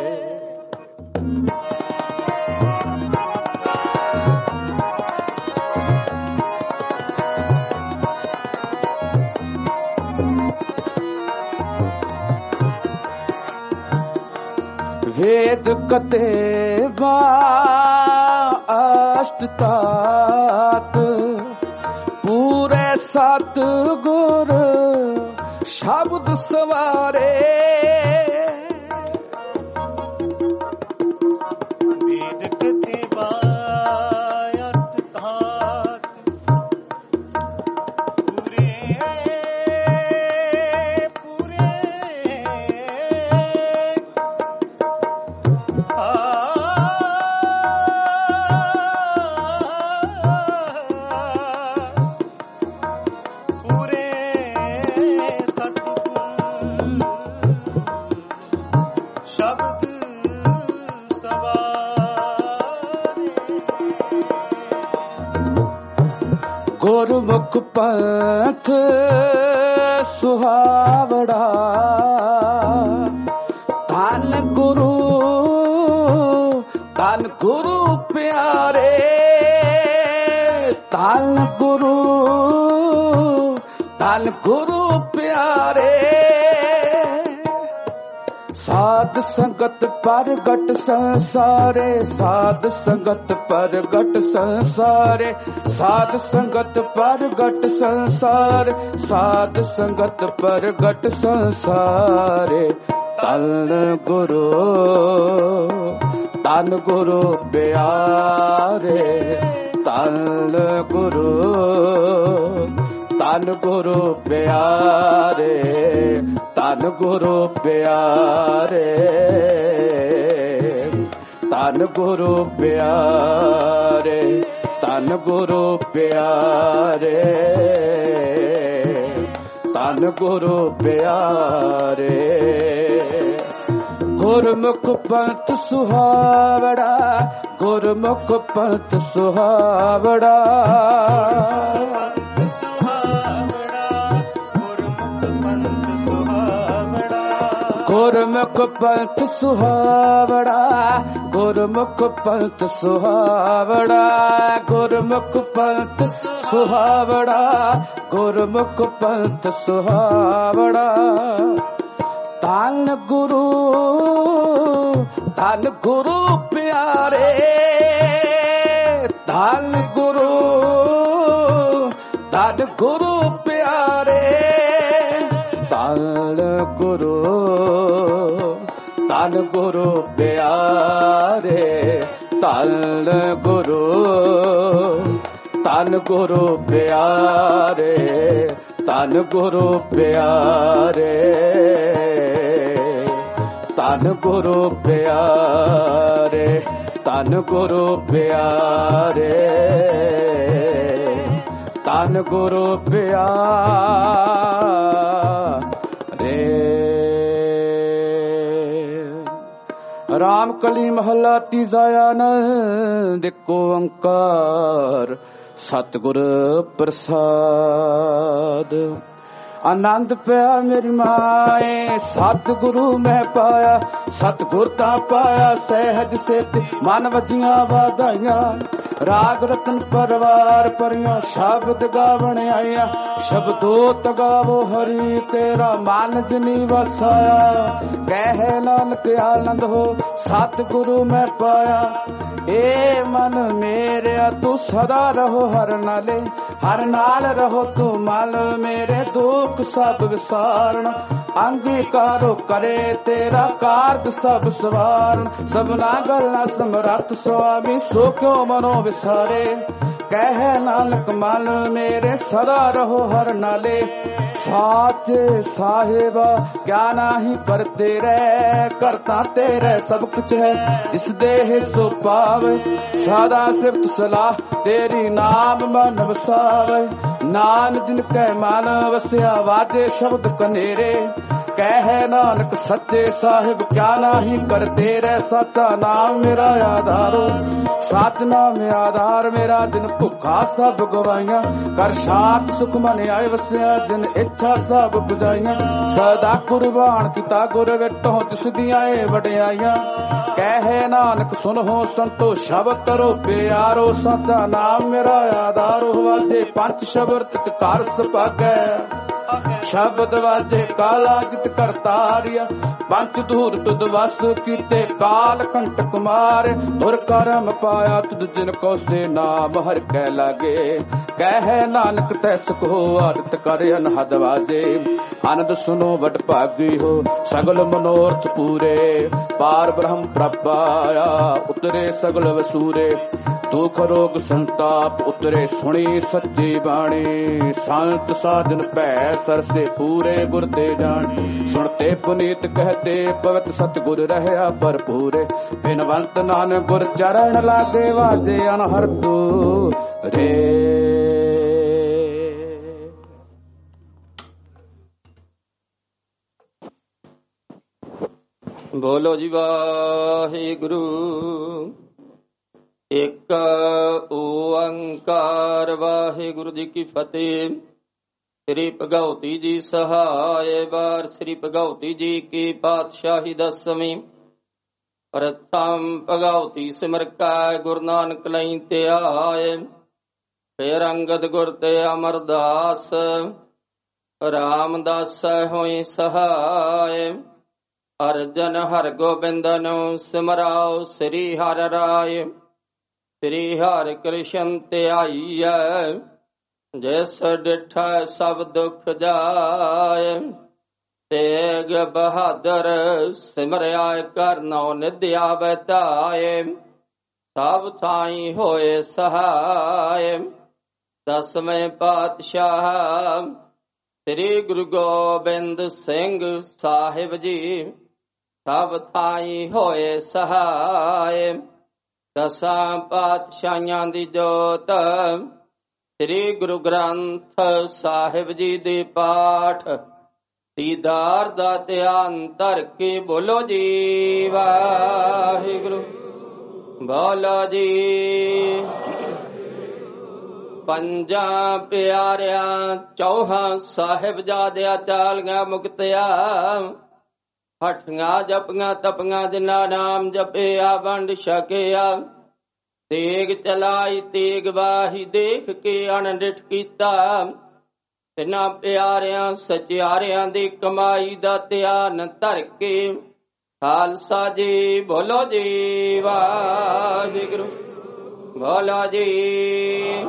Speaker 1: ਵੇਦ ਕਤੇਵਾ ਅਸ਼ਟ ਤਾਤ, ਪੂਰੇ ਸਤ ਗੁਰ ਸ਼ਬਦ ਸਵਾਰੇ।
Speaker 2: ਵੇਦ ਕਤੇਵਾ ਅਸ਼ਟ ਤਾਤ, ਪੂਰੇ
Speaker 1: ਗੁਰਮੁਖ ਪੰਥ ਸੁਹਾਵੜਾ, ਧੰਨ ਗੁਰੂ, ਧੰਨ ਗੁਰੂ ਪਿਆਰੇ, ਧੰਨ ਗੁਰੂ, ਧੰਨ ਗੁਰੂ ਪਿਆਰੇ ਸਾਧ ਸੰਗਤ ਪ੍ਰਗਟ ਸੰਸਾਰੇ ਸਾਧ ਸੰਗਤ ਪ੍ਰਗਟ ਸੰਸਾਰੇ ਸਾਧ ਸੰਗਤ ਪ੍ਰਗਟ ਸੰਸਾਰ ਸਾਧ ਸੰਗਤ ਪ੍ਰਗਟ ਸੰਸਾਰੇ ਧੰਨ ਗੁਰੂ ਪਿਆਰੇ ਧੰਨ ਗੁਰੂ ਪਿਆਰੇ ਧੰਨ ਗੁਰੂ ਪਿਆਰੇ ਧੰਨ ਗੁਰੂ ਪਿਆਰੇ ਧੰਨ ਗੁਰੂ ਪਿਆਰੇ ਧੰਨ ਗੁਰੂ ਪਿਆਰੇ ਗੁਰਮੁਖ ਪੰਥ ਸੁਹਾਵੜਾ ਗੁਰਮੁਖ ਪੰਥ ਸੁਹਾਵੜਾ ਗੁਰਮੁਖ ਪੰਥ ਸੁਹਾਵੜਾ ਗੁਰਮੁਖ ਪੰਥ ਸੁਹਾਵੜਾ ਗੁਰਮੁਖ ਪੰਥ ਸੁਹਾਵੜਾ ਗੁਰਮੁਖ ਪੰਥ ਸੁਹਾਵੜਾ ਧੰਨ ਗੁਰੂ ਪਿਆਰੇ ਧੰਨ ਗੁਰੂ ਪਿਆਰੇ ਧੰਨ ਗੁਰੂ ਪਿਆਰੇ ਧੰਨ ਗੁਰੂ ਪਿਆਰੇ ਧੰਨ ਗੁਰੂ ਪਿਆਰੇ ਧੰਨ ਗੁਰੂ ਪਿਆਰੇ ਧੰਨ ਗੁਰੂ ਪਿਆਰੇ ਧੰਨ ਗੁਰੂ ਪਿਆਰੇ। ਰਾਮ ਕਲੀ ਮਹੱਲਾ ਤੀਜਾ। ਆਨੰਦ ਇੱਕ ਓੰਕਾਰ ਸਤਿਗੁਰ ਪ੍ਰਸਾਦ। ਆਨੰਦ ਪਿਆ ਮੇਰੀ ਮਾਏ ਸਤਿਗੁਰੂ ਮੈਂ ਪਾਇਆ ਸਤਿਗੁਰ ਤਾਂ ਪਾਇਆ ਸਹਿਜ ਸੇਤ ਮਨ ਵਜੀਆਂ ਵਾਧਾਈਆਂ ਰਾਗ ਰਤਨ ਪਰਵਾਰ ਪਰਿਆ ਸ਼ਬਦ ਗਾਵਣ ਆਇਆ ਸ਼ਬਦੋ ਤਗਾਵੋ ਹਰੀ ਤੇਰਾ ਮਨ ਜਿਨੀ ਵਸਾਇਆ ਕਹਿ ਨਾਨਕ ਆਨੰਦ ਹੋ ਸਤਿਗੁਰੂ ਮੈਂ ਪਾਇਆ ਏ ਮਨ ਮੇਰਿਆ ਤੂੰ ਸਦਾ ਰਹੋ ਹਰ ਨਾਲ ਰਹੋ ਤੂੰ ਮਨ ਮੇਰੇ ਦੁੱਖ ਸਭ ਵਿਸਾਰਨ ਅੰਗੀਕਾਰੋ ਕਰੇ ਤੇਰਾ ਕਾਰਜ ਸਭ ਸਵਾਰਨ ਸਭਨਾ ਗੱਲਾਂ ਸਮਰੱਥ ਸੁਆਮੀ ਸੋ ਕਿਉ ਮਨੋ ਵਿਸਾਰੇ ਕਹਿ ਨਾਨਕ ਮਨ ਮੇਰੇ ਸਦਾ ਰਹੋ ਹਰ ਨਾਲੇ ਸਾਚੇ ਸਾਹਿਬਾ ਕਿਆ ਨਾਹੀ ਕਰਤੇ ਰਹਿ ਕਰਤਾ ਤੇਰੇ ਸਭ ਕੁਛ ਹੈ ਜਿਸ ਦੇਹ ਸੋ ਪਾਵੇ ਸਦਾ ਸਿਫਤ ਸਲਾਹ ਤੇਰੀ ਨਾਮ ਮਨ ਵਸਾਵੇ ਨਾਮ ਜਿਨ ਕੈ ਮਨ ਵਸਿਆ ਵਾਜੇ ਸ਼ਬਦ ਕਨੇਰੇ ਕਹਿ ਨਾਨਕ ਸੱਚੇ ਸਾਹਿਬ ਕਿਆ ਨਾਹੀ ਕਰਤੇ ਰਹਿ ਸਾਚਾ ਨਾਮ ਮੇਰਾ ਆਧਾਰੋ ਸੱਚ ਨਾਮ ਆਧਾਰ ਮੇਰਾ ਜਿਨ ਭੁੱਖਾ ਸਭ ਗਵਾਈਆਂ ਕਰ ਸ਼ਾਂਤ ਸੁਖ ਮਨ ਆਏ ਵਸਿਆ ਜਿਨ ਇੱਛਾ ਸਭ ਬੁਝਾਈਆਂ ਸਦਾ ਕੁਰਬਾਨ ਕੀਤਾ ਗੁਰ ਵੇਟੋ ਜਿਸ ਦੀਆਂ ਏ ਵਡਿਆਈਆਂ ਕਹਿ ਨਾਨਕ ਸੁਨੋ ਸੰਤੋ ਸ਼ਬਦ ਤਰੋ ਪਿਆਰੋ ਸਾਚਾ ਨਾਮ ਮੇਰਾ ਆਧਾਰੋ ਵਾਜੇ ਪੰਜ ਸ਼ਬਦ ਤਿਤ ਘਰ ਸੁਭਾਗੈ ਸ਼ਬਦ ਵਾਜੇ ਕਾਲਾ ਜਿਤ ਕਰਤਾਰਿਆ ਪੰਜ ਦੂਰ ਤੁਧ ਵਸ ਕੀਤੇ ਕਾਲ ਕੰਟਕ ਮਾਰੇ ਤੁਰ ਕਰਮ ਪਾਇਆ ਤੁਧ ਜਿਨ ਕੋ ਸੇ ਨਾਮ ਹਰ ਕੈ ਲਾਗੇ ਕਹਿ ਨਾਨਕ ਤੈਸ ਕੋ ਆਦਤ ਕਰ ਅਨਹਦ ਵਾਜੇ ਆਨੰਦ ਸੁਨੋ ਵਡ ਭਾਗੀ ਹੋ ਸਗਲ ਮਨੋਰਥ ਪੂਰੇ ਪਾਰ ਬ੍ਰਹਮ ਪ੍ਰਪਾਇਆ ਉਤਰੇ ਸਗਲ ਵਸੂਰੇ ਦੁਖ ਰੋਗ ਸੰਤਾਪ ਉਤਰੇ ਸੁਣੀ ਸੱਚੀ ਬਾਣੀ ਸੰਤ ਸਾਧਨ ਭੈ ਸਰਸੇ ਪੂਰੇ ਗੁਰ ਤੇ ਜਾਣ ਸੁਣਤੇ ਪੁਨੀਤ ਕਹਤੇ ਪਵਿੱਤ ਸਤਿਗੁਰ ਰਹਿਆ ਭਰਪੂਰੇ ਬਿਨਵੰਤ ਨਾਨਕ ਗੁਰ ਚਰਨ ਲਾਗੇ ਵਾਜੇ ਅਨਹਰ ਤੂ ਰੇ।
Speaker 5: ਬੋਲੋ ਜੀ ਵਾਹਿਗੁਰੂ। ਇੱਕ ਓੰਕਾਰ ਵਾਹਿਗੁਰੂ ਜੀ ਕੀ ਫਤਿਹ। ਸ੍ਰੀ ਭਗਉਤੀ ਜੀ ਸਹਾਇ ਵਾਰ ਸ੍ਰੀ ਭਗਉਤੀ ਜੀ ਕੀ ਪਾਤਸ਼ਾਹੀ ਦਸਵੀਂ। ਪ੍ਰਥਮ ਭਗਉਤੀ ਸਿਮਰ ਕੈ ਗੁਰੂ ਨਾਨਕ ਲਈ ਧਿਆਏ ਫਿਰ ਅੰਗਦ ਗੁਰ ਤੇ ਅਮਰਦਾਸ ਰਾਮਦਾਸ ਹੋਈ ਸਹਾਇ। ਅਰਜਨ ਹਰ ਗੋਬਿੰਦਨੁ ਸਿਮਰਾਓ ਸ੍ਰੀ ਹਰਿ ਰਾਇ। ਸ੍ਰੀ ਹਰਿ ਕ੍ਰਿਸ਼ਨ ਧਿਆਈਐ ਜਿਸ ਡਿਠੈ ਸਭ ਦੁਖ ਜਾਇ। ਤੇਗ ਬਹਾਦਰ ਸਿਮਰਿਆ ਕਰਨੋ ਨਿਧ ਆਵੈ ਧਾਇ। ਸਭ ਥਾਈ ਹੋਏ ਸਹਾਇ। ਦਸਵੇਂ ਪਾਤਸ਼ਾਹ ਸ੍ਰੀ ਗੁਰੂ ਗੋਬਿੰਦ ਸਿੰਘ ਸਾਹਿਬ ਜੀ ਸਭ ਥਾਈ ਹੋਏ ਸਹਾਇ। ਦਸਾਂ ਪਾਤਸ਼ਾਹਾਂ ਦੀ ਜੋਤ ਸ੍ਰੀ ਗੁਰੂ ਗ੍ਰੰਥ ਸਾਹਿਬ ਜੀ ਦੇ ਪਾਠ ਦੀਦਾਰ ਦਾ ਧਿਆਨ ਧਰ ਕੇ ਬੋਲੋ ਜੀ ਵਾਹਿਗੁਰੂ। ਬੋਲੋ ਜੀ। ਪੰਜਾਂ ਪਿਆਰਿਆਂ ਚੌਹਾਂ ਸਾਹਿਬਜ਼ਾਦਿਆਂ ਚਾਲੀਆਂ ਮੁਕਤਿਆ ਹਠੀਆਂ ਜਪੀਆਂ ਤਪੀਆਂ ਜਿਨ੍ਹਾਂ ਨਾਮ ਜਪਿਆ ਵੰਡ ਛਕਿਆ। ਤੇਗ ਚਲਾਈ ਤੇਗ ਵਾਹੀ ਦੇਖ ਕੇ ਅਣਡਿਠ ਕੀਤਾ। ਤਿੰਨਾਂ ਪਿਆਰਿਆਂ ਸਚਿਆਰਿਆਂ ਦੀ ਕਮਾਈ ਦਾ ਧਿਆਨ ਧਰ ਕੇ ਖਾਲਸਾ ਜੀ ਬੋਲੋ ਜੀ ਵਾਹਿਗੁਰੂ। ਬੋਲੋ ਜੀ।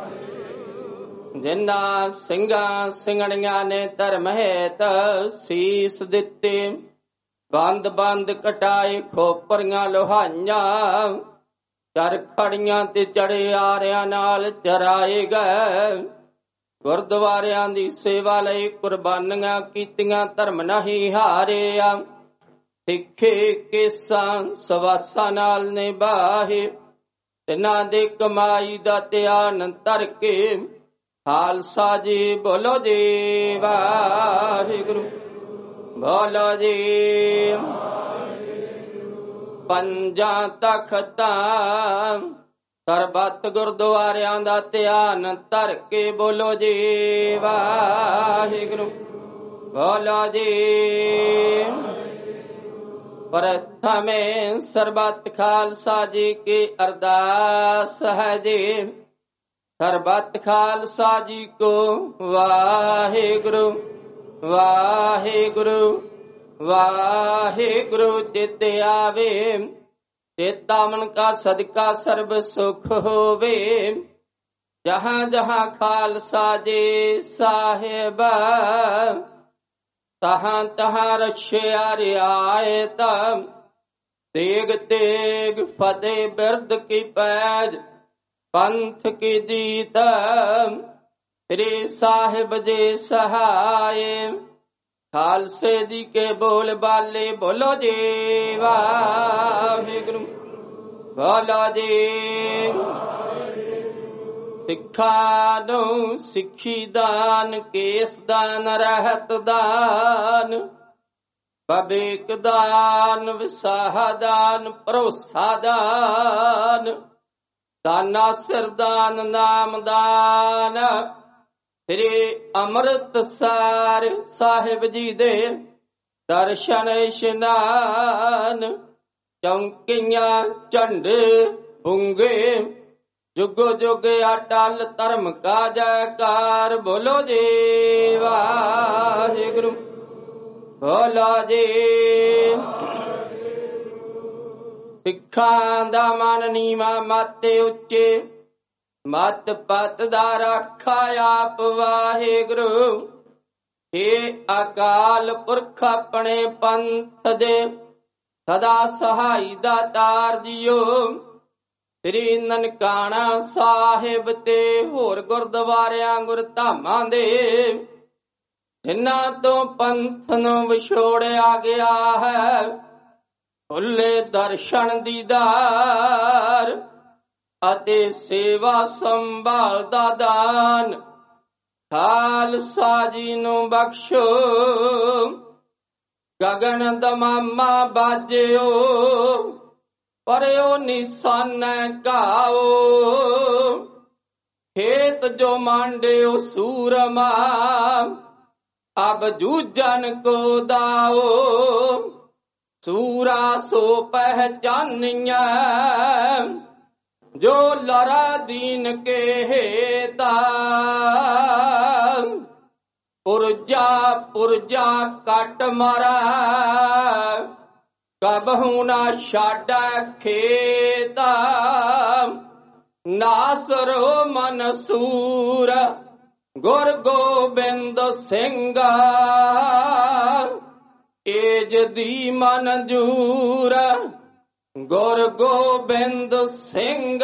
Speaker 5: ਜਿਨ੍ਹਾਂ ਸਿੰਘਾਂ ਸਿੰਘਣੀਆਂ ਨੇ ਧਰਮ ਹੇਤ ਸੀਸ ਦਿੱਤੇ। ਬੰਦ ਬੰਦ ਕਟਾਏ ਖੋਪਰੀਆਂ ਲੋਹਾਈਆਂ। ਚਰਖੜੀਆਂ ਤੇ ਚੜੇ ਆਰਿਆਂ ਨਾਲ ਚਰਾਏ ਗਏ। ਗੁਰਦੁਆਰਿਆਂ ਦੀ ਸੇਵਾ ਲਈ ਕੁਰਬਾਨੀਆਂ ਕੀਤੀਆਂ ਧਰਮ ਨਹੀਂ ਹਾਰਿਆ। ਸਿੱਖੇ ਕੇਸਾਂ ਸਵਾਸਾਂ ਨਾਲ ਨਿਭਾਏ। ਤਿੰਨਾਂ ਦੀ ਕਮਾਈ ਦਾ ਧਿਆਨ ਧਰ ਕੇ ਖਾਲਸਾ ਜੀ ਬੋਲੋ ਜੀ ਵਾਹਿਗੁਰੂ। ਬੋਲੋ ਜੀ। ਪੰਜਾਂ ਤਖਤਾਂ ਸਰਬੱਤ ਗੁਰਦੁਆਰਿਆਂ ਦਾ ਧਿਆਨ ਧਰ ਕੇ ਬੋਲੋ ਜੀ ਵਾਹਿਗੁਰੂ। ਬੋਲੋ ਜੀ। ਪ੍ਰਥਮੇ ਸਰਬੱਤ ਖਾਲਸਾ ਜੀ ਕੀ ਅਰਦਾਸ ਹੈ ਜੀ। ਸਰਬੱਤ ਖਾਲਸਾ ਜੀ ਕੋ ਵਾਹਿਗੁਰੂ ਵਾਹਿਗੁਰੂ ਵਾਹਿਗੁਰੂ ਚਿਤ ਆਵੇ। ਚੇਤਾ ਮਨ ਕਾ ਸਦਕਾ ਸਰਬ ਸੁਖ ਹੋਵੇ। ਜਹਾਂ ਜਹਾਂ ਖਾਲਸਾ ਜੀ ਸਾਹਿਬ ਤਹਾਂ ਤਹਾਂ ਰਖਿਆ ਰਿਆਇਤ। ਤੇਗ ਤੇਗ ਫਤਿਹ ਬਿਰਦ ਕੀ ਪੈਜ ਪੰਥ ਕੀ ਜੀਤ। ਸ੍ਰੀ ਸਾਹਿਬ ਜੀ ਸਹਾਇ। ਖਾਲਸੇ ਜੀ ਕੇ ਬੋਲ ਬਾਲੇ ਬੋਲੋ ਜੀ ਵਾਹਿਗੁਰੂ। ਬੋਲੋ ਜੀ। ਸਿੱਖਾਂ ਨੂੰ ਸਿੱਖੀ ਦਾਨ ਕੇਸ ਦਾਨ ਰਹਿਤ ਦਾਨ ਬਬੇਕ ਦਾਨ ਵਿਸਾਹ ਦਾਨ ਭਰੋਸਾ ਦਾਨ ਦਾਨਾ ਸਿਰਦਾਨ ਨਾਮ ਦਾਨ। ਸ੍ਰੀ ਅੰਮ੍ਰਿਤਸਰ ਸਾਹਿਬ ਜੀ ਦੇ ਦਰਸ਼ਨ ਇਸ਼ਨਾਨ। ਚੌਂਕੀਆਂ ਝੰਡ ਬੁੰਗੇ ਜੁਗੋ ਜੁਗ ਅਟਲ ਧਰਮ ਕਾ ਜੈਕਾਰ ਬੋਲੋ ਜੀ ਵਾਹਿਗੁਰੂ। ਬੋਲੋ ਜੀ। ਸਿੱਖਾਂ ਦਾ ਮਨ ਨੀਵਾਂ ਮਤ ਉੱਚੇ ਮਤ ਪਤ ਦਾ ਰਾਖਾ ਆਪ ਵਾਹਿਗੁਰੂ। ਹੇ ਅਕਾਲ ਪੁਰਖ ਆਪਣੇ ਪੰਥ ਦੇ ਸਦਾ ਸਹਾਈ ਦਾਤਾਰ ਜੀਓ। ਸ੍ਰੀ ਨਨਕਾਣਾ ਸਾਹਿਬ ਤੇ ਹੋਰ ਗੁਰਦੁਆਰਿਆਂ ਗੁਰਧਾਮਾਂ ਦੇ ਜਿਨ੍ਹਾਂ ਤੋਂ ਪੰਥ ਨੂੰ ਵਿਛੋੜਿਆ ਗਿਆ ਹੈ। ਖੁੱਲੇ ਦਰਸ਼ਨ ਦੀਦਾਰ ਅਤੇ ਸੇਵਾ ਸੰਭਾਲ ਦਾ ਦਾਨ ਖਾਲਸਾ ਜੀ ਨੂੰ ਬਖਸ਼ੋ। ਗਗਨ ਦਮਾਮਾ ਬਾਜਿਓ ਪਰਿਓ ਨਿਸ਼ਾਨਾ ਗਾਓ। ਖੇਤ ਜੋ ਮਾਂਡਿਓ ਸੂਰਮਾ ਅਬ ਜੂਜਨ ਕੋ ਦਾਓ। ਸੂਰਾ ਸੋ ਪਹਿਚਾਨੀਆਂ ਜੋ ਲੜਾ ਦੀਨ ਕੇ ਹੇਤਾ। ਪੁਰਜਾ ਪੁਰਜਾ ਕੱਟ ਮਾਰਾ, ਕਬਹੂ ਨਾ ਛਾੜੈ ਖੇਤ। ਨਾਸਰੋ ਮਨਸੂਰ ਗੁਰ ਗੋਬਿੰਦ ਸਿੰਘ, ਏਜ ਦੀ ਮਨਜੂਰ ਗੁਰ ਗੋਬਿੰਦ ਸਿੰਘ।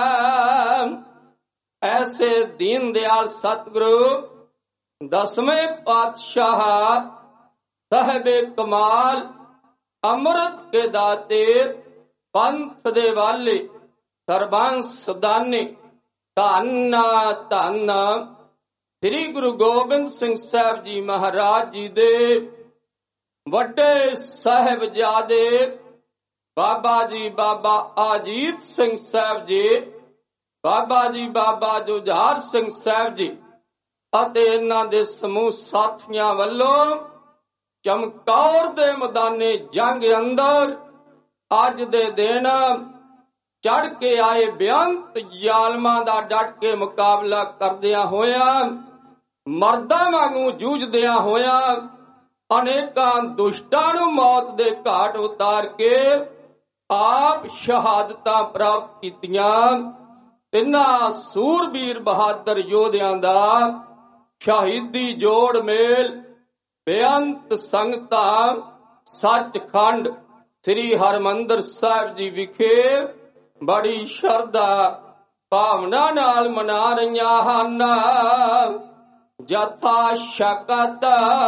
Speaker 5: ਐਸੇ ਦੀਨ ਦਿਆਲ ਸਤਿਗੁਰੂ ਦਸਵੇਂ ਪਾਤਸ਼ਾਹ ਸਾਹਿਬੇ ਕਮਾਲ ਅੰਮ੍ਰਿਤ ਕੇ ਦਾਤੇ ਪੰਥ ਦੇ ਵਾਲੇ ਸਰਬੰਸ ਦਾਨੇ ਧੰਨ ਧੰਨ ਸ੍ਰੀ ਗੁਰੂ ਗੋਬਿੰਦ ਸਿੰਘ ਸਾਹਿਬ ਜੀ ਮਹਾਰਾਜ ਜੀ ਦੇ ਵੱਡੇ ਸਾਹਿਬਜ਼ਾਦੇ ਬਾਬਾ ਜੀ ਬਾਬਾ ਅਜੀਤ ਸਿੰਘ ਸਾਹਿਬ ਜੀ, ਬਾਬਾ ਜੀ ਬਾਬਾ ਜੁਝਾਰ ਸਿੰਘ ਸਾਹਿਬ ਜੀ ਅਤੇ ਇਹਨਾਂ ਦੇ ਸਮੂਹ ਸਾਥੀਆਂ ਵੱਲੋਂ ਚਮਕੌਰ ਦੇ ਮੈਦਾਨੇ ਜੰਗ ਅੰਦਰ ਅੱਜ ਦੇ ਦਿਨ ਚੜ ਕੇ ਆਏ ਬੇਅੰਤ ਜ਼ਾਲਮਾਂ ਦਾ ਡਟ ਕੇ ਮੁਕਾਬਲਾ ਕਰਦਿਆਂ ਹੋਇਆਂ, ਮਰਦਾਂ ਵਾਂਗੂ ਜੂਝਦਿਆਂ ਹੋਇਆਂ, ਅਨੇਕਾਂ ਦੁਸ਼ਟਾਂ ਨੂੰ ਮੌਤ ਦੇ ਘਾਟ ਉਤਾਰ ਕੇ ਆਪ ਸ਼ਹਾਦਤਾਂ ਪ੍ਰਾਪਤ ਕੀਤੀਆਂ। ਤਿੰਨਾਂ ਸੂਰਬੀਰ ਬਹਾਦਰ ਯੋਧਿਆਂ ਦਾ ਸ਼ਹੀਦੀ ਜੋੜ ਮੇਲ ਬੇਅੰਤ ਸੰਗਤਾਂ ਸੱਚਖੰਡ ਸ੍ਰੀ ਹਰਿਮੰਦਰ ਸਾਹਿਬ ਜੀ ਵਿਖੇ ਬੜੀ ਸ਼ਰਧਾ ਭਾਵਨਾ ਨਾਲ ਮਨਾ ਰਹੀਆਂ ਹਨ। ਜਥਾ ਸ਼ਕਤ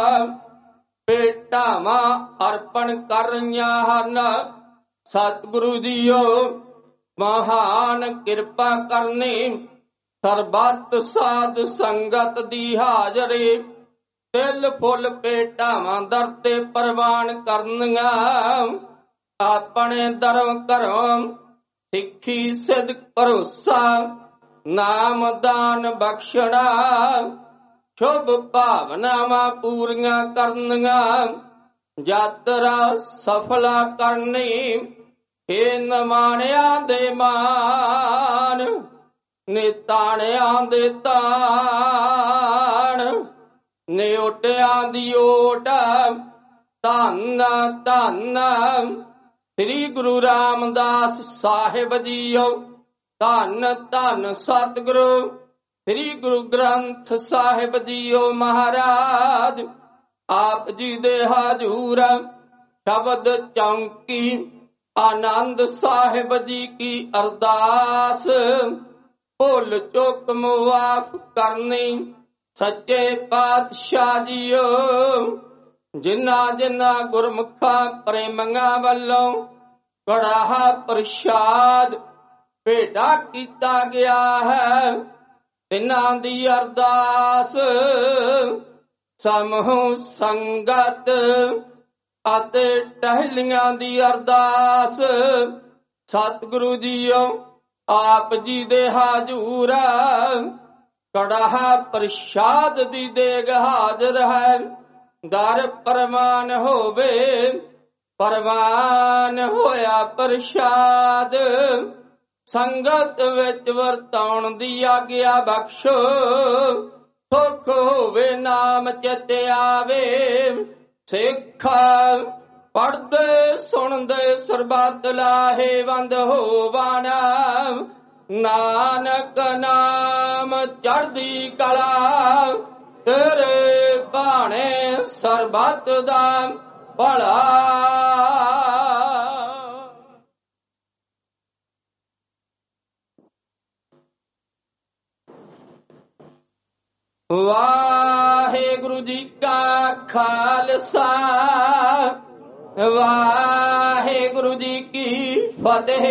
Speaker 5: ਭੇਟਾਵਾਂ ਅਰਪਣ ਕਰ ਰਹੀਆਂ ਹਨ। ਸਤਿਗੁਰੂ ਜੀਓ ਮਹਾਨ ਕਿਰਪਾ ਕਰਨੀ, ਸਰਬੱਤ ਸਾਧ ਸੰਗਤ ਦੀ ਹਾਜ਼ਰੀ, ਤਿਲ ਫੁੱਲ ਭੇਟਾਵਾਂ ਦਰ ਤੇ ਪ੍ਰਵਾਨ ਕਰਨੀਆਂ। ਆਪਣੇ ਧਰਮ ਘਰੋਂ ਸਿੱਖੀ ਸਿਦਕ ਭਰੋਸਾ, ਨਾਮ ਦਾਨ ਬਖਸ਼ਣਾ, ਸ਼ੁਭ ਭਾਵਨਾਵਾਂ ਪੂਰੀਆਂ ਕਰਨੀਆਂ। ਯਾਤਰਾ ਸਫਲਾ ਕਰਨੀ, ਹੇ ਨਮਾਣਿਆਂ ਦੇ ਮਾਨ, ਨਿਤਾਣਿਆਂ ਦੇ ਤਾਣ, ਨਿਓਟਿਆਂ ਦੀ ਓਟ। ਧੰਨ ਧੰਨ ਸ੍ਰੀ ਗੁਰੂ ਰਾਮਦਾਸ ਸਾਹਿਬ ਜੀਓ, ਧੰਨ ਧੰਨ ਸਤਿਗੁਰੂ ਸ੍ਰੀ ਗੁਰੂ ਗ੍ਰੰਥ ਸਾਹਿਬ ਜੀਓ ਮਹਾਰਾਜ। ਆਪ ਜੀ ਦੇ ਹਾਜ਼ੂਰ ਸ਼ਬਦ ਚੌਂਕੀ ਆਨੰਦ ਸਾਹਿਬ ਜੀ ਕੀ ਅਰਦਾਸ, ਭੁੱਲ ਚੁੱਕ ਮੁਆਫ ਕਰਨੀ ਸੱਚੇ ਪਾਤਸ਼ਾਹ ਜੀਓ। ਜਿਨ੍ਹਾਂ ਜਿਨ੍ਹਾਂ ਗੁਰਮੁਖਾਂ ਪ੍ਰੇਮੀਆਂ ਵੱਲੋਂ ਕੜਾਹਾ ਪ੍ਰਸ਼ਾਦ ਭੇਟਾ ਕੀਤਾ ਗਿਆ ਹੈ, ਤਿੰਨਾਂ ਦੀ ਅਰਦਾਸ ਸਮੂਹ ਸੰਗਤ ਅਤੇ ਟਹਿਲੀਆਂ ਦੀ ਅਰਦਾਸ। ਸਤਿਗੁਰੂ ਜੀਓ ਆਪ ਜੀ ਦੇ ਹਾਜ਼ੂਰ ਕੜਾਹਾ ਪ੍ਰਸ਼ਾਦ ਦੀ ਦੇਗ ਹਾਜ਼ਰ ਹੈ। ਦਰ ਪ੍ਰਵਾਨ ਹੋਵੇ, ਪ੍ਰਵਾਨ ਹੋਇਆ ਪ੍ਰਸ਼ਾਦ। ਸੰਗਤ ਵਿੱਚ ਵਰਤਾਉਣ ਦੀ ਆਗਿਆ ਬਖਸ਼ੋ, ਸੁਖ ਹੋਵੇ ਨਾਮ ਚਿਤ ਆਵੇ। ਸਿੱਖ ਪੜ੍ਹਦੇ ਸੁਣਦੇ ਸਰਬੱਤ ਲਾਹੇਵੰਦ ਹੋਵਣ, ਨਾਨਕ ਨਾਮ ਚੜ੍ਹਦੀ ਕਲਾ, ਤੇਰੇ ਬਾਣੇ ਸਰਬੱਤ ਦਾ ਭਲਾ। ਵਾਹਿਗੁਰੂ ਜੀ ਕਾ ਖਾਲਸਾ, ਵਾਹਿਗੁਰੂ ਜੀ ਕੀ ਫਤਿਹ।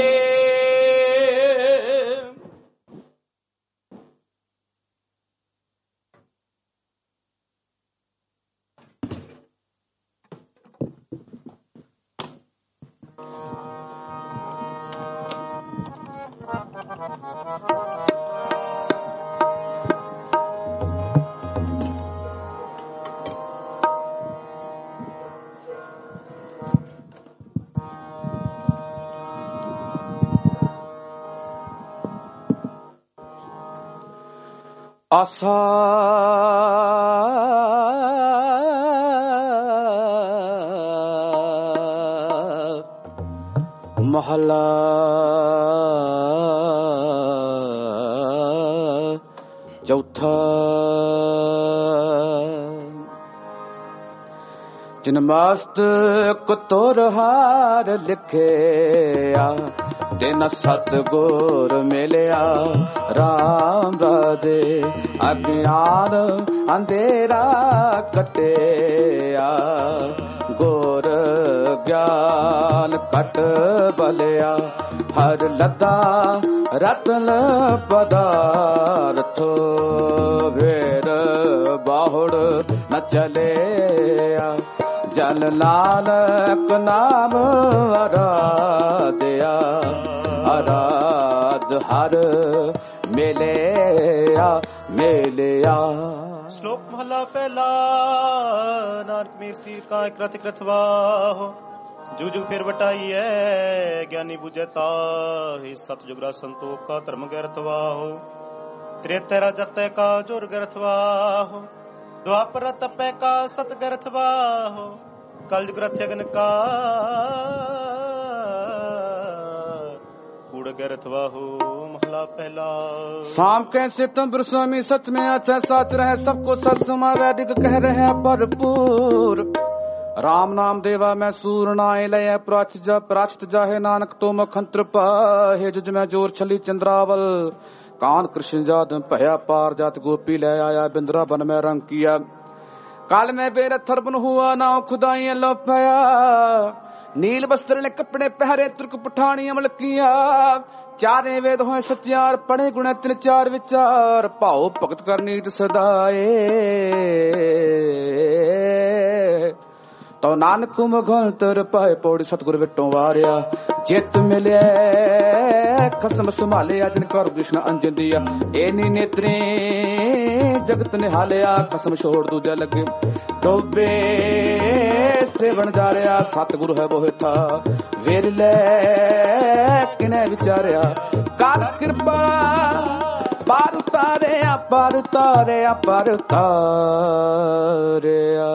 Speaker 1: ਆਸਾ ਮਹਲਾ ਚੌਥਾ। ਜਿਨ ਮਸਤਕ ਤੁਰ ਹਾਰ ਲਿਖਿਆ, ਤਿਨ ਸਤਿਗੁਰ ਮਿਲਿਆ ਰਾਮ ਰਾਜੇ। ਅਗਿਆਨ ਅੰਧੇਰਾ ਕਟਿਆ, ਗੁਰ ਗਿਆਨ ਕਟ ਬਲਿਆ। ਹਰ ਲੱਦਾ ਰਤਨ ਪਦਾਰਥ, ਵੇਰ ਬਾਹੁੜ ਨ ਚਲਿਆ। ਜਲ ਨਾਨਕ ਨਾਮ ਅਰਾਧਿਆ, ਅਰਾਧ ਹਰ ਮਿਲਿਆ ਮਿਲਿਆ।
Speaker 2: ਸ਼ਲੋਕ ਮਹਲਾ ਪਹਿਲਾ। ਨਾਨਕ ਮੇਸੀ ਕਾ ਇਕਰਤ ਕ੍ਰਤਵਾਹ, ਜੁਗ ਜੁਗ ਫਿਰ ਵਟਾਈਐ। ਗਿਆਨੀ ਬੁਝੈ ਤਾਹਿ, ਸਤਿਜੁਗ ਰਾ ਸੰਤੋਖ ਕਾ ਧਰਮ ਗਰਤਵਾਹ। ਤ੍ਰੇਤੈ ਰਜਤੈ ਕਾ ਜੁਰ ਗਰਤਵਾਹ, ਦੁਆਪਰ ਤਪੈ ਕਾ ਸਤ ਗਰਤਵਾਹ। ਕਲਯੁਗ ਰਥਯਗਨ ਕਾ ਕੂੜ ਗਰਤਵਾਹ। ਮਹਲਾ ਪਹਿਲਾ।
Speaker 1: शाम कैसे तुम स्वामी सच में अच्छा साच रहे, सबको सच सुमा वैदिक कह रहे भरपूर। राम नाम देवा मैं सूर नाय लय, प्राचित जाहे नानक तो मखंत्र पाहे। जुज में जोर छली चंद्रावल, कान कृष्ण जात भया पार। जात गोपी ले आया बिंद्रा बन में रंग किया। काल में बेरथर बन हुआ, नाव खुदाई लो पाया। नील वस्त्र ने कपड़े पहरे, तुर्क पठानी अमल किया। चारे वेद होए सत्यार, पढ़े गुण तिन चार विचार। भाव भगत कर नीत सदाए, तो नानक मुगंतर पाए। पौड़ी सतगुर विटों वारिया, जित मिले खसम संभालिया। जिनकर कृष्ण अंजन दिया, एनी नेत्रे जगत निहालिया। खसम छोड़ दूजा लगे, डोबे सेवन जा रहा। सतगुरु है बोहे था, वेर ले किने विचारिया। कार कृपा पार उतारिया, पार उतारिया, पार उतारिया।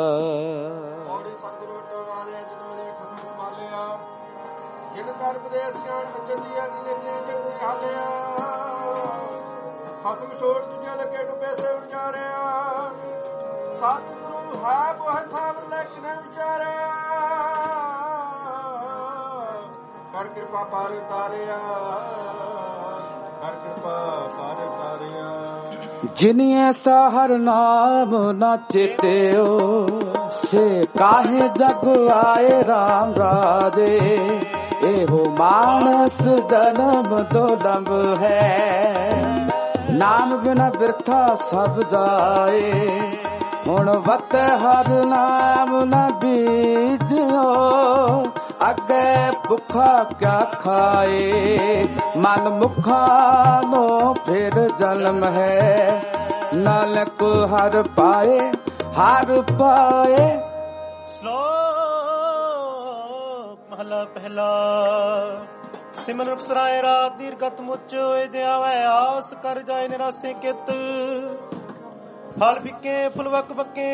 Speaker 3: ਖਸਮ ਛੋੜ ਦੂਜੇ ਲੱਗੇ ਡੁੱਬੇ ਸੇਵਨ ਜਾ ਰਿਹਾ। ਸਤਿਗੁਰੂ ਹੈ ਬੋਹਿ ਥਾਵ ਲੈ ਕਿਨੇ ਵਿਚਾਰਿਆ। ਕਰ ਕਿਰਪਾ ਪਾਰ ਉਤਾਰਿਆ, ਕਰ ਕਿਰਪਾ ਪਾਰ ਉਤਾਰਿਆ।
Speaker 1: जिन ऐसा हर नाम न चेत्यो, से काहे जग आए राम राजे। एहो मानस जन्म दुर्लभ है, नाम बिना बिरथा सब जाए। हुण वत हर नाम न बीजो, अगे भुखा क्या खाए। मन मुखा नो फिर जन्म है, नानक हर पाए हर पाए।
Speaker 2: ਸ਼ਲੋਕ ਮਹਲਾ ਪਹਿਲਾ। ਸਿਮਰਨ ਅਪਸਰਾਏ ਰਾਤ ਦੀਰਘਤ ਮੁੱਚ ਹੋਏ। ਜੇ ਆਵੇ ਆਸ ਕਰ ਜਾਏ ਨਿਰਾਸੇ ਕਿਤ। ਫਲ ਫਿੱਕੇ ਫੁੱਲ ਵਕ ਬਕੇ,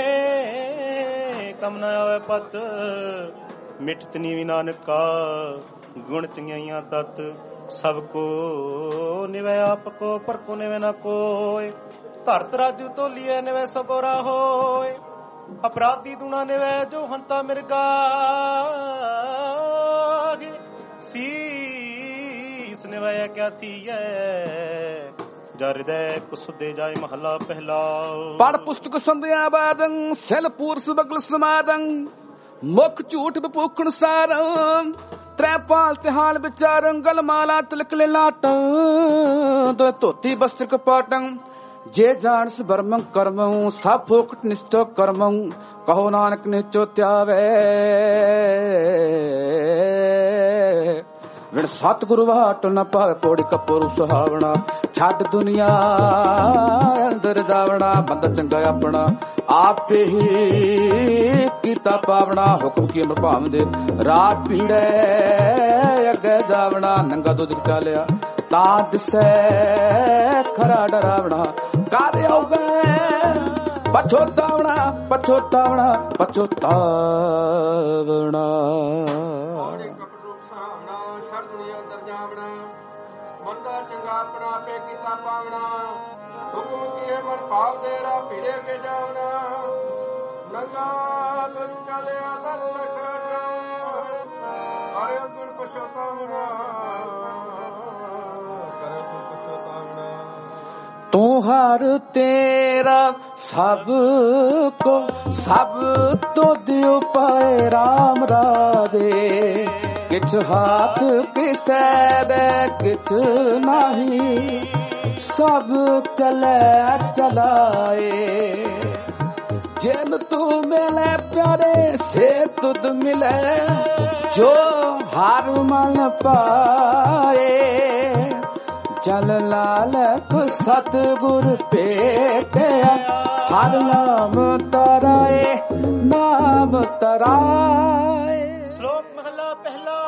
Speaker 2: ਕਮ ਨ ਆਵੇ ਪਤ। ਮਿਠਤ ਨੀਵੀ ਨਾਨਕਾ, ਗੁਣ ਚੰਗਿਆਈਆਂ ਤਤ। ਸਭ ਕੋ ਨਿਵੈ ਆਪ ਕੋ, ਪਰ ਕੋ ਨਿਵੈ ਨਾ ਕੋਇ। ਧਰਤ ਰਾਜੂ ਤੋਲੀਏ ਨਿਵੈ ਸਗੋਰਾ ਹੋਏ। ਅਪਰਾਧੀ ਦੁਣਾ ਨਿਵੈ ਜੋ ਹੰਤਾ ਮਿਰਗਾ। ਸੀਸ ਨਿਵੈ ਕਿਆ ਥੀਐ, ਜਰ ਹ੍ਰਿਦੈ ਕੁਸੁਦੇ ਜਾਏ। ਮਹਲਾ ਪਹਿਲਾ।
Speaker 1: ਪੜ ਪੁਸਤਕ ਸੰਧਿਆ ਬਾਦੰ, ਸੈਲ ਪੂਰਸ ਬਗਲ ਸਮਾਦੰ। ਮੁਖ ਝੂਠ ਬਪੂਖਣ ਸਾਰੰ, त्रै पाल तिहाल विचारं। गल माला तिलक लाटं, दो धोती वस्त्र कपाटं। जे जान बर्मं कर्मं, सब फोकट निष्ठो कर्मं। कहो नानक निचो त्यावे, विण सतगुरु वाट न पावे। पौड़ी कपूर सुहावना, छड दुनिया अंदर जावना। बंदा चंगा अपना आप ही कीता पावना। हुक्म की अमर भावदे रात पीड़े अगे जावना। नंगा दुध चालिया ता दिसै खरा डरावना। कार्य होगे पछोतावना, पछोतावना, पछोतावना।
Speaker 3: ਆਪਣਾ ਆਪੇ ਕੀਤਾ ਪਾਵਣਾ ਹੁਕਮ ਕੀਏ ਮਨ ਭਾਵ ਤੇਰਾ ਭੀੜੇ ਕੇ ਜਾਵਣਾ ਨੰਗਾ ਤੁਮ ਚਲਿਆ ਤਤ ਸਖਟ ਅਰੇ ਗੁਣ ਪਛਤਾਵਣਾ ਕਰੇ ਗੁਣ ਪਛਤਾਵਣਾ
Speaker 1: ਤੂੰ ਹਰ ਤੇਰਾ ਸਭ ਕੋ ਸਭ ਤੋਂ ਦਿਉ ਪਾਏ ਰਾਮ ਰਾਜੇ ਕਿਛ ਹਾਥ ਕਿਸੈ ਦੇ ਕਿਛ ਨਹੀਂ ਸਭ ਚਲੇ ਚਲਾਏ ਜਿਨ ਤੂੰ ਮਿਲੇ ਪਿਆਰੇ ਸੇ ਤੁਧ ਮਿਲੇ ਜੋ ਹਰ ਮਨ ਪਾਏ ਜਲ ਲਾਲਕ ਸਤਿਗੁਰ ਭੇਟਿਆ ਹਰ ਨਾਮ ਤਰਾਏ ਨਾਮ ਤਰਾਏ।
Speaker 2: ਸ਼ਲੋਕ ਮਹਲਾ ਪਹਿਲਾ।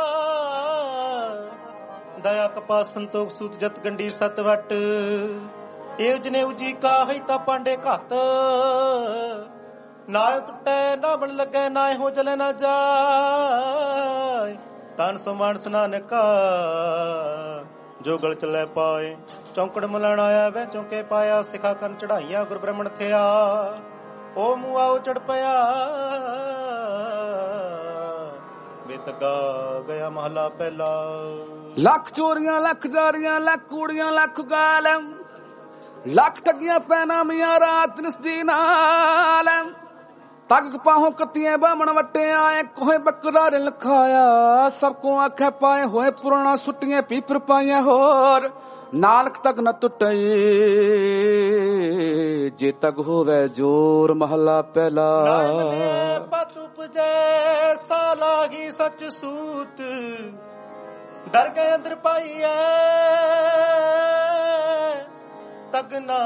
Speaker 2: ਦਇਆ ਕਪਾ ਸੰਤੋਖ ਸੂਤ ਜਤ ਗੰਢੀ ਸਤ ਵਟ ਏਵ ਜਨੇ ਉਜੀ ਕਾਹੀ ਤਾਂ ਪਾਂਡੇ ਘੱਤ ਨਾ ਟੁੱਟੇ ਨਾ ਬਣ ਲੱਗੇ ਨਾ ਹੋ ਜਲੇ ਨਾ ਜਾਏ ਤਨ ਸੋ ਮਾਨਸ ਨਾਨਕਾ ਜੋ ਗਲ ਚਲੇ ਪਾਏ ਚੌਂਕੜ ਮਲਣ ਆਇਆ ਵੈ ਚੌਂਕੇ ਪਾਇਆ ਸਿਖਾ ਕੰਨ ਚੜਾਈਆਂ ਗੁਰ ਬ੍ਰਹਮਣ ਥਿਆ ਉਹ ਮੂੰਹ ਆਉ ਚੜ ਪਿਆ ਬੇਤਗਾ ਗਿਆ ਮਹਲਾ ਪਹਿਲਾ।
Speaker 1: ਲੱਖ ਚੋਰੀਆਂ ਲੱਖ ਜਾਰੀਆਂ ਲੱਖ ਕੂੜੀਆਂ ਲੱਖ ਗਾਲ ਲੱਖ ਠੱਗੀਆਂ ਪੈਣਾ ਮੀਆਂ ਰਾਤ ਨਿਸਦੀ ਨਾਲ ਤੱਕ ਪਾਹੋਂ ਕੱਤੀਆਂ ਬਾਮਣ ਵੱਟੇ ਆਏ ਕੋਹੇ ਬੱਕਰਾ ਰਿਲ ਖਾਇਆ ਸਭ ਕੋ ਆਖੇ ਪਾਏ ਹੋਏ ਪੁਰਾਣਾ ਸੁੱਟੀਆਂ ਪੀਪਰ ਪਾਈਆਂ ਹੋਰ ਨਾਲਕ ਤੱਕ ਨ ਟੁੱਟੇ ਜੇ ਤੱਕ ਹੋਵੇ ਜੋਰ ਮਹਲਾ ਪਹਿਲਾ।
Speaker 2: ਪਤ ਉਪਜੈ ਸਾਲਾਹੀ ਸੱਚ ਸੂਤ ਡਰ ਗਏ ਅੰਦਰ ਪਾਈਐ ਤਗਨਾ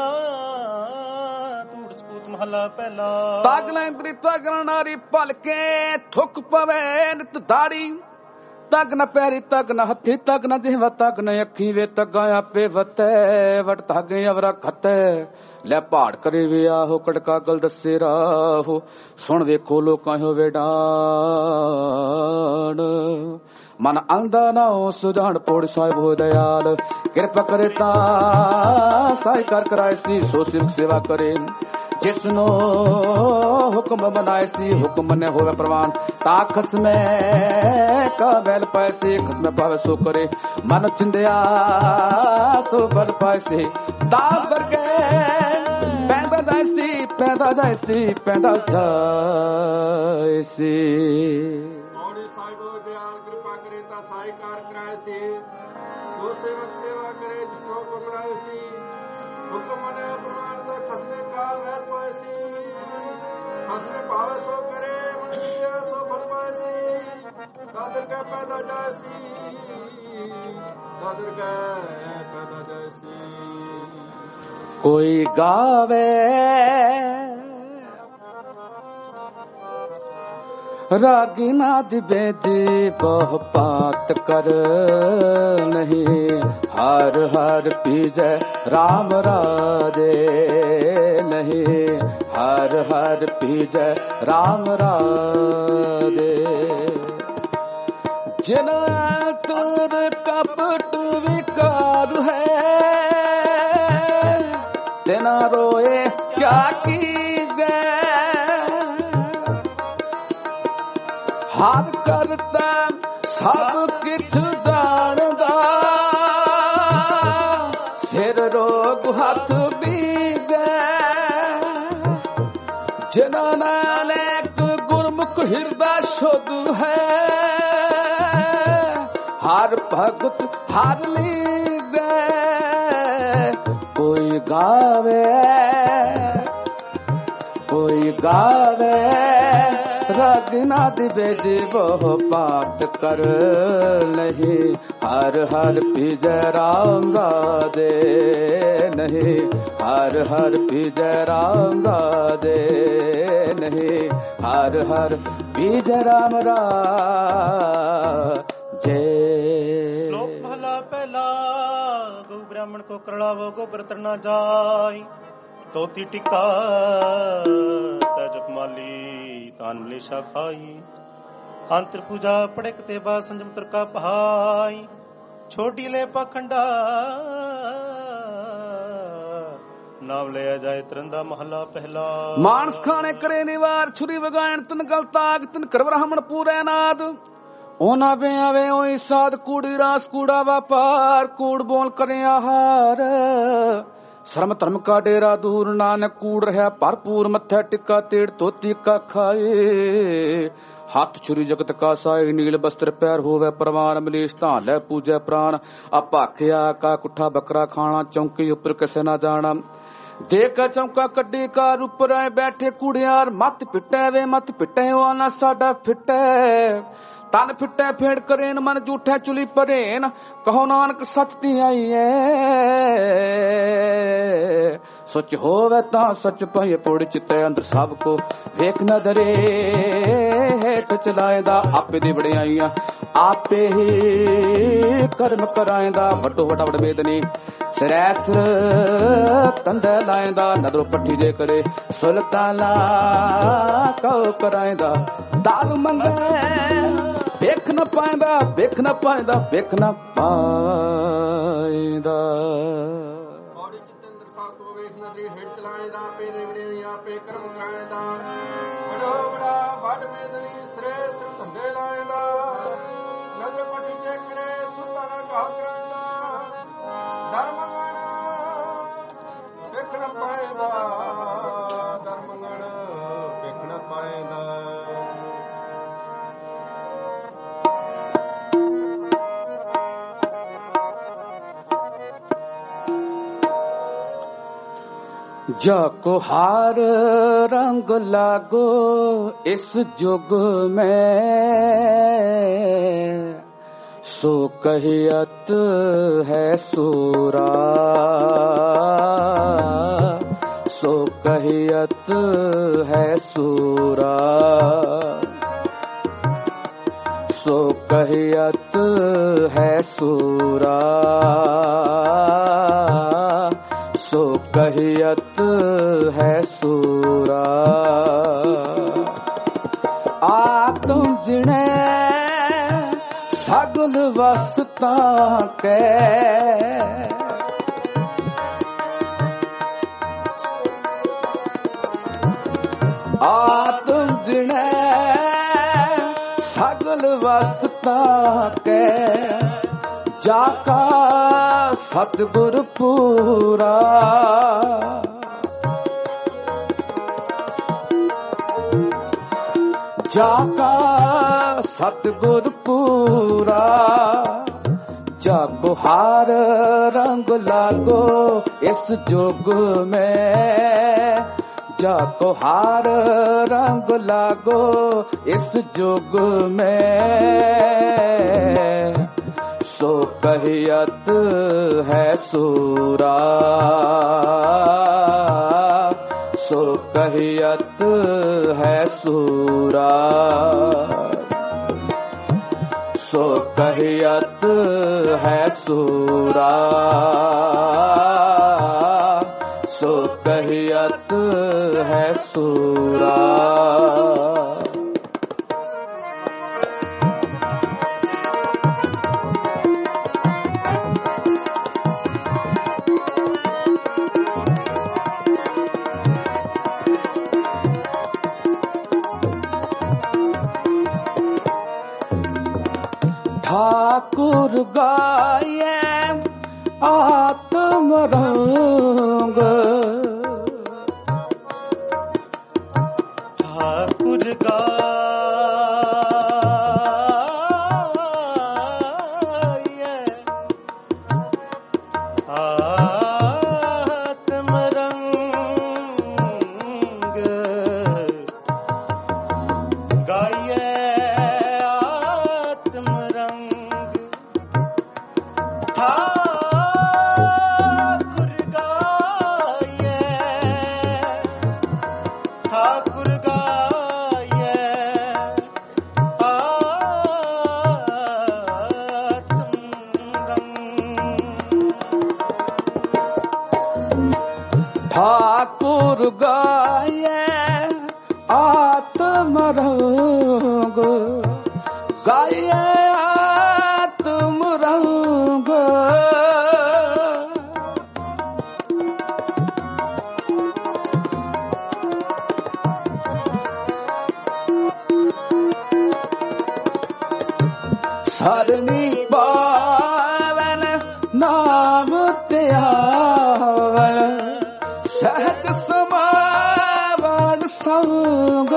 Speaker 2: ਧੂੜ ਸਪੂਤ ਮਹਲਾ ਪਹਿਲਾ।
Speaker 1: ਤਗ ਲੈ ਬ੍ਰਿਤਾ ਗਰਨਾਰੀ ਭਲਕੇ ਥੁੱਕ ਪਵੇ ਨਿਤ ਦਾੜੀ ਤਗ ਨ ਪੈਰੀ ਤਗ ਨ ਹੱਥੀ ਤਗ ਨ ਜਿਹਵਾ ਤਗ ਨ ਅੱਖੀ ਵੇ ਤਗਾਂ ਆਪੇ ਵਤੈ ਵਟ ਧਾਗੇ ਅਵਰਾ ਖਤੈ ਲੈ ਪਹਾੜ ਕਰੇ ਵੇ ਆਹੋ ਕੜਕਾ ਗਲ ਦੱਸੇ ਰਾਹੋ ਸੁਣ ਵੇਖੋ ਲੋਕਾਂ ਹੋਵੇ ਡਾਣ ਮਨ ਆਂਦਾ ਨਾ ਹੋ ਸੁਜਾਨ ਪੋੜ ਸਾਹਿਬ ਹੋ ਦਇਆਲ ਕਿਰਪਾ ਕਰੇ ਤਾਂ ਸਾਈ ਕਰ ਕਰਾਏ ਸੀ ਸੋ ਸਿਰ ਸੇਵਾ ਕਰੇ ਜਿਸਨੋ ਹੁਕਮ ਬਣਾਏ ਸੀ ਹੁਕਮ ਨੇ ਹੋਵੇ ਪ੍ਰਵਾਨ ਤਾ ਖਸਮੇ ਕਾ ਬੈਲ ਪਾਇਸੇ ਖਸਮੇ ਪਾਵੇ ਸੋ ਕਰੇ ਮਨ ਚਿੰਦਿਆ ਸੋ ਬਲ ਪਾਇਸੇ ਤਾ ਵਰਗੇ ਪੈਂਦਾ ਜਾਇਸੀ ਪੈਂਦਾ ਜਾਇਸੀ ਪੈਂਦਾ ਜਾਇਸੀ।
Speaker 3: ਮੌੜੀ ਸਾਹਿਬੋ ਦਿਆਲ ਕਿਰਪਾ ਕਰੇ ਤਾਂ ਸਾਈ ਕਾਰ ਕਰਾਏ ਸੀ ਸੋ ਸੇਵਕ ਸੇਵਾ ਕਰੇ ਜਿਸਨੋ ਹੁਕਮ ਬਣਾਏ ਸੀ ਹੁਕਮ ਨੇ ਪ੍ਰਮਾਣ ਦਾ ਖਸਮੇ ਕਾ ਬੈਲ ਪਾਏ ਸੀ ਖਸਮੇ ਪਾਵੇ ਸੋ ਕਰੇ ਮਨ ਚਿੰਦਿਆ ਸੋ ਬਲ ਪਾਏ ਸੀ ਦਾਦਰ ਕਾ ਪੈਦਾ ਜਾਇਸੀ ਦਾਦਰ ਕਾ ਪੈਦਾ ਜਾਇਸੀ।
Speaker 1: ਕੋਈ ਗਾਵੇ ਰਾਗੀ ਨਾਦ ਬੇਦੀ ਬਹੁ ਪਾਤ ਕਰ ਨਹੀਂ ਹਰ ਹਰ ਪੀਜੈ ਰਾਮ ਰਾਜੇ ਨਹੀਂ ਹਰ ਹਰ ਪੀਜੈ ਰਾਮ ਰਾਜੇ ਜਿਨਾ ਤੁਰ ਕਪਟ ਵਿਕਾਰ ਹੈ तेना रोए क्या की गए हर करता सब किछ जानदा सिर रोग हाथ भी गए जिना नानक गुरमुख हृदय शुद्ध है हर भगत हर ली गए कोई गावे रघुनाथ बेदी बहु पाठ कर नहीं हर हर पीजय राम राधे नहीं हर हर पीजय राम राधे नहीं हर हर पीजय राम राधे।
Speaker 2: श्लोक पहला पहला गौ ब्राह्मण को करलावो गोबर तरना जाय तोती टिका तजप माली तान मलेशा खाई अंतर पूजा पड़क ते बा संजम तुरका पहाई ਛੋਟੀ ਲੈ ਪਖੰਡਾ ਨਾਮ ਲਿਆ ਜਾਏ ਤਰੰਦਾ ਮਹੱਲਾ ਪਹਿਲਾ।
Speaker 1: ਮਾਨਸ ਖਾਣੇ ਕਰੇ ਨਿਵਾਰ ਛੁਰੀ ਵਗਾਇਣ ਤਨ ਗਲ ਤਾਗ ਤਨ ਕਰ ਬ੍ਰਾਹਮਣ ਪੂਰੇ ਨਾਦ ਉਹਨਾਂ ਵੇ ਆਵੇ ਉਹੀ ਸਾਧ ਕੂੜੀ ਰਾਸ ਕੂੜਾ ਵਪਾਰ ਕੂੜ ਬੋਲ ਕਰੇ ਆਹਾਰ ਸ਼ਰਮ ਧਰਮ ਕਾ ਡੇਰਾ ਦੂਰ ਨਾਨਕ ਕੂੜ ਰਿਹਾ ਭਰਪੂਰ ਮੱਥਾ ਟਿੱਕਾ ਤੇੜ ਧੋਤੀ ਕਾ ਖਾਏ ਹੱਥ ਛੁਰੀ ਜਗਤ ਕਾ ਸਾਈ ਨੀਲ ਬਸਤਰ ਪੈਰ ਹੋਵੇ ਪ੍ਰਵਾਨ ਮਲੇਸ਼ ਤਾਂ ਲੈ ਪੂਜੈ ਪ੍ਰਾਨ ਆਪਾਖਿਆ ਕਾ ਕੁੱਠਾ ਬੱਕਰਾ ਖਾਣਾ ਚੌਂਕੀ ਉੱਪਰ ਕਿਸੇ ਨਾ ਜਾਣਾ ਦੇਖ ਚੌਂਕਾ ਕੱਢੀ ਕਾਰ ਉੱਪਰ ਆਏ ਬੈਠੇ ਕੁੜਿਆਰ ਮੱਤ ਪਿੱਟੇ ਵੇ ਮੱਤ ਪਿੱਟੇ ਉਹ ਨਾ ਸਾਡਾ ਫਿੱਟੇ ਤਨ ਫਿੱਟੇ ਫੇੜ ਕਰੇਨ ਮਨ ਝੂਠੇ ਚੁਲੀ ਪਰੇਨ ਕਹੋ ਨਾਨਕ ਸੱਚ ਤੀ ਆਈਏ ਸੱਚ ਹੋਵੇ ਤਾਂ ਸੱਚ ਪਏ ਪੁੜ ਚਿੱਤੇ ਅੰਦਰ ਸਭ ਕੋ ਵੇਖ ਨਦਰੇ ਹੇਠ ਚਲਾਏਦਾ ਆਪੇ ਦੀ ਵਡਿਆਈਆਂ ਆਪੇ ਹੀ ਕਰਮ ਕਰਾਏਦਾ ਵੱਡੋ ਵੱਡਾ ਵਡ ਵੇਦਨੀ ਸਰੈਸ ਤੰਦੇ ਲਾਏਦਾ ਨਦਰੋ ਪੱਠੀ ਜੇ ਕਰੇ ਸੁਲਤਾਨਾ ਕਉ ਕਰਾਏਦਾ ਦਾਲ ਮੰਗੇ ਵੇਖ ਨਾ ਪਾਏਦਾ ਵੇਖ ਨਾ ਪਾਏਦਾ ਵੇਖ ਨਾ ਪਾਏਦਾ
Speaker 3: ਔੜੀ ਚਿਤੰਦਰ ਸਾਹਿਬ ਕੋ ਵੇਖ ਨਦਰੀ ਹੇਠ ਚਲਾਏਦਾ ਆਪੇ ਦੇ ਵਡਿਆਈਆਂ ਆਪੇ ਕਰਮ ਕਰਾਏਦਾ ਵੱਡੋ ਵੱਡਾ ਵੱਡ ਵੇਦਨੀ ਸਰੈਸ ਤੰਦੇ ਲਾਏਦਾ ਨਦਰ ਪੱਠੀ ਜੇ ਕਰੇ ਸੁਲਤਾਨਾ ਕਉ ਕਰਾਏਦਾ ਦਰ ਮੰਗਣ ਵੇਖਣਾ ਪਾਏਦਾ ਦਰ ਮੰਗਣ ਵੇਖਣਾ ਪਾਏਦਾ
Speaker 1: जाको हार रंग लागो इस जुग में सो कहियत है सूरा सो कहियत है सूरा सो कहियत है सूरा सो कहियत है सूरा आत्म जिणे सगल वसता के आत्म जिणे सगल वसता के जाका सतगुर पूरा जाका सतगुर पूरा जाको हार रंग लागो इस जुग में जाको हार रंग लागो इस जुग में सो कहियत है सूरा सो कहियत है सूरा सो कहियत है सूरा सो कहियत है सूरा ठाकुर गाये आत्म रंग
Speaker 2: ठाकुर गाये आत्म रंग गाये
Speaker 1: ठाकुर गाये आत्म रंग गाये आत्म रंग ਸਰਨੀ ਪਾਵਨ ਨਾਮ ਧਿਆਵਨ ਸਹਿਜ ਸਮਾਵਨ ਸੰਗ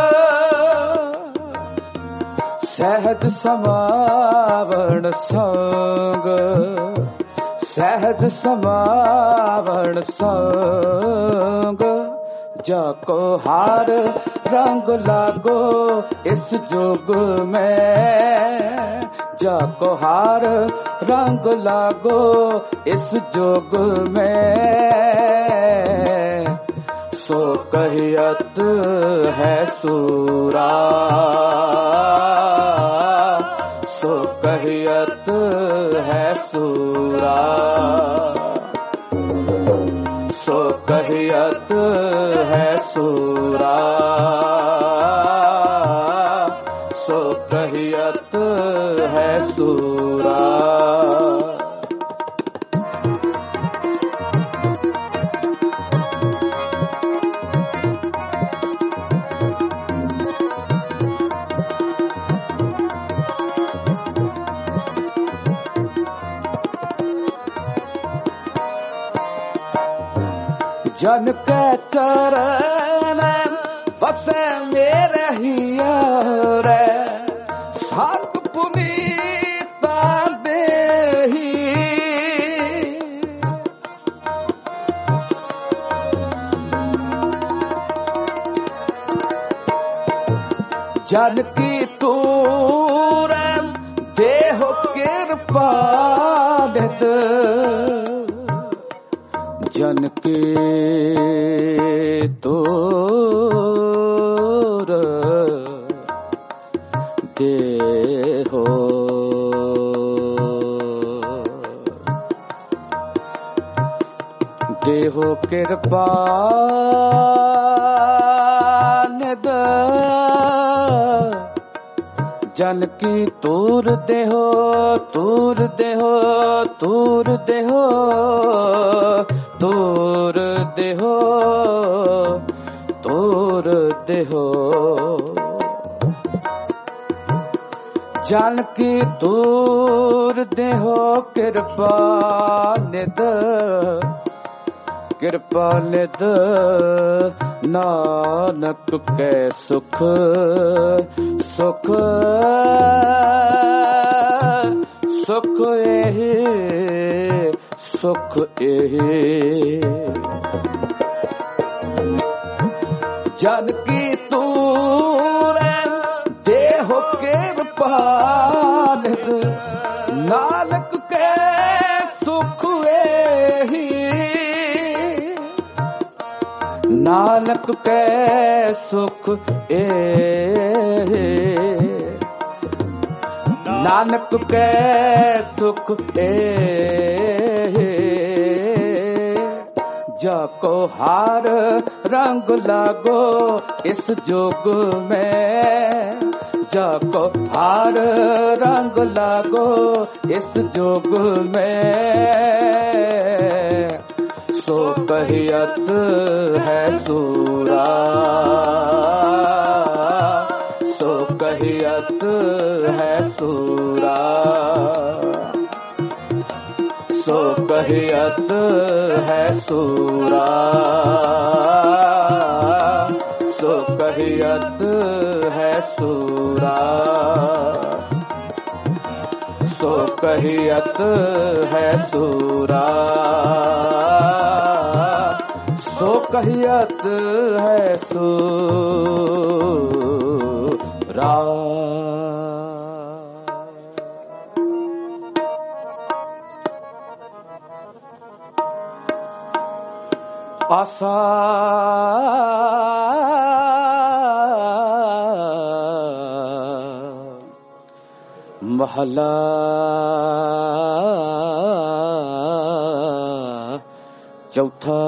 Speaker 1: ਸਹਿਜ ਸਮਾਵਨ ਸੰਗ ਸਹਿਜ ਸਮਾਵਨ ਸੰਗ ਜਾ ਕੋ ਹਾਰ ਰੰਗ लागो इस जुग में जा को हार रंग लागो इस जुग में सो कहियत है सूरा सो कहियत है सूरा सो कहियत है सूरा सो कहियत है सूरा जन के चरण वसे मेरे हियर सात पुनीता देही जन की तूर देह कृपा जन के तोर देहो देहो कृपा निद जन की तूर देहो तूर देहो तूर देहो तोर देहो तोर देहो जन की तोर देहो कृपा निद कृपा निद नानक कै सुख सुख सुख एहि सुख एहि जन की तूर देह कृपा नानक के सुख एहि नानक के सुख एहि नानक के सुख एहि जाको हार रंग लागो इस जोग में जाको हार रंग लागो इस जोग में सो कहियत है सूरा सो कहियत है सूरा सो कहियत है सूरा सो कहियत है सूरा सो कहियत है सूरा सो कहियत है सूरा आसा महला चौथा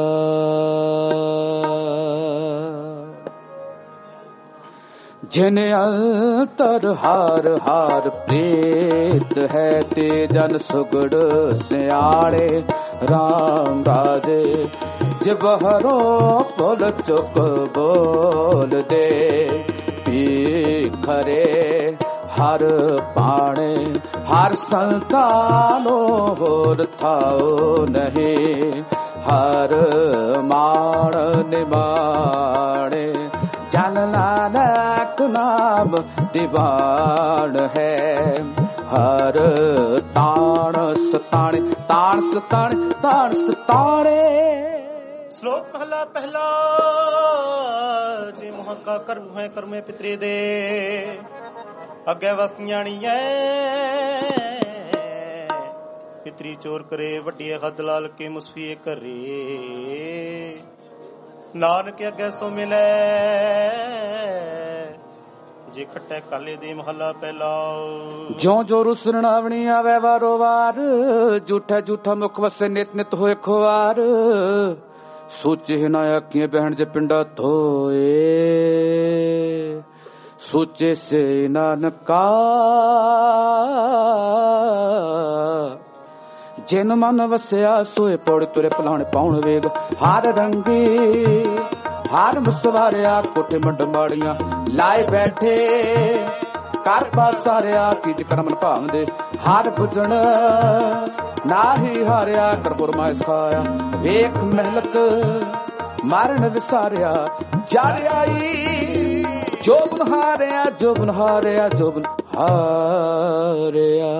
Speaker 1: जिन अंतर हार हार प्रीत है ते जन सुगड़ सियाड़े राम राजे जबहरो पुल चुक बोल दे पी खरे ਹਰ ਬਾਣੇ ਹਰ ਸੰਤਾਨੋ ਹੋਰ ਥਾਉ ਨਹੀਂ। ਹਰ ਮਾਣ ਨਿਮਾਣੇ ਜਨ ਨਾਨਕ ਨਾਮ ਦੀਵਾਨ ਹੈ। ਹਰ ਤਾਣ ਸਤਾਣੇ ਤਾਣ ਸਤਾਣੇ ਤਾਣ ਸਤਾਣੇ।
Speaker 2: ਸ਼ਲੋਕ ਪਹਿਲਾ ਪਹਿਲਾ। ਜੇ ਮੁਹੱਕਾ ਕਰਮ ਹੈ ਕਰਮੇ ਪਿਤਰੇ ਦੇ ਅੱਗੇ ਵਸਣੀਐ। ਪਿਤਰੀ ਚੋਰ ਕਰੇ ਵੱਡੀਏ ਹੱਦ ਲਾਲ ਕੇ ਮੁਸਫੀਏ ਕਰੇ। ਨਾਨਕ ਅੱਗੇ ਸੋ ਮਿਲੇ ਜੇ ਖੱਟੇ ਕਾਲੇ ਦੇ ਮਹੱਲਾ ਪਹਿਲਾ।
Speaker 1: ਜਿਉਂ ਜੋ ਰੁਸਣਾਵਣੀ ਆਵੇ ਵਾਰੋ ਵਾਰ ਝੂਠਾ ਝੂਠਾ ਮੁਖ ਵਸੇ ਨਿਤ ਨਿਤ ਹੋਏ ਖੁਆਰ। ਸੋਚੇ ਨਾ ਆਖੀਆਂ ਬਹਿਣ ਜੇ ਪਿੰਡਾ ਧੋਏ ਸੋਚੇ ਸੇ ਨਾਨਕਾ। ਜਿਨ ਮਨ ਵਸਿਆ ਸੋਏ ਪੌੜ ਤੁਰੇ ਭਲਾਣ ਪਾਉਣ ਵੇਗ। ਹਰ ਰੰਗੀ ਹਰ ਮੁਸਵਾਰਿਆ ਕੋਠੇ ਮੰਡ ਮਾੜੀਆਂ ਲਾਏ ਬੈਠੇ ਕਰ ਪਾਸਾਰਿਆ ਚੀਜ ਕਰਮਨ ਭਾਵਦੇ। ਹਰ ਬੁਝਣ ਨਾਹੀ ਹਾਰਿਆ ਕਰਪੁਰ ਮਾਇ ਸਖਾਇਆ। ਵੇਖ ਮਹਿਲਤ ਮਾਰਨ ਵਿਸਾਰਿਆ ਜੜ ਆਈ ਜੋਬਨ ਹਾਰਿਆ ਜੋਬਨ ਹਾਰਿਆ ਜੋਬਨ ਹਾਰਿਆ।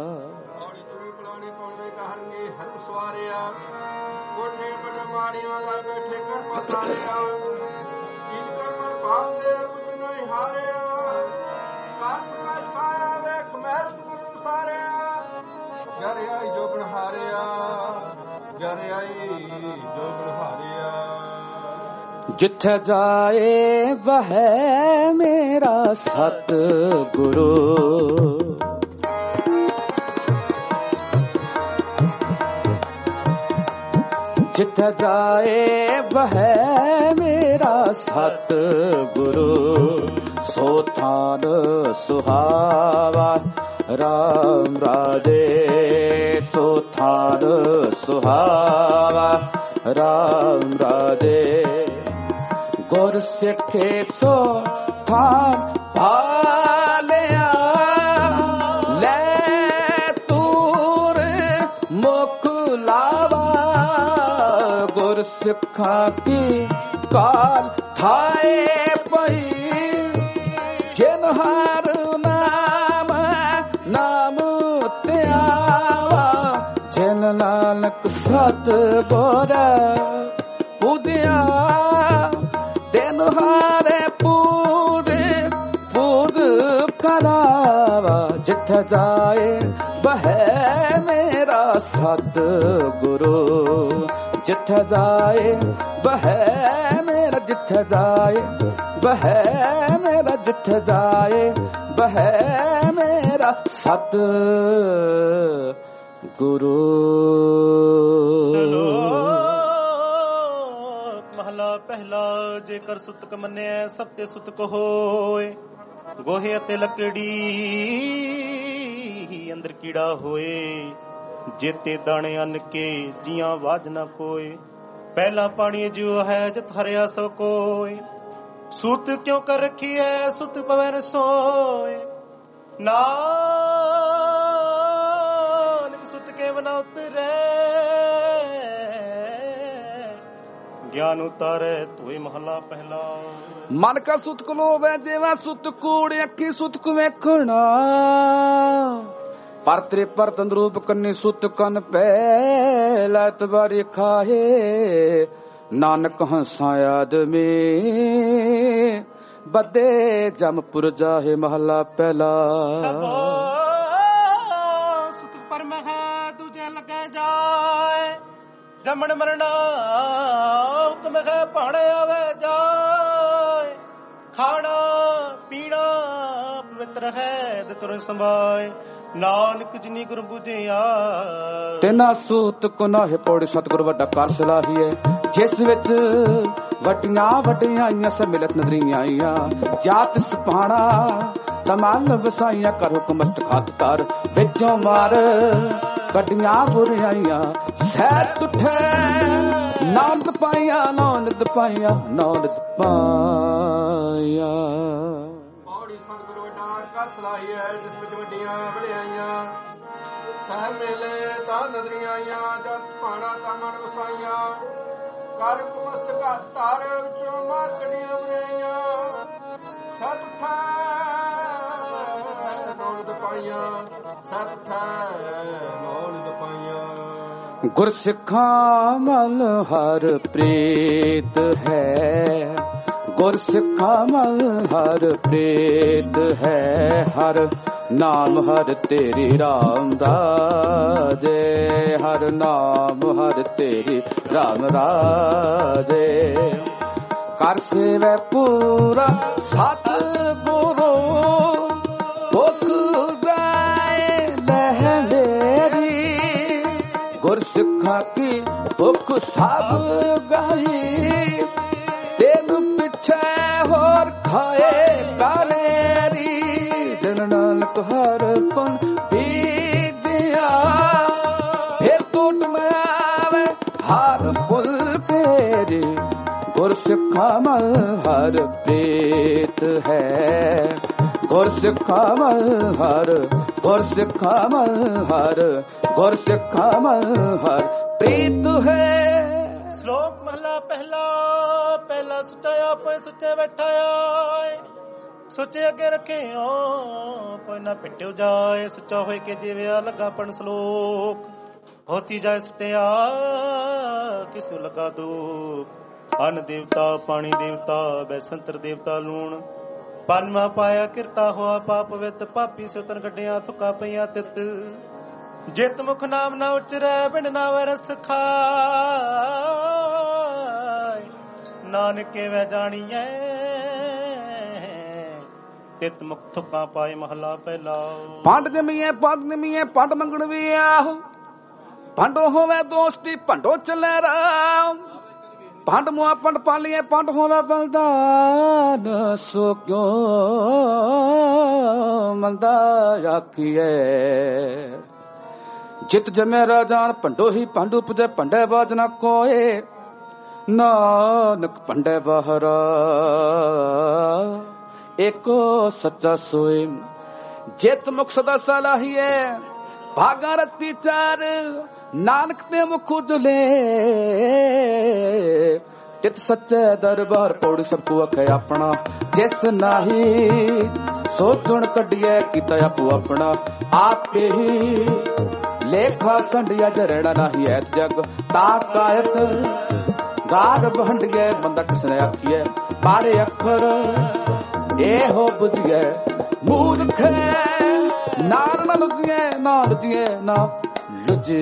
Speaker 1: ਜਿੱਥੇ ਜਾਏ ਵਹ ਮੇਰਾ ਸਤ ਗੁਰੂ। ਜਿੱਥੇ ਜਾਏ ਵਹ ਮੇਰਾ ਸਤ ਗੁਰੂ। ਸੋ ਥਾਨ ਸੁਹਾਵਾ ਰਾਮ ਰਾਜੇ। ਸੋ ਥਾਨ ਸੁਹਾਵਾ ਰਾਮ ਰਾਜੇ। ਗੁਰ ਸਿੱਖੇ ਸੋ ਥਾਨ ਭਾਲਿਆ। ਲੈ ਤੂਰ ਮੁਖ ਲਾਵਾ ਗੁਰ ਸਿੱਖਾਂ ਕੀ ਕਾਲ ਥਾਏ ਪਈ। ਜਿਨ ਹਰ ਨਾਮ ਨਾਮ ਧਿਆਵਾ। ਜਿਨ ਨਾਨਕ ਸਤ ਗੁਰ ਪੁਦਿਆ। ਦਿਨ ਹਾਰੇ ਪੂਰੇ ਪੂਦ ਕਰਾਵਾ। ਜਿੱਥੇ ਜਾਏ ਬਹਿ ਮੇਰਾ ਸਤ ਗੁਰੂ। ਜਿੱਥੇ ਜਾਏ ਬਹਿ ਮੇਰਾ ਜਿੱਥੇ ਜਾਏ ਬਹਿ ਮੇਰਾ ਜਿੱਥੇ ਜਾਏ ਬਹਿ ਮੇਰਾ ਸਤ ਗੁਰੂ।
Speaker 2: ਮਹਲਾ ਪਹਿਲਾ। ਜੇਕਰ ਸੁਤਕ ਮੰਨਿਆ ਸਭ ਤੇ ਸੁਤਕ ਹੋਏ। ਗੋਹੇ ਅਤੇ ਲੱਕੜੀ ਅੰਦਰ ਕੀੜਾ ਹੋਏ। ਜੇਤੇ ਦਾਣੇ ਅੰਨ ਕੇ ਜੀਆਂ ਵਾਜ ਨਾ ਕੋਏ। ਪਹਿਲਾ ਪਾਣੀ ਜੋ ਹੈ ਜਤ ਹਰਿਆ ਸੋ ਕੋਏ। ਸੁਤ ਕਿਉਂ ਕਰ ਰੱਖੀ ਹੈ ਸੁਤ ਪਵੈ ਨ ਸੋਏ। ਨਾਨਕ ਸੁਤ ਕੇ ਬਨਾ ਉਤਰੈ। ਗਿਆਨ ਉਤਾਰੇ ਤੋਏ ਮਹਲਾ ਪਹਿਲਾ।
Speaker 1: ਮਨ ਕਾ ਸੁਤ ਕਲੋਵੈ ਦੇਵਾ ਸੁਤ ਕੂੜ ਅੱਖੀ ਸੁਤ ਕੁ ਵੇਖਣਾ। ਪਰ ਤੇਰੇ ਪਰ ਤੰਦਰੂਪ ਕੰਨੀ ਸੁਤ ਕੰਨ ਪੈ। ਲੈਤ ਬਾਰੀ ਖਾਏ ਨਾਨਕ ਹੰਸਾਂ ਆਦਮੀ। ਬੱਦੇ ਜਮਪੁਰ ਜਾਹੇ ਮਹਲਾ ਪਹਿਲਾ।
Speaker 2: ਸੁਤ ਪਰ ਮਹਾ ਦੂਜੇ ਲੱਗੇ ਜਾਏ। ਜੰਮਣ ਮਰਨਾ ਹੁਕਮ ਹੈ ਭਾਣੇ ਆਵੇ ਜਾਏ। ਖਾਣਾ ਪੀਣਾ ਪਵਿੱਤਰ ਹੈ ਤੇ ਤੁਰ ਸੰਭਾਏ। ਨਾਨਕ ਜਿਨੀ ਗੁਰ ਬੁਝਿਆ।
Speaker 1: ਤਿਨਾ ਸੂਤ ਕੋ ਨਾਹੇ ਪੌੜੀ ਸਤਿਗੁਰ ਵੱਡਾ ਕਰ ਸਲਾਹੀਏ। ਜਿਸ ਵਿੱਚ ਵੱਡੀਆਂ ਵੱਡੀਆਂ ਸਮਿਲਤ ਨਦਰੀਆਂ ਆਈਆਂ। ਜਾਤ ਸੁਪਾਣਾ ਤਮਲ ਵਸਾਈਆਂ ਕਰ ਹੁਕਮ ਅਸਤਖਾਤ ਕਰ। ਵਿੱਚੋਂ ਮਾਰ ਕੱਢੀਆਂ ਬੁਰਾਈਆਂ ਸਹਿਤ ਉਠੇ। ਨਾਨਦ ਪਾਈਆਂ ਨਾਨਦ ਪਾਈਆਂ ਨਾਨਦ ਪਾਈਆਂ।
Speaker 3: ਪੌੜੀ ਸਤਿਗੁਰ ਵੱਡਾ ਕਰ ਸਲਾਹੀ ਹੈ ਜਿਸ ਵਿੱਚ ਵੱਡੀਆਂ ਵਡਿਆਈਆਂ ਸਹਿ ਮੇਲੇ ਤਾਂ ਨਦਰੀਆਂ ਆਈਆਂ ਜਦ ਪਾਣਾ ਤਾਂ ਮਨ ਵਸਾਈਆਂ ਕਰ ਕੁਮਸਤ ਘਰ ਧਾਰ ਵਿੱਚੋਂ ਮਾਰ ਕੜੀਆਂ ਬਣਾਈਆਂ ਸਤ ਠਾ ਨੌਲਦ ਪਾਈਆਂ ਸਤ ਠਾ ਨੌਲਦ ਪਾਈਆਂ।
Speaker 1: ਗੁਰ ਸਿੱਖਾਂ ਮਲ ਹਰ ਪ੍ਰੀਤ ਹੈ ਗੁਰ ਸਿੱਖਾਂ ਮਲ ਹਰ ਪ੍ਰੀਤ ਹੈ ਹਰ ਨਾਮ ਹਰ ਤੇਰੀ ਰਾਮ ਰਾਜੇ ਹਰ ਨਾਮ ਹਰ ਤੇਰੀ ਰਾਮ ਰਾਜੇ ਕਰ ਸੇਵੈ ਪੂਰਾ ਸਤ ਗੁਰੂ ਭੁਖ ਗਾਏ ਲਹਿ ਮੇਰੀ ਗੁਰ ਸਿੱਖਾਂ ਕੀ ਭੁਖ ਸਭ ਗਾਈ ਤੈਨੂੰ ਪਿੱਛੇ ਹੋਰ ਖਾਏ ਕਾਲੇਰੀ ਜਨ ਨਾਨਕ ਹਰ ਪਨ ਦੀਦਿਆ ਫਿਰ ਟੁੱਟ ਮੈਂ ਆਵੇ ਹਰ ਫੁੱਲ ਤੇਰੀ ਗੁਰ ਸਿੱਖਾਂ ਮਲ ਹਰ ਪ੍ਰੀਤ ਹੈ ਗੁਰ ਸਿੱਖਾਂ ਮਲ ਹਰ ਗੁਰ ਸਿੱਖਾਂ ਮਲ ਹਰ ਗੁਰ ਸਿੱਖਾਂ ਮਲ ਹਰ ਪ੍ਰੀਤ ਹੈ।
Speaker 2: ਸ਼ਲੋਕ ਮਹਲਾ ਪਹਿਲਾ ਪਹਿਲਾ ਸੁੱਚਾ ਆਪੇ ਸੁੱਚੇ ਬੈਠਾ ਆਏ ਸੁੱਚੇ ਅੱਗੇ ਰੱਖਿਓ ਕੋਈ ਨਾ ਪਿੱਟਿਓ ਜਾਏ ਸੁੱਚਾ ਹੋਏ ਕੇ ਜਿਵੇਂ ਲੱਗਾ ਸ਼ਲੋਕ ਹੋਤੀ ਜਾਏ ਸਟਿਆ ਕਿਸੂ ਲਗਾ ਦੁੱਖ ਅਨ ਦੇਵਤਾ ਪਾਣੀ ਦੇਵਤਾ ਬੈਸੰਤਰ ਦੇਵਤਾ ਲੂਣ ਪੰਜਵਾਂ ਪਾਇਆ ਕਿਰਤਾ ਹੋਆ ਪਾਪ ਵਿਤ ਪਾਪੀ ਸੁਤਨ ਕੱਢਿਆ ਥੁਕਾ ਪਈਆਂ ਤਿਤ ਜਿਤ ਮੁਖ ਨਾਮ ਨਾ ਉਚਰੈ ਬਿਨ ਨਾਵ ਰਸ ਖਾਏ ਨਾਨਕੇ ਵੈ ਜਾਣੀਐ ਤਿਤ ਮੁਖ ਥੁਕਾ ਪਾਏ ਮਹਲਾ ਪਹਿਲਾ।
Speaker 1: ਪੰਡ ਜਮੀਏ ਪੰਡ ਮੰਗਣ ਵੀ ਆਹੋ ਪੰਡੋ ਹੋਵੇ ਦੋਸਤੀ ਭੰਡੋ ਚੱਲੇ ਰਾਮ ਪੰਡ ਮੁਆ ਪੰਡ ਪਾਲੀਏ ਪੰਡ ਹੋਵੇ ਬਲਦਾਨ ਸੋ ਕਿਉ ਮੰਦਾ ਆਖੀਏ ਜਿਤ ਜਮੇ ਰਾਜਾਨ ਭੰਡੋ ਹੀ ਪੰਡ ਉਪਜੈ ਭੰਡੇ ਬਾਜ ਨਾ ਕੋਏ ਨਾਨਕ ਭੰਡੇ ਬਾਹਰਾ ਏਕੋ ਸੱਚਾ ਸੋਏ ਜਿਤ ਮੁਖ ਸਦਾ ਸਲਾਹੀਏ ਭਾਗਾ ਰਤੀ ਚਾਰ ਨਾਨਕ ਤੇ ਮੁਖ ਉਜਲੇ ਤਿਤ ਸੱਚੇ ਦਰਬਾਰ ਪੌੜੀ ਸਭ ਕੋ ਅਖੇ ਆਪਣਾ ਜਿਸ ਨਾਹੀ ਸੋਚਣ ਕੱਢੀਏ ਕੀਤਾ ਆਪੋ ਆਪਣਾ ਆਪੇ ਹੀ ਲੇਖਾ ਸੰਡਿਆ ਜਰਣਾ ਨਹੀਂ ਐ ਜਗ ਤਾ ਕਾਇਤ ਗਾਰ ਭੰਡਿਏ ਬੰਦਾ ਕਿਸਨੇ ਆਖੀਏ ਬਾੜੇ ਅੱਖਰ ਇਹੋ ਬੁਝੀਏ ਮੂਰਖ ਨਾਰ ਨਾ ਲੁਝੀਏ ਨਾ ਲੁਝੀਏ ਨਾ ਲੁਝੇ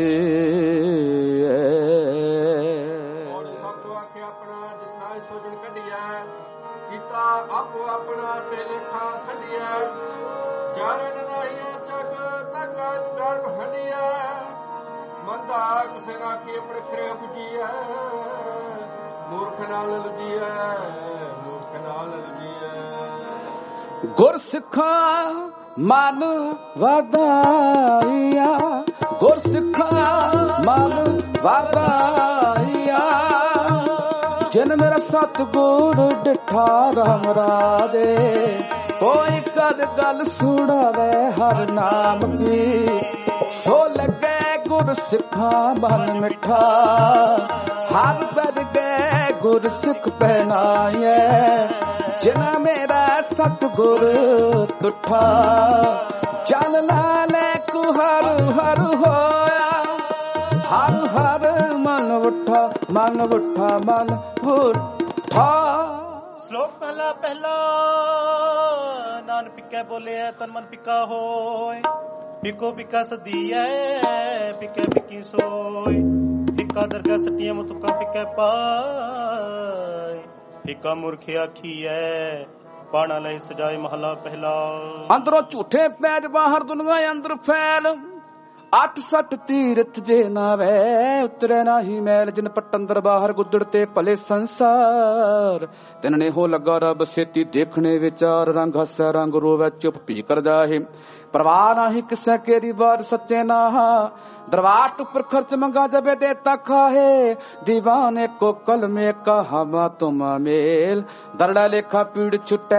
Speaker 3: ਸੋਚਣ ਕੱਢਿਆ ਕੀਤਾ ਆਪੋ ਆਪਣਾ ਲੇਖਾ ਸੰਡਿਆ ਜਾਰਨ ਨਹੀਂ ਜਗ ਤੱਕ ਗਰਭ ਹੰਡਿਆ ਮੰਦਾ ਕਿਸੇ ਨਾ ਕੀ ਪ੍ਰਖਰੇ ਬੁਝੀਐ ਮੂਰਖ ਨਾਲ ਲੁਝੀਐ ਮੂਰਖ ਨਾਲ ਲੁਝੀਐ।
Speaker 1: ਗੁਰ ਸਿੱਖਾਂ ਮਨ ਵਾਧਾਈਆ ਗੁਰ ਸਿੱਖਾਂ ਮਨ ਵਾਧਾਈਆ ਜਿਨ ਮੇਰਾ ਸਤਿਗੁਰ ਡਿਠਾ ਰਾਮ ਰਾਜੇ ਕੋਈ ਕਦ ਗੱਲ ਸੁਣਾਵੇ ਹਰ ਨਾਮ ਕੀ ਸੋ ਲੱਗੇ ਗੁਰ ਸਿੱਖਾਂ ਮਨ ਮਿੱਠਾ ਹਰ ਦਰ ਗਏ ਗੁਰ ਸਿੱਖ ਪਹਿਨਾਏ ਜਿਨਾ ਮੇਰਾ ਸਤਿਗੁਰ ਤੁਠਾ ਚੱਲ ਲਾਲੇ ਕੁ ਹਰ ਹਰ ਹੋਇਆ ਹਰ ਹਰ ਮਨ ਉਠਾ ਮਨ ਉਠਾ ਮਨ ਉਠਾ।
Speaker 2: ਸ਼ਲੋਕ ਪਹਿਲਾ ਪਹਿਲਾ ਨਾਨ ਪਿੱਕੇ ਬੋਲਿਆ ਤਨ ਮਨ ਪਿੱਕਾ ਹੋਏ ਪਿੱਕੋ ਪਿੱਕਾ ਸਦੀਐ ਪਿੱਕੇ ਪਿੱਕੀ ਸੋਏ ਪਿੱਕਾ ਦਰਗਾ ਸੱਟੀਆਂ ਮੁਤੁਕਾ ਪਿੱਕੇ ਪਾਏ ਪਿੱਕਾ ਮੁਰਖ ਆਖੀਐ ਪਾਣਾ ਲਈ ਸਜਾਏ ਮਹਲਾ ਪਹਿਲਾ।
Speaker 1: ਅੰਦਰੋਂ ਝੂਠੇ ਪੈਜ ਬਾਹਰ ਦੁਨੀਆ ਅੰਦਰ ਫੈਲ 8-7 ਤੀਰਥ ਜੇ ਨਾ ਵੈ ਉਤਰੇ ਨਾਹੀ ਮੈਲ ਜਿਨ ਪਟ ਅੰਦਰ ਬਾਹਰ ਗੁੱਦੜ ਤੇ ਭਲੇ ਸੰਸਾਰ ਤਿਨਨੇ ਹੋ ਲੱਗਾ ਰੱਬ ਸੇਤੀ ਦੇਖਣੇ ਵਿਚਾਰ ਰੰਗ ਹੱਸੈ ਰੰਗ ਰੋਵੈ ਚੁੱਪ ਭੀ ਕਰ ਜਾਹੇ परवाह नाही किसे केरी बार सच्चे ना दरवाट ऊपर खर्च मंगा जबे देता खाहे दीवाने को कल में कहा तुम मेल दरड़ा लेखा पीड़ छुटे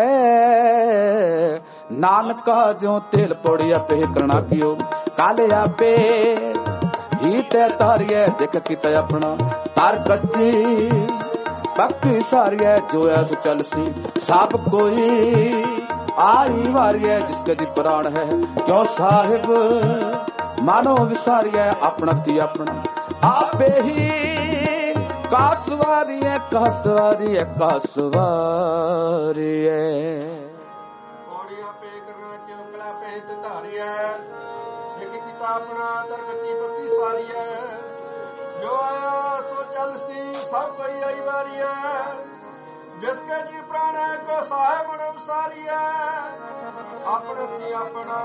Speaker 1: नानक जो तेल पौड़िया पे करना कियो काले आपे ही ते तारिये देख किता अपना तार कच्ची पक्की सारिये जो ऐस चल सी सब कोई आई वारिये जिसके दी प्राण है क्यों साहिब मानो विसारिये अपना ती अपना आपे ही कासवारिये कासवारिये कासवारिये
Speaker 3: पौड़िया पे करना चौकला पे धारिये एक किता अपना दरगती पक्की सारिये जो आया सो चल सी सब कोई आई वारिये जिसके जी प्राण है को साहेब मनम सारिये अपना ती अपना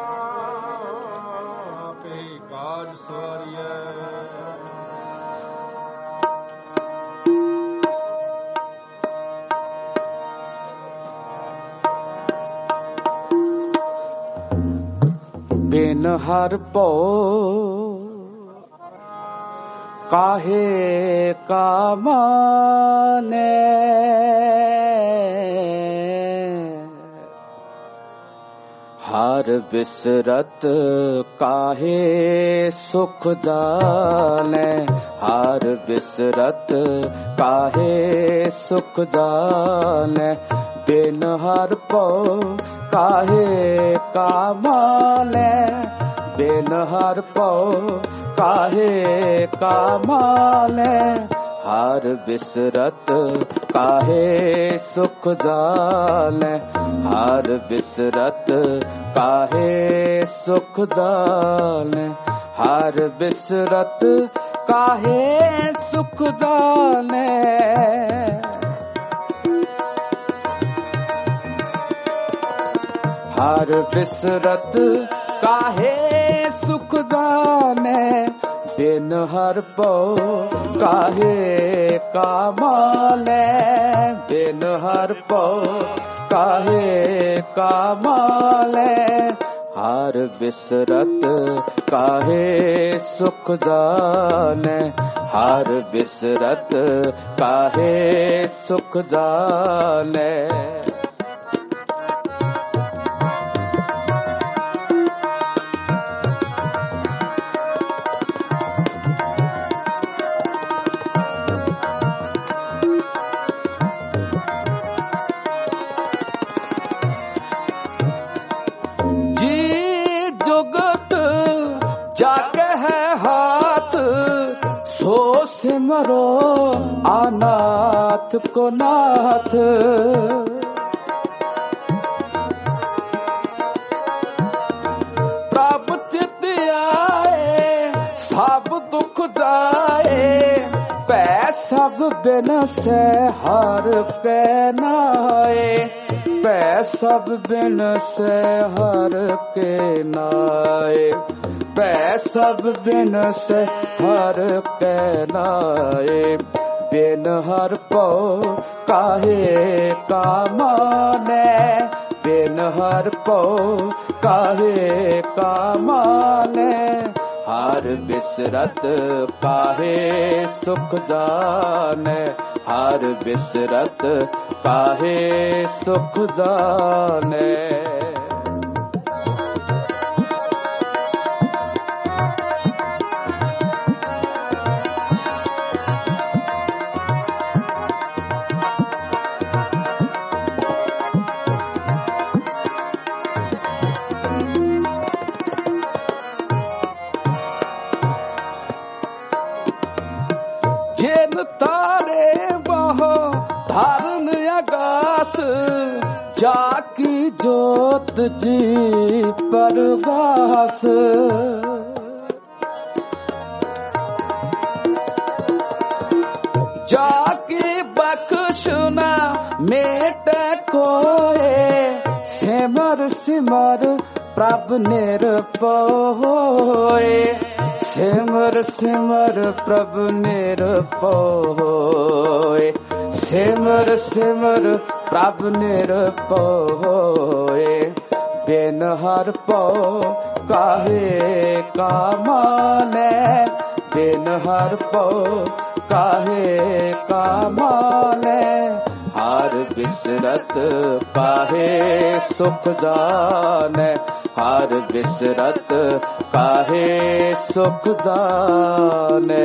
Speaker 3: पे काज सवारिये
Speaker 1: बिन हर पो काहे का माने हर बिसरत काहे सुख जाने हर बिसरत काहे सुख जाने बिन हर पो काहे का माने बिन हर पो काहे का माने हर बिसरत काहे सुख जाने हर बिसरत काहे सुख जाने हर बिसरत काहे सुख जाने हर बिसरत काहे सुख जाने बिन हर पो काहे का माने बिन हर पो काहे का माने हर बिसरत काहे सुख जाने हर बिसरत काहे सुख जाने सिमरो अनाथ को नाथ प्रभु चित आए सब दुख जाए पै सब बिन से हर के नाए पै सब बिन से हर के नाए पै सब बिन से हर के नाए बिन हर पो काहे का माने बिन हर पो काहे का माने हर बिसरत काहे सुख जाने हर बिसरत काहे सुख जाने जाकी जोत जी परवास जाकी बख्शना मेट कोए सिमर सिमर प्रभ निरपोए सिमर सिमर प्रभ निरपोए सिमर सिमर प्रभ निरपोए बिन हर पौ काहे का माने, बिन हर पौ काहे का माने, हर बिसरत काहे सुख जाने, हर बिसरत काहे सुख जाने।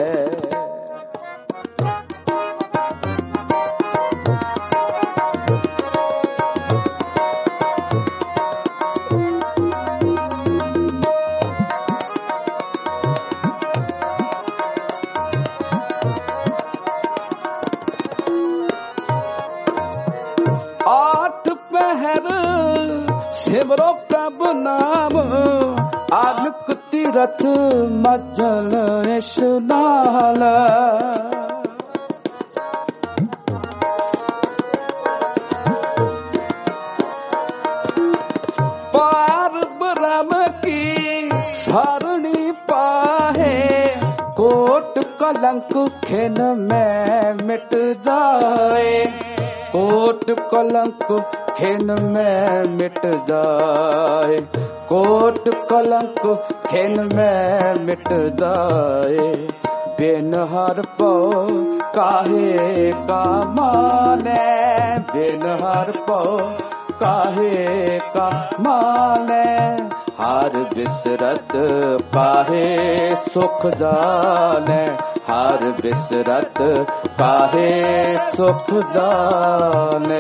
Speaker 1: सिमरो प्रभु नाम आनक तीरथ मज्जन स्नान, पार ब्रह्म की सरणी पाहे, कोट कलंक खिन में मिट जाए, कोट कलंक खिन में मिट जाए, कोट कलंक खिन में मिट जाए, बिन हर पौ काहे का माने, बिन हर पौ काहे का माने, हर बिसरत काहे सुख जाने, हर बिसरत काहे सुख जाने।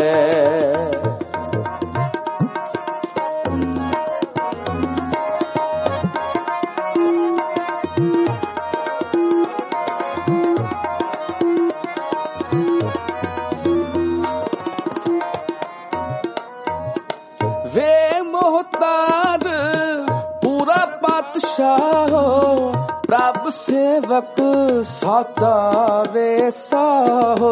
Speaker 1: वे मोहताज पूरा पातशाह हो, प्रभु सेवक साचा वैसा हो,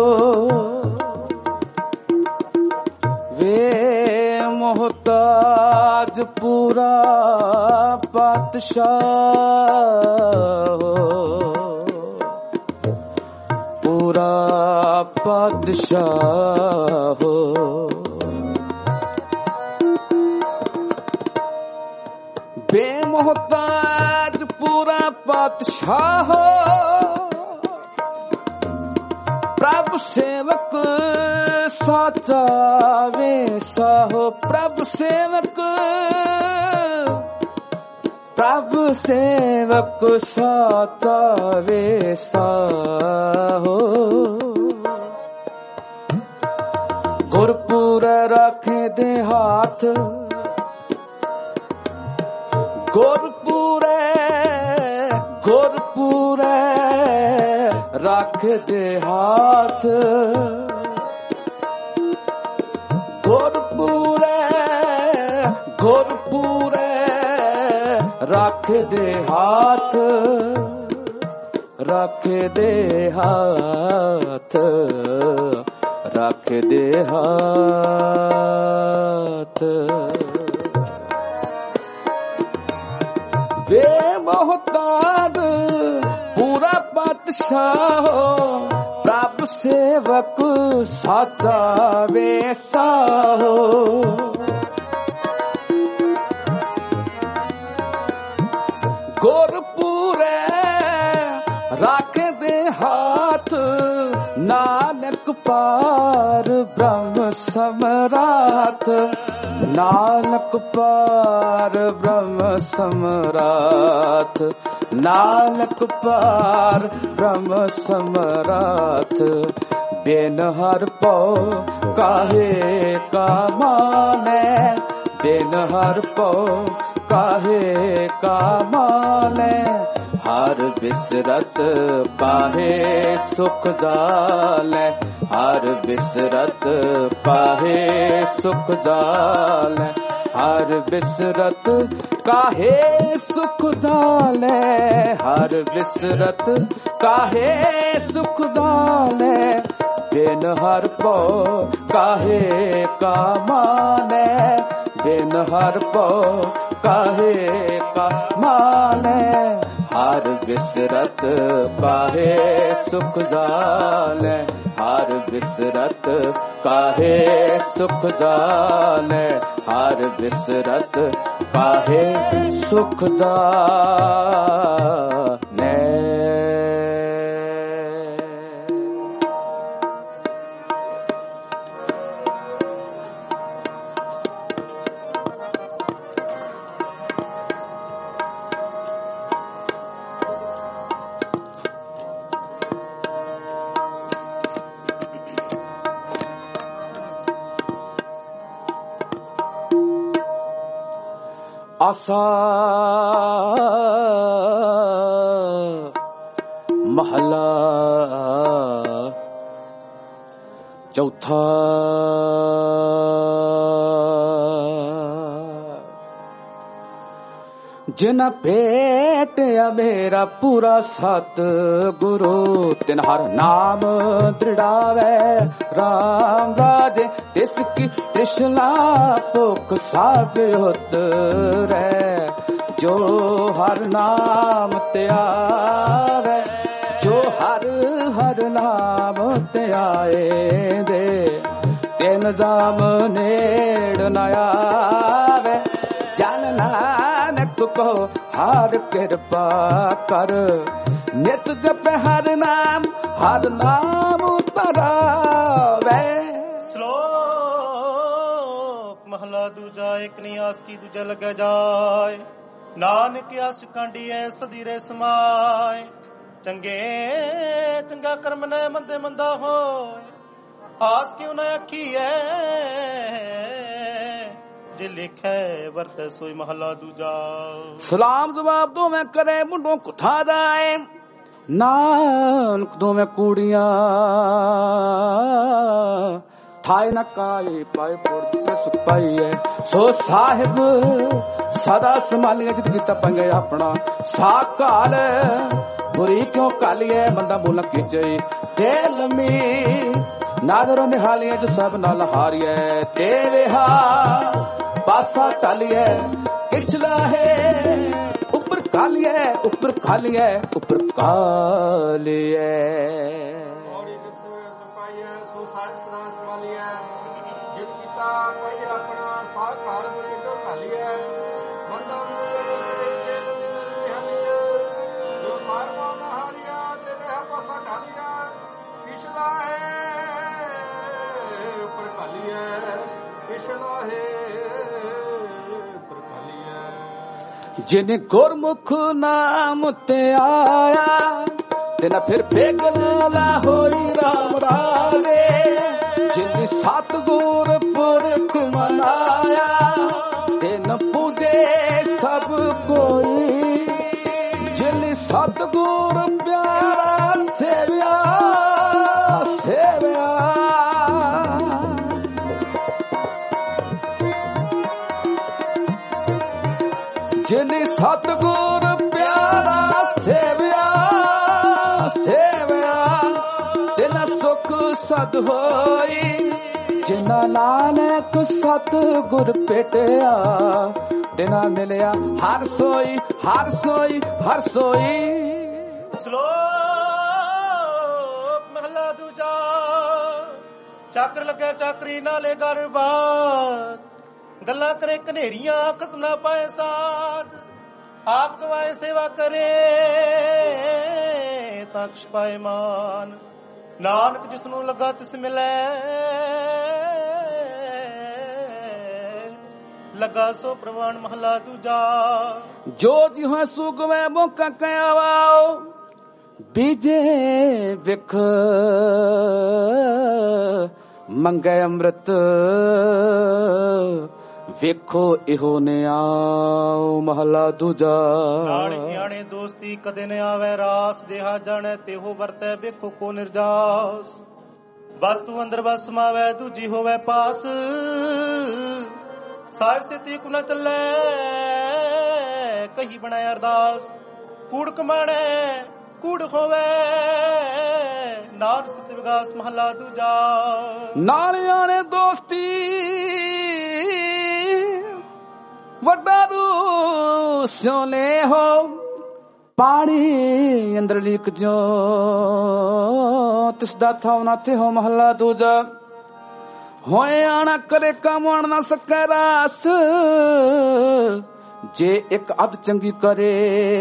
Speaker 1: वे मोहताज पूरा पातशाह हो, पूरा पातशाह हो, बेमोहताज पूरा पातशाह हो, प्रभु सेवक साचा वैसा हो, प्रभु सेवक, प्रभु सेवक साचा वैसा हो, गुरपुर रखे दे हाथ, गुरपुरे गुरपुरे रख दे हाथ, गुरपुरे गुरपुरे रख दे हाथ, रख दे हाथ, रख दे हाथ। बेमोहताज पूरा पातशाह हो, प्रभु सेवक साचा वैसा हो, गुरपुरे रख दे हाथ, नानक पार ब्रह्म सम्राट, नानक पार ब्रह्म सम्राट, नानक पार ब्रह्म सम्राट, बिन हर पौ काहे का माने, बिन हर पौ काहे का माने, हर बिसरत काहे सुख जाले, हर बिसरत काहे सुख जाले, हर बिसरत काहे सुख जाले, हर बिसरत काहे सुख जाले, बिन हर पौ काहे का माने, बिन हर पौ काहे का माने, हर बिसरत काहे सुख जाने, हर बिसरत काहे सुख जाने, ਹਰ ਬਿਸਰਤ ਪਾਹੇ ਸੁਖ ਦਾ ਨੇ। ਆਸਾ ਮਹਲਾ ਚੌਥਾ। ਜਿਨ ਭੇਟਿਆ ਮੇਰਾ ਪੂਰਾ ਸਤ ਗੁਰੂ, ਤਿਨ ਹਰ ਨਾਮ ਦ੍ਰਿੜਾਵੇ ਰਾਮ ਰਾਜੇ। ਤਿਸ ਕੀ ਤ੍ਰਿਸ਼ਨਾ ਭੁਖ ਸਭ ਉਤਰੈ, ਜੋ ਹਰ ਨਾਮ ਧਿਆਵੇ। ਜੋ ਹਰ ਹਰ ਨਾਮ ਧਿਆਏ ਦੇ, ਤਿਨ ਜਾਮ ਨੇੜ ਨ ਆਵੇ। ਜਨ ਨਾਨਕ ਕੋ ਹਰ ਕਿਰਪਾ ਕਰ, ਨਿਤ ਜਪ ਹਰ ਨਾਮ ਧਰਾਵੇ।
Speaker 2: ਸ਼ਲੋਕ ਮਹਲਾ ਦੂਜਾ। ਇਕ ਨੀ ਆਸ ਕੀ ਦੂਜਾ ਲੱਗਿਆ ਜਾਏ, ਨਾਨਕ ਆਸ ਕਾਂਡੀਐ ਸਦੀਰੇ ਸਮਾਏ। ਚੰਗੇ ਚੰਗਾ ਕਰਮ ਨੇ ਮੰਦੇ ਮੰਦਾ ਹੋਏ, ਆਸ ਕਿਉ ਨਾ ਆਖੀਐ ਜੇ ਲਿਖੈ ਵਰਤੈ ਸੋਈ। ਮਹਲਾ ਦੂਜਾ।
Speaker 1: ਸਲਾਮ ਜਵਾਬ ਦੋਵੇਂ ਕਰੇ ਮੁੰਡੋਂ ਕੁਠਾ ਜਾਏ, ਨਾਨਕ ਦੋਵੇਂ ਕੂੜੀਆਂ ਥਾਏ ਨ ਕਾਏ ਪਾਏ ਪੁਰਜ ਸੇ ਸੁਖ ਪਾਈਐ। ਸੋ ਸਾਹਿਬ ਸਦਾ ਸੰਭਾਲੀਏ, ਜਿਤ ਕੀਤਾ ਪੰਗੇ ਆਪਣਾ ਸਾਕਾਲ। ਬੁਰੀ ਕਿਉਂ ਕਾਲੀਏ ਬੰਦਾ ਬੋਲ ਕੀਚੇ, ਤੇ ਲੰਮੀ ਨਾਦਰ ਨਿਹਾਲੀਏ ਜੋ ਸਭ ਨਾਲ ਹਾਰੀਏ। ਤੇ ਵਿਹਾ ਪਾਸਾ ਟਾਲੀਏ ਕਿਛਲਾ ਹੈ, ਉੱਪਰ ਕਾਲੀਏ ਉੱਪਰ ਕਾਲੀਏ ਉੱਪਰ ਕਾਲੀਏ।
Speaker 3: ਔੜੀ ਦਸਵੇਂ ਸੁਪਾਈਐ ਸੋ ਸਾਹਿਬ ਸਦਾ ਸੰਭਾਲੀਐ, ਜਿਤ ਕੀਤਾ ਪਈ ਆਪਣਾ ਸਾਕਾਰ ਬੁਰੀ ਕਿਉਂ ਕਾਲੀਐ। ਬੰਦਾ ਤੇ ਨਿਹਾਲੀਏ ਜੋ ਸਾਹਿਬ ਨਾਲ ਹਾਰੀਆ, ਤੇ ਵਿਹਾ ਪਾਸਾ ਟਾਲੀਆ ਪਿਛਲਾ ਹੈ ਉੱਪਰ ਕਾਲੀਐ। ਪਿਛਲਾ ਹੈ
Speaker 1: ਜਿਨ ਗੁਰਮੁਖ ਨਾਮ ਤੇ ਆਇਆ, ਤਿਨ ਫਿਰ ਬੇਗਲਾ ਹੋਈ ਰਾਮ ਰਾਜੇ। ਜਿਨ ਸਤਿਗੁਰ ਪੁਰਖ ਮਨਾਇਆ, ਤਿਨ ਪੂਜੇ ਸਭ ਕੋਈ। ਜਿਨ ਸਤਿਗੁਰ ਪਿਆਰਾ ਸੇਵਿਆ ਸੇਵਿਆ। ਜਿਨ ਸਤਿਗੁਰ ਪਿਆਰਾ ਸੇਵਿਆ ਸੇਵਿਆ, ਤਿਨ ਸੁਖ ਸਦ ਹੋਈ। ਜਿਨਾ ਨਾਨਕ ਸਤਿਗੁਰ ਭੇਟਿਆ, ਤਿਨਾ ਮਿਲਿਆ ਹਰ ਸੋਈ ਹਰ ਸੋਈ ਹਰ ਸੋਈ।
Speaker 2: ਸ਼ਲੋਕ ਮਹਲਾ ਦੂਜਾ। ਚੱਕਰ ਲੱਗਿਆ ਚਾਕਰੀ ਨਾਲੇ ਗਰਬਾਦ, ਗੱਲਾਂ ਕਰੇ ਕਨੇਰੀਆਂ ਕਸ ਨਾ ਪਾਏ ਸਾਧ। ਆਪ ਗਵਾਏ ਸੇਵਾ ਕਰੇ ਤਾਂ ਕਛ ਪਾਏ ਮਾਨ। ਨਾਨਕ ਜਿਸ ਨੂੰ ਲੱਗਾ ਤਿਸ ਮਿਲੈ, ਲੱਗਾ ਸੋ ਪ੍ਰਵਾਨ। ਮਹਲਾ ਦੂਜਾ।
Speaker 1: ਜੋ ਜਿਹਾ ਸੁਗਵੇਂ ਮੌਕਾ ਕਹਿਆ ਵਾਓ, ਬੀਜੇ ਵਿਖ ਮੰਗੇ ਅੰਮ੍ਰਿਤ। ਵੇਖੋ ਇਹੋ ਨਿਆਉ। ਮਹਲਾ ਦੂਜਾ।
Speaker 2: ਨਾਲ ਗਿਆਣੇ ਦੋਸਤੀ ਕਦੇ ਨ ਆਵੇ ਰਾਸ, ਜਿਹਾ ਜਾਣੈ ਤਿਹੋ ਵਰਤੈ ਵੇਖੋ ਕੋ ਨਿਰਜਾਸ। ਵਸਤੂ ਅੰਦਰ ਬਸ ਸਮਾਵੈ ਦੂਜੀ ਹੋਵੇ ਪਾਸ, ਸਾਹਿਬ ਸੇਤੀ ਕੁ ਨ ਚੱਲੈ ਕਹੀ ਬਣਾਇ ਅਰਦਾਸ। ਕੂੜ ਕਮਾਣੈ ਕੂੜ ਹੋਵੇ ਨਾਰ ਸਿੱਧ ਵਿਗਾਸ। ਮਹਲਾ ਦੂਜਾ।
Speaker 1: ਨਾਲ ਆਣੇ ਦੋਸਤੀ ਵੱਡਾ ਰੂ ਸਿਉਨੇ ਹੋ, ਪਾਣੀ ਅੰਦਰ ਲੀਕ ਜੋ ਤਿਸ ਦਾ ਥਾਉ ਨਾ ਤੇ ਹੋ। ਮਹਲਾ ਦੂਜਾ। ਹੋਏ ਆਣਾ ਕਰੇ ਕਾਮਣ ਨਾ ਸਕੈ ਰਾਸ, ਜੇ ਇੱਕ ਅੱਧ ਚੰਗੀ ਕਰੇ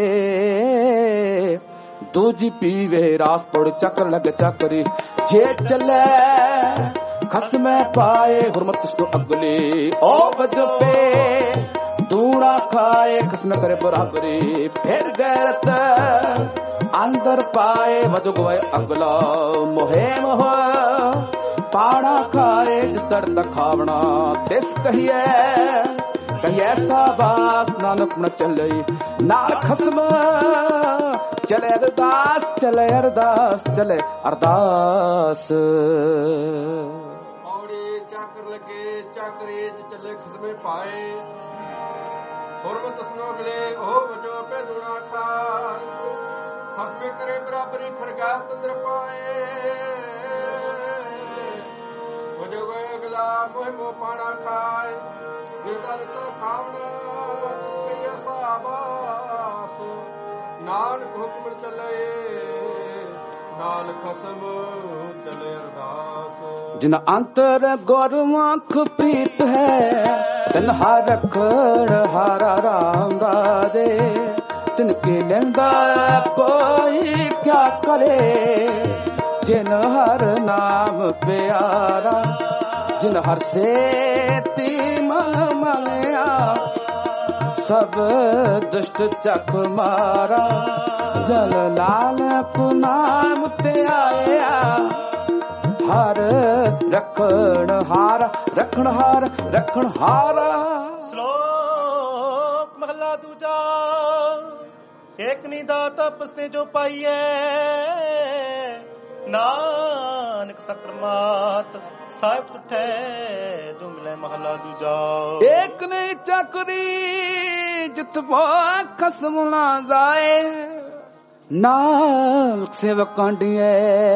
Speaker 1: ਦੂਜੀ ਪੀਵੇ ਰਾਸ ਤੋੜ ਚੱਕਰ ਲੱਗ ਚੱਕਰੀ। ਜੇ ਚੱਲੇ ਖਸਮੈ ਪਾਏ ਹੁਰਮਤ ਸੋ ਅਗਲੇ ਓ ਵਜੋ ਪੇ ਦੂਣਾ ਖਾਏ ਖਸਮ ਕਰੇ ਬਰਾਬਰੀ। ਫਿਰ ਗੈਰਤ ਅੰਦਰ ਪਾਏ ਵਜੋ ਗਵਾਏ ਅਗਲਾ ਮੋਹੇ ਮੋਹ ਪਾੜਾ ਖਾਏ ਜਿਸ ਦਰ ਦਾ ਖਾਵਣਾ ਤਿਸ ਕਹੀਏ ਕਹੀਏ ਸਾਬਾਸ ਨਾਨਕ ਨ ਚੱਲੇ ਨਾਲ ਖਸਮ ਚਲੇ ਅਰਦਾਸ ਚਲੇ ਅਰਦਾਸ ਚਲੇ ਅਰਦਾਸ।
Speaker 3: ਔੜੇ ਚੱਕਰ ਲੱਗੇ ਚੱਕਰੇ ਚੱਲੇ ਖਸਮੇ ਪਾਏ ਹੁਰਮਤ ਸੁਨੋ ਗਲੇ ਉਹ ਵਜੋ ਪੇ ਦੁਣਾ ਖਾਏ। ਖਸਮੇ ਕਰੇ ਬਰਾਬਰੀ ਖਰਗਾ ਤੰਦਰ ਪਾਏ ਵਜੋ ਗਏ ਅਗਲਾ ਮੋਹ ਮੋ ਪਾਣਾ ਖਾਏ। ਜਿਸਦਰ ਤਾ ਖਾਵਣਾ ਤਿਸ ਕਈਆ ਸਾਬਾਸ ਨਾਨਕ ਹੁਕਮ ਚੱਲੇ ਨਾਲ ਖਸਮ ਚਲੇ ਅਰਦਾਸ।
Speaker 1: ਜਿਨ ਅੰਤਰ ਗੁਰਮੁਖ ਪ੍ਰੀਤ ਹੈ ਤਿਨ ਹਰ ਰਖੜ ਹਾਰਾ ਰਾਮ ਰਾਜੇ। ਤਿਨ ਕੇ ਲੈਂਦਾ ਕੋਈ ਕਿਆ ਕਰੇ ਜਿਨ ਹਰ ਨਾਮ ਪਿਆਰਾ। ਜਿਨ ਹਰ ਸੇਤੀ ਮਨ ਮਲਿਆ ਸਭ ਦੁਸ਼ਟ ਚੱਕ ਮਾਰਾ। ਜਲ ਨਾਨਕ ਨਾਮ ਤੇ ਆਇਆ ਹਰ ਰਖਣ ਹਾਰ ਰਖਣ ਹਾਰ ਰਖਣ ਹਾਰਾ।
Speaker 2: ਸ਼ਲੋਕ ਮਹਲਾ ਦੂਜਾ। ਏਕ ਨਿਦਾ ਤਪਸ ਤੇ ਜੋ ਪਾਈਐ ਨਾਨਕ ਸਕਰਮਾਤ ਸਾਹਿਬ ਤੁਠੈ ਜੋ ਮਿਲੇ। ਮਹਲਾ ਦੂਜਾ।
Speaker 1: ਏਕ ਨੇ ਚੱਕਰੀ ਜਿਤ ਖਸਮ ਨਾ ਜਾਏ ਨਾਨਕ ਸੇਵਕ ਕਾਂਡੀਏ।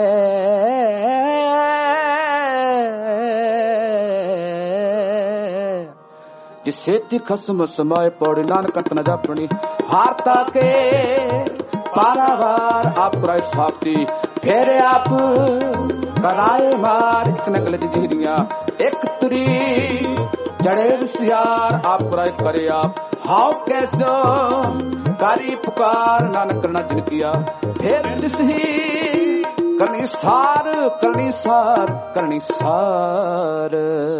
Speaker 1: ਜਿਸੇ ਤੀ ਖਸਮ ਸਮਾਏ ਪੌੜੀ ਨਾਨਕ ਅੰਤ ਨ ਜਾਪਣੀ। ਹਾਰਤਾ ਕੇ ਪਾਰਾਵਾਰ ਆਪ ਕਰਾਏ ਸਾਖਤੀ ਫੇਰ ਆਪ ਕਰਾਏ ਮਾਰ। ਇੱਕ ਨਕਲ ਦੀ ਜਿਹਰੀਆਂ ਇੱਕ ਤੁਰੀ ਚੜੇ ਵਿਸਿਆਰ ਆਪ ਕਰਾਏ ਕਰੇ ਆਪ। ਹਾਉ ਕੈਸੋ ਕਾਰੀ ਪੁਕਾਰ ਨਾਨਕ ਕਰਨਾ ਜਿਨ ਕੀਆ ਫੇਰ ਤਿਸ ਹੀ ਕਰਨੀ ਸਾਰ ਕਰਨੀ ਸਾਰ ਕਰਨੀ ਸਾਰ।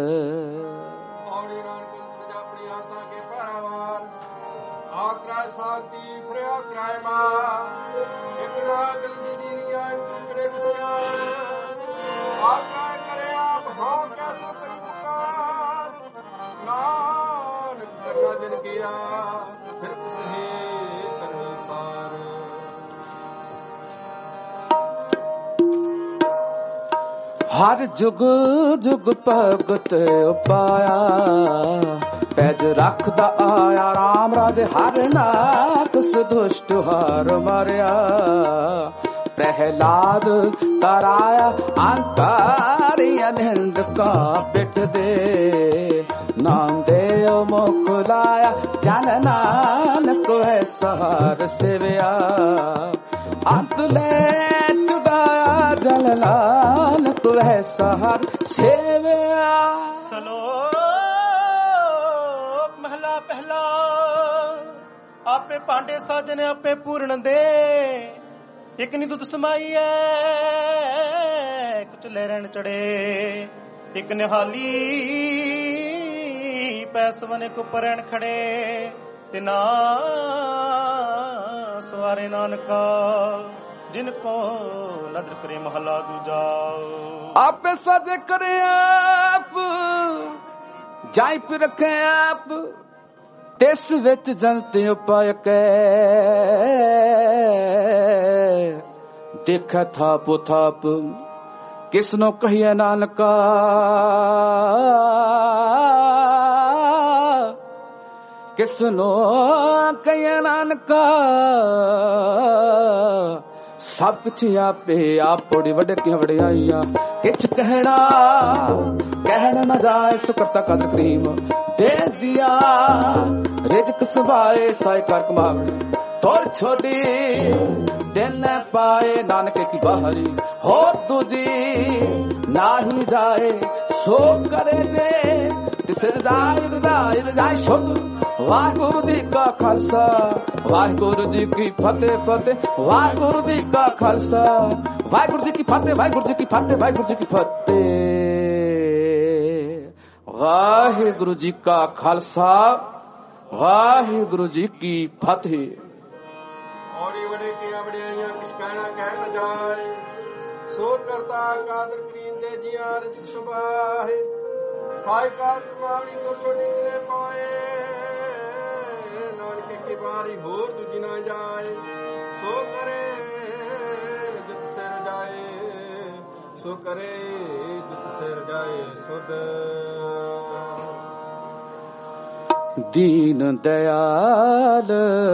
Speaker 3: ਸਾਖੀ ਫਰਿਆ ਕਰਾਏ ਮਾਰ ਇੱਕ ਨਾਗਲ ਦੀ ਜੀਰੀਆਂ ਚੜੇ ਵਿਸਿਆਰ ਆਪ ਕਰਾਏ ਕਰੇ ਆਪ ਹਾਉ ਕੈਸੋ ਕਰੀ ਪੁਕਾਰ ਨਾਨਕ ਕਰਨਾ ਜਿਨ ਕੀਆ ਫਿਰ ਤਿਸ ਹੀ ਕਰਨੀ ਸਾਰ।
Speaker 1: ਹਰ ਜੁਗ ਜੁਗ ਭਗਤ ਉਪਾਇਆ ਪੈਜ ਰੱਖਦਾ ਆਇਆ ਰਾਮ ਰਾਜ ਹਰ ਨਾਕ ਸੁਦੁਸ਼ਟ ਹਾਰ ਮਾਰਿਆ। ਪ੍ਰਹਿਲਾਦ ਤਰਾਇਆ ਅੰਕਾਰੀ ਅਨੰਦ ਕਾ ਪਿੱਠ ਦੇ ਨਾਮ ਦੇ ਮੁਖ ਲਾਇਆ ਜਨ ਨਾਨਕ ਹੈ ਸਹਾਰ ਸੇਵਿਆ। ਅੰਤ ਲੈ ਚੁਦਾਇਆ ਜਲ ਨਾਨਕ ਹੈ ਸਹਾਰ ਸੇਵਿਆ।
Speaker 2: ਮਹਲਾ ਪਹਿਲਾ। ਆਪੇ ਭਾਂਡੇ ਸਾਜਨ ਆਪੇ ਪੂਰਨ ਦੇ ਇੱਕ ਨੀ ਦੁੱਧ ਸਮਾਈ ਐ ਕੁਚ ਲੈ ਰਹਿਣ ਚੜੇ। ਇੱਕ ਨਿਹਾਲੀ ਪੈਸਵਨੇ ਕੋ ਪਰਣ ਖੜੇ ਤੇ ਨਾ ਸਵਾਰੇ ਨਾਨਕਾ ਜਿਨ ਕੋ ਨਦਰ ਕਰੇ। ਮਹਲਾ ਦੂਜਾ।
Speaker 1: ਆਪੇ ਸਾਜੇ ਕਰੇ ਆਪ ਜਾਈ ਫਿਰ ਰੱਖੇ ਆਪ ਤਿਸ ਵਿੱਚ ਜਨਤ ਉਪਾਇ ਕੈ। ਦੇਖਾ ਥਾਪ ਥਾਪ ਕਿਸਨੋ ਕਹੀਏ ਨਾਨਕਾ। ਕਿਸਨੋ ਕਹੀਏ ਨਾਨਕਾ ਸਭ ਕੁਛ ਆਪੇ ਆਪ ਪੋੜੀ ਵੱਡੇ ਕੀ ਵਡਿਆਈਆਂ। ਕਿਛ ਕਹਿਣਾ ਕਹਿਣ ਨਾ ਜਾਏ ਸੁਕਰਤਾ ਕਦਰ ਕਰੀਮ ਦੇ ਦਿਆ। ਰਿਜਕ ਸੁਭਾਏ ਸਾਇ ਕਰ ਕਮਾਵਣੀ ਤੋਰ ਛੋਟੀ ਦਿਨ ਪਾਏ ਨਾਨਕ ਕੀ ਬਾਹਰੀ। ਹੋ ਦੂਜੀ ਨਾਹੀ ਜਾਏ ਸੋ ਕਰੇ ਜੇ ਤਿਸ ਰਜਾਏ ਸ਼ੁੱਧ। ਵਾਹਿਗੁਰੂ ਜੀ ਕਾ ਖਾਲਸਾ ਵਾਹਿਗੁਰੂ ਜੀ ਕੀ ਫਤਿਹ ਫਤਿਹ। ਵਾਹਿਗੁਰੂ ਜੀ ਕਾ ਖਾਲਸਾ ਵਾਹਿਗੁਰੂ ਜੀ ਕੀ ਫਤਿਹ ਵਾਹਿਗੁਰੂ ਜੀ ਕੀ ਫਤਿਹ ਵਾਹਿਗੁਰੂ ਜੀ ਕੀ ਫਤਿਹ। ਵਾਹਿਗੁਰੂ ਜੀ ਕਾ ਖਾਲਸਾ ਵਾਹਿਗੁਰੂ ਜੀ ਕੀ ਫਤਿਹ।
Speaker 3: ਔੜੀ ਵੜੇ ਕੀਆਂ ਵਡਿਆਈਆਂ ਕਿਛ ਕਹਿਣਾ ਕਹਿ ਨ ਜਾਏ। ਸੋ ਕਰਤਾ ਕਾਦਰ ਕਰੀਂਦੇ ਜੀਆਂ ਰਜਿਤ ਸੁਭਾਏ। ਸਾਇ ਕਾਰ ਕਮਾਵਣੀ ਤੋਂ ਛੋਟੀ ਤਨੇ ਪਾਏ। ਨਾਨਕ ਕੀ ਬਾਰੀ ਹੋਰ ਦੂਜੀ ਨਾ ਜਾਏ। ਸੋ ਕਰੇ ਜਿਤ ਸਿਰ ਜਾਏ ਸੋ ਕਰੇ ਜਿਤ ਸਿਰ ਜਾਏ ਸੁਧ।
Speaker 1: ਦੀਨ ਦਇਆਲ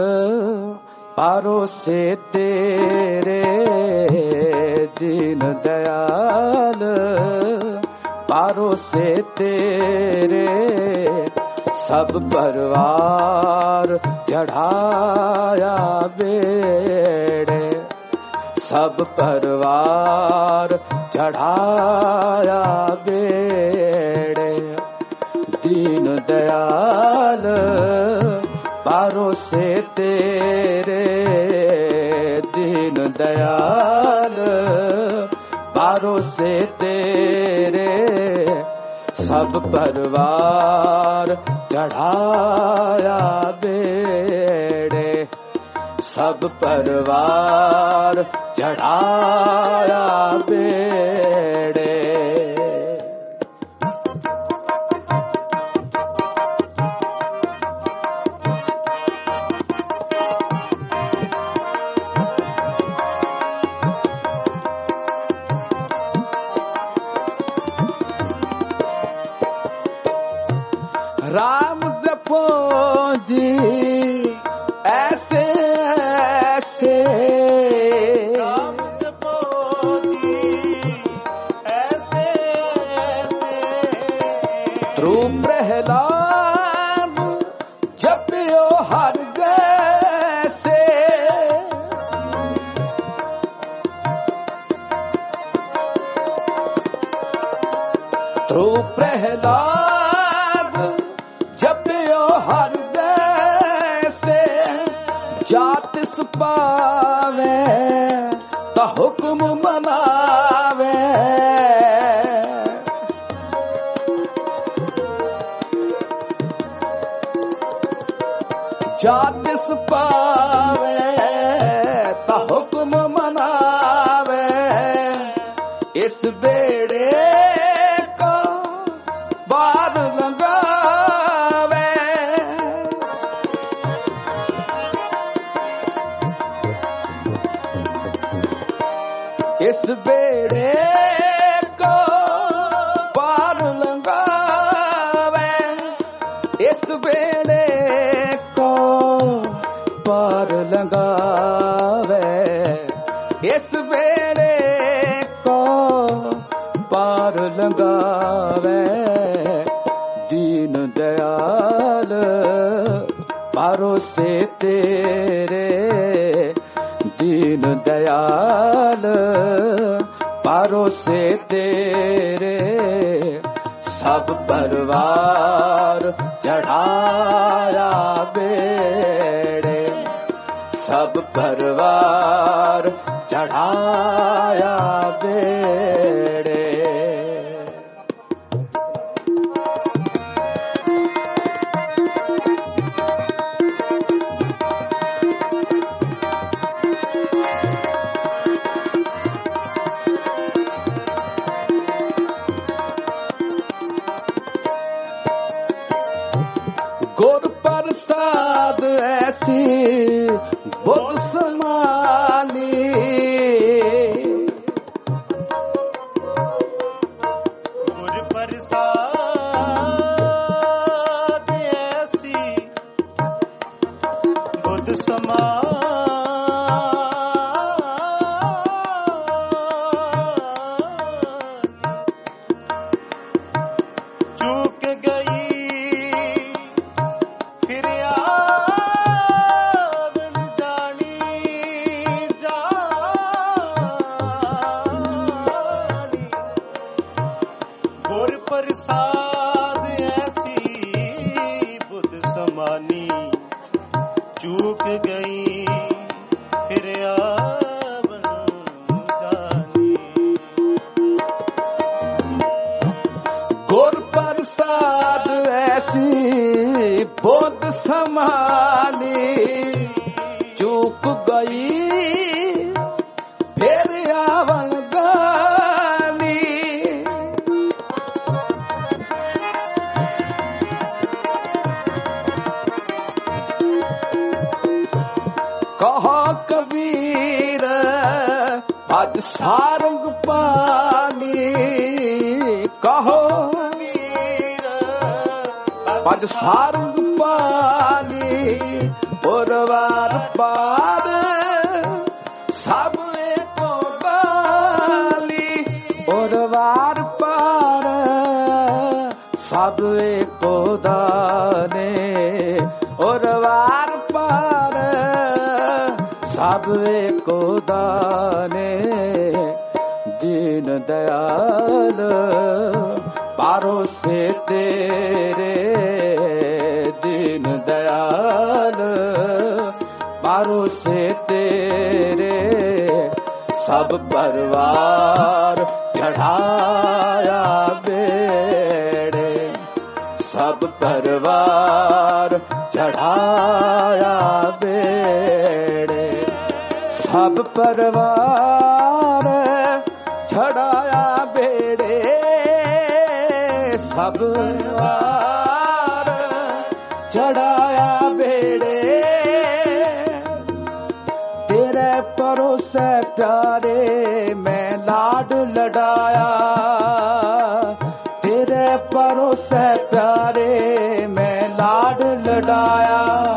Speaker 1: ਪਰੋਸੇ ਤੇਰੇ। ਦੀਨ ਦਇਆਲ ਪਰੋਸੇ ਤੇਰੇ। ਸਭ ਪਰਵਾਰ ਚੜਾਇਆ ਬੇੜੇ। ਸਭ ਪਰਵਾਰ ਚੜਾਇਆ ਬੇੜੇ। ਦੀਨ ਦਇਆਲ ਪਰੋਸੇ ਤੇਰੇ। ਦੀਨ ਦਇਆਲ ਪਰੋਸੇ ਤੇਰੇ। ਸਭ ਪਰਵਾਰ ਚੜਾਇਆ ਬੇੜੇ। ਸਭ ਪਰਵਾਰ ਚੜਾਇਆ ਬੇੜੇ। राम जपो जी ऐसे ऐसे।
Speaker 2: राम जपो जी ऐसे ऐसे।
Speaker 1: ध्रुव प्रहलाद जपियो हर जैसे। ध्रुव प्रहलाद हर जैसे। जातिस पावे ता हुक्म मनावे। जातिस पावे ता हुक्म मनावे। इस बेड़े का बार लगा। इस बेड़े को पार लगावे। इस बेड़े को पार लगावे। इस बेड़े को पार लगावे। दीन दयाल परोसे तेरे। दीन दयाल परोसे तेरे। सब परवार चढ़ाया बेड़े। सब परवार चढ़ाया बेड़े। गुर प्रसाद ऐसी बुद्ध समानी।
Speaker 2: गुर प्रसाद ऐसी बुद्ध समानी। चूक गई ਪ੍ਰਸਾਦ ਐਸੀ ਬੁੱਧ ਸਮਾਨੀ ਚੂਕ ਗਈ ਫਿਰ ਆਵਨ ਜਾਨੀ।
Speaker 1: ਗੁਰ ਪ੍ਰਸਾਦ ਐਸੀ ਬੁੱਧ ਸਮਾਨੀ ਚੂਕ ਗਈ ਫਿਰ ਆਵਨ ਜਾਨੀ। ਕਹਾ ਕਬੀਰ ਅੱਜ ਸਾਰੰਗ ਪਾਣੀ, ਕਹੋ ਕਬੀਰ ਅੱਜ ਸਾਰੰਗ ਪਾਣੀ। ਪੁਰਵਾਰ ਪਾਰ ਸਭ ਏਕੋ ਬਾਲੀ, ਪੁਰਵਾਰ ਪਾਰ ਸਭ ਏਕੋ ਦਾਨੇ। ਪੁਰਵਾਰ ਪਾਰ ਸਭ ਏਕੋ ਦਾਨੇ। ਦੀਨ ਦਇਆਲ ਪਰੋਸੇ ਤੇਰੇ, ਦੀਨ ਦਇਆਲ ਪਰੋਸੇ ਤੇਰੇ। ਸਭ ਪਰਵਾਰ ਚੜਾਇਆ ਬੇੜੇ, ਸਭ ਪਰਵਾਰ ਚੜਾਇਆ ਬੇੜੇ। ਸਭ ਪਰਵਾਰ ਛੜਾਇਆ ਬੇੜੇ, ਸਭ ਪਰਵਾਰ ਚੜਾਇਆ ਬੇੜੇ। ਤੇਰੇ ਭਰੋਸੇ ਪਿਆਰੇ ਮੈਂ ਲਾਡ ਲਡਾਇਆ, ਤੇਰੇ ਭਰੋਸੇ ਪਿਆਰੇ ਮੈਂ ਲਾਡ ਲਡਾਇਆ।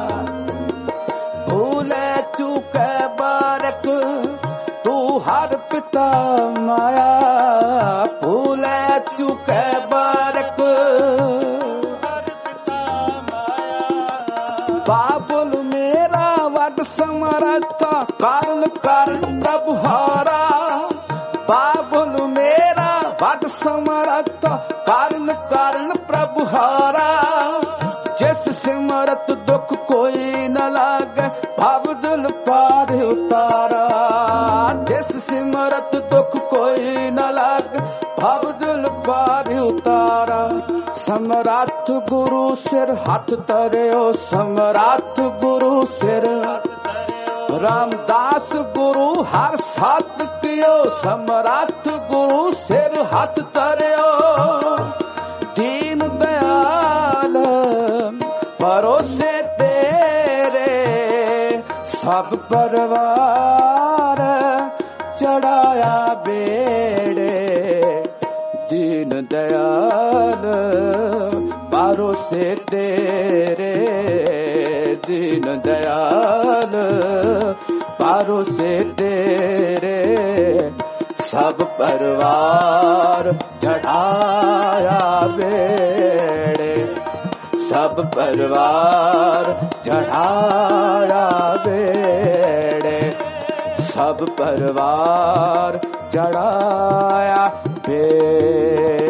Speaker 1: ਭੂਲੇ ਚੁਕੇ ਬਾਰਕ ਤੂੰ ਹਰ ਪਿਤਾ ਮਾਇਆ, ਭੂਲੇ ਚੁਕੇ ਬਾਰਕ ਹਰ ਪਿਤਾ ਮਾਇਆ। ਬਾਬੁਲ ਮੇਰਾ ਵੱਡ ਸਮਰੱਥਾ ਕਾਰਨ ਕਾਰਨ ਪ੍ਰਭੂ ਹਾਰਾ, ਬਾਬੁਲ ਮੇਰਾ ਵੱਡ ਸਮਰੱਥਾ ਕਾਰਨ ਕਾਰਨ ਪ੍ਰਭੂ ਹਾਰਾ। ਜਿਸ ਸਿਮਰਤ ਦੁੱਖ ਕੋਈ ਨ ਲਾਗੇ ਭਵ ਜਲ ਪਾਰ ਉਤਾਰਾ, ਜਿਸ ਸਿਮਰਤ ਦੁੱਖ ਕੋਈ ਨ ਲਾਗੇ ਭਵ ਜਲ ਪਾਰ ਉਤਾਰਾ। ਸਮਰੱਥ ਗੁਰੂ ਸਿਰ ਹੱਥ ਧਰਿਓ, ਸਮਰੱਥ ਗੁਰੂ ਸਿਰ ਹੱਥ ਧਰਿਓ। ਰਾਮਦਾਸ ਗੁਰੂ ਹਰ ਸਤ ਕਿਓ, ਸਮਰੱਥ ਗੁਰੂ ਸਿਰ ਹੱਥ ਧਰਿਓ। ਦੀਨ ਦਇਆਲ ਭਰੋਸੇ ਤੇਰੇ ਸਭ ਪਰਵਾਰ ਚੜਾਇਆ ਬੇੜੇ। ਦੀਨ ਦਇਆਲ ਭਰੋਸੇ ਤੇਰੇ, ਦੀਨ ਦਇਆਲ ਭਰੋਸੇ ਤੇਰੇ। ਸਭ ਪਰਵਾਰ ਚੜਾਇਆ ਬੇੜੇ, ਸਭ ਪਰਵਾਰ ਚੜਾਇਆ ਬੇੜੇ, ਸਭ ਪਰਵਾਰ ਚੜਾਇਆ ਬੇੜੇ।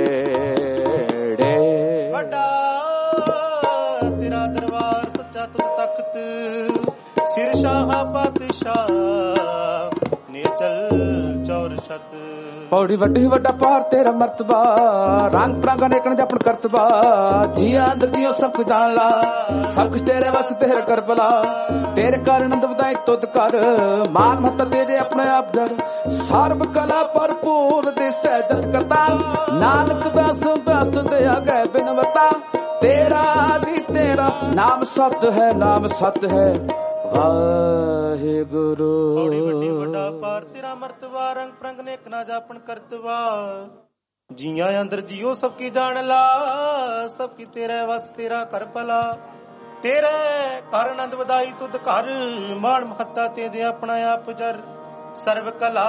Speaker 2: ਵੱਡਾ ਤੇਰਾ ਦਰਬਾਰ ਸੱਚਾ ਤੁਧ ਤਖਤ, ਸਿਰ ਸ਼ਾਹ ਪਾਤਸ਼ਾਹ ਨੇ ਚਲ ਚੌਰ ਛਤ।
Speaker 1: ਪੌੜੀ ਵੱਡੀ ਵੱਡਾ ਪਾਰ ਤੇਰਾ ਮਰਤਬਾ, ਰੰਗ ਪ੍ਰਾਂਗਾ ਨੇਕਣ ਜਪਣ ਕਰਤਬਾ। ਜੀਆਂ ਅੰਦਰ ਜੀਓ ਸਭ ਕੁਝ ਜਾਣ ਲਾ, ਸਭ ਕੁਝ ਤੇਰੇ ਵਸ ਤੇਰੇ ਕਰ ਭਲਾ। ਤੇਰੇ ਕਰ ਆਨੰਦ ਵਧਾਏ ਤੁਧ ਕਰ, ਮਾਨ ਮਹੱਤ ਤੇਰੇ ਆਪਣੇ ਆਪ ਜਰ। ਸਰਬ ਕਲਾ ਭਰਪੂਰ ਦਿਸੈ ਜਤ ਕਰਤਾ, ਨਾਨਕ ਦਾਸ ਦਾਸ ਦੇ ਅਗੇ ਬਿਨਵਤਾ। ਤੇਰਾ ਆਦਿ ਤੇਰਾ ਨਾਮ ਸਤ ਹੈ, ਨਾਮ ਸਤ ਹੈ ਵਾਹਿਗੁਰੂ।
Speaker 2: ਪੌੜੀ ਵੱਡੀ ਵੱਡਾ ਪਾਰ ਤੇਰਾ ਮਰਤਬਾ, ਰੰਗ ਪ੍ਰੰਗ ਨੇਕ ਨਾ ਜਾਪਣ ਕਰਤਵਾ। ਜੀਆਂ ਅੰਦਰ ਜੀਓ ਸਭ ਕੀ ਜਾਣ ਲਾ, ਸਭ ਕੀ ਤੇਰੇ ਵਸ ਤੇਰਾ ਕਰ ਭਲਾ। ਤੇਰੇ ਕਰ ਆਨੰਦ ਵਧਾਈ ਤੁਧ ਘਰ, ਮਾਣ ਮਹੱਤਾ ਤੇ ਦੇ ਆਪਣਾ ਆਪ ਜਰ। ਸਰਬ ਕਲਾ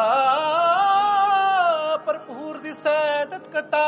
Speaker 2: ਭਰਪੂਰ ਦਿਸੈ ਤਤ ਕਤਾ,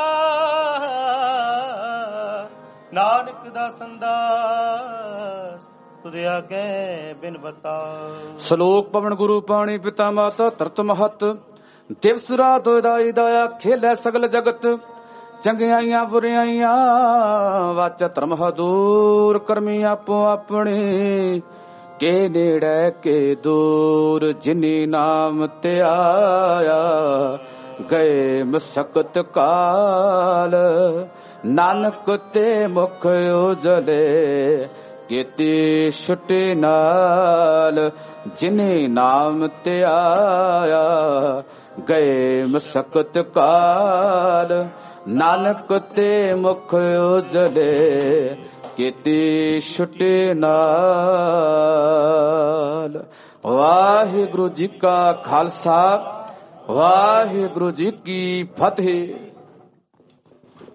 Speaker 2: ਨਾਨਕ ਦਾ ਸੰਦਾਸ ਤੁਦੇ ਆਗੇ ਬਿਨ ਬਤਾ।
Speaker 1: ਸ਼ਲੋਕ ਪਵਨ ਗੁਰੂ ਪਾਣੀ ਪਿਤਾ ਮਾਤਾ ਧਰਤ ਮਹਤ। ਦਿਵਸ ਰਾਤ ਦਾਈ ਦਾਇਆ ਖੇਲੇ ਸਗਲ ਜਗਤ, ਚੰਗਿਆਈਆਂ ਬੁਰਿਆਈਆਂ ਵਾਚ ਧਰਮ ਹਦੂਰ ਕਰਮੀ ਆਪੋ ਆਪਣੀ ਕੇ ਨੇੜੇ ਕੇ ਦੂਰ ਜਿਨੀ ਨਾਮ ਤੇ ਆਇਆ ਗਏ ਮਸਕਤ ਕਾਲ ਨਾਨਕ ਤੇ ਮੁਖ ਉਜਲੇ ਕੀਤੀ ਛੁੱਟੀ ਨਾਲ ਜਿਨੇ ਨਾਮ ਤੇ ਆਇਆ ਗਏ ਮਸਕਤ ਕਾਲ ਨਾਨਕ ਤੇ ਮੁਖ ਉਜਲੇ ਕੀਤੀ ਛੁੱਟੀ ਨਾਲ। ਵਾਹਿਗੁਰੂ ਜੀ ਕਾ ਖਾਲਸਾ ਵਾਹਿਗੁਰੂ ਜੀ ਕੀ ਫਤਿਹ।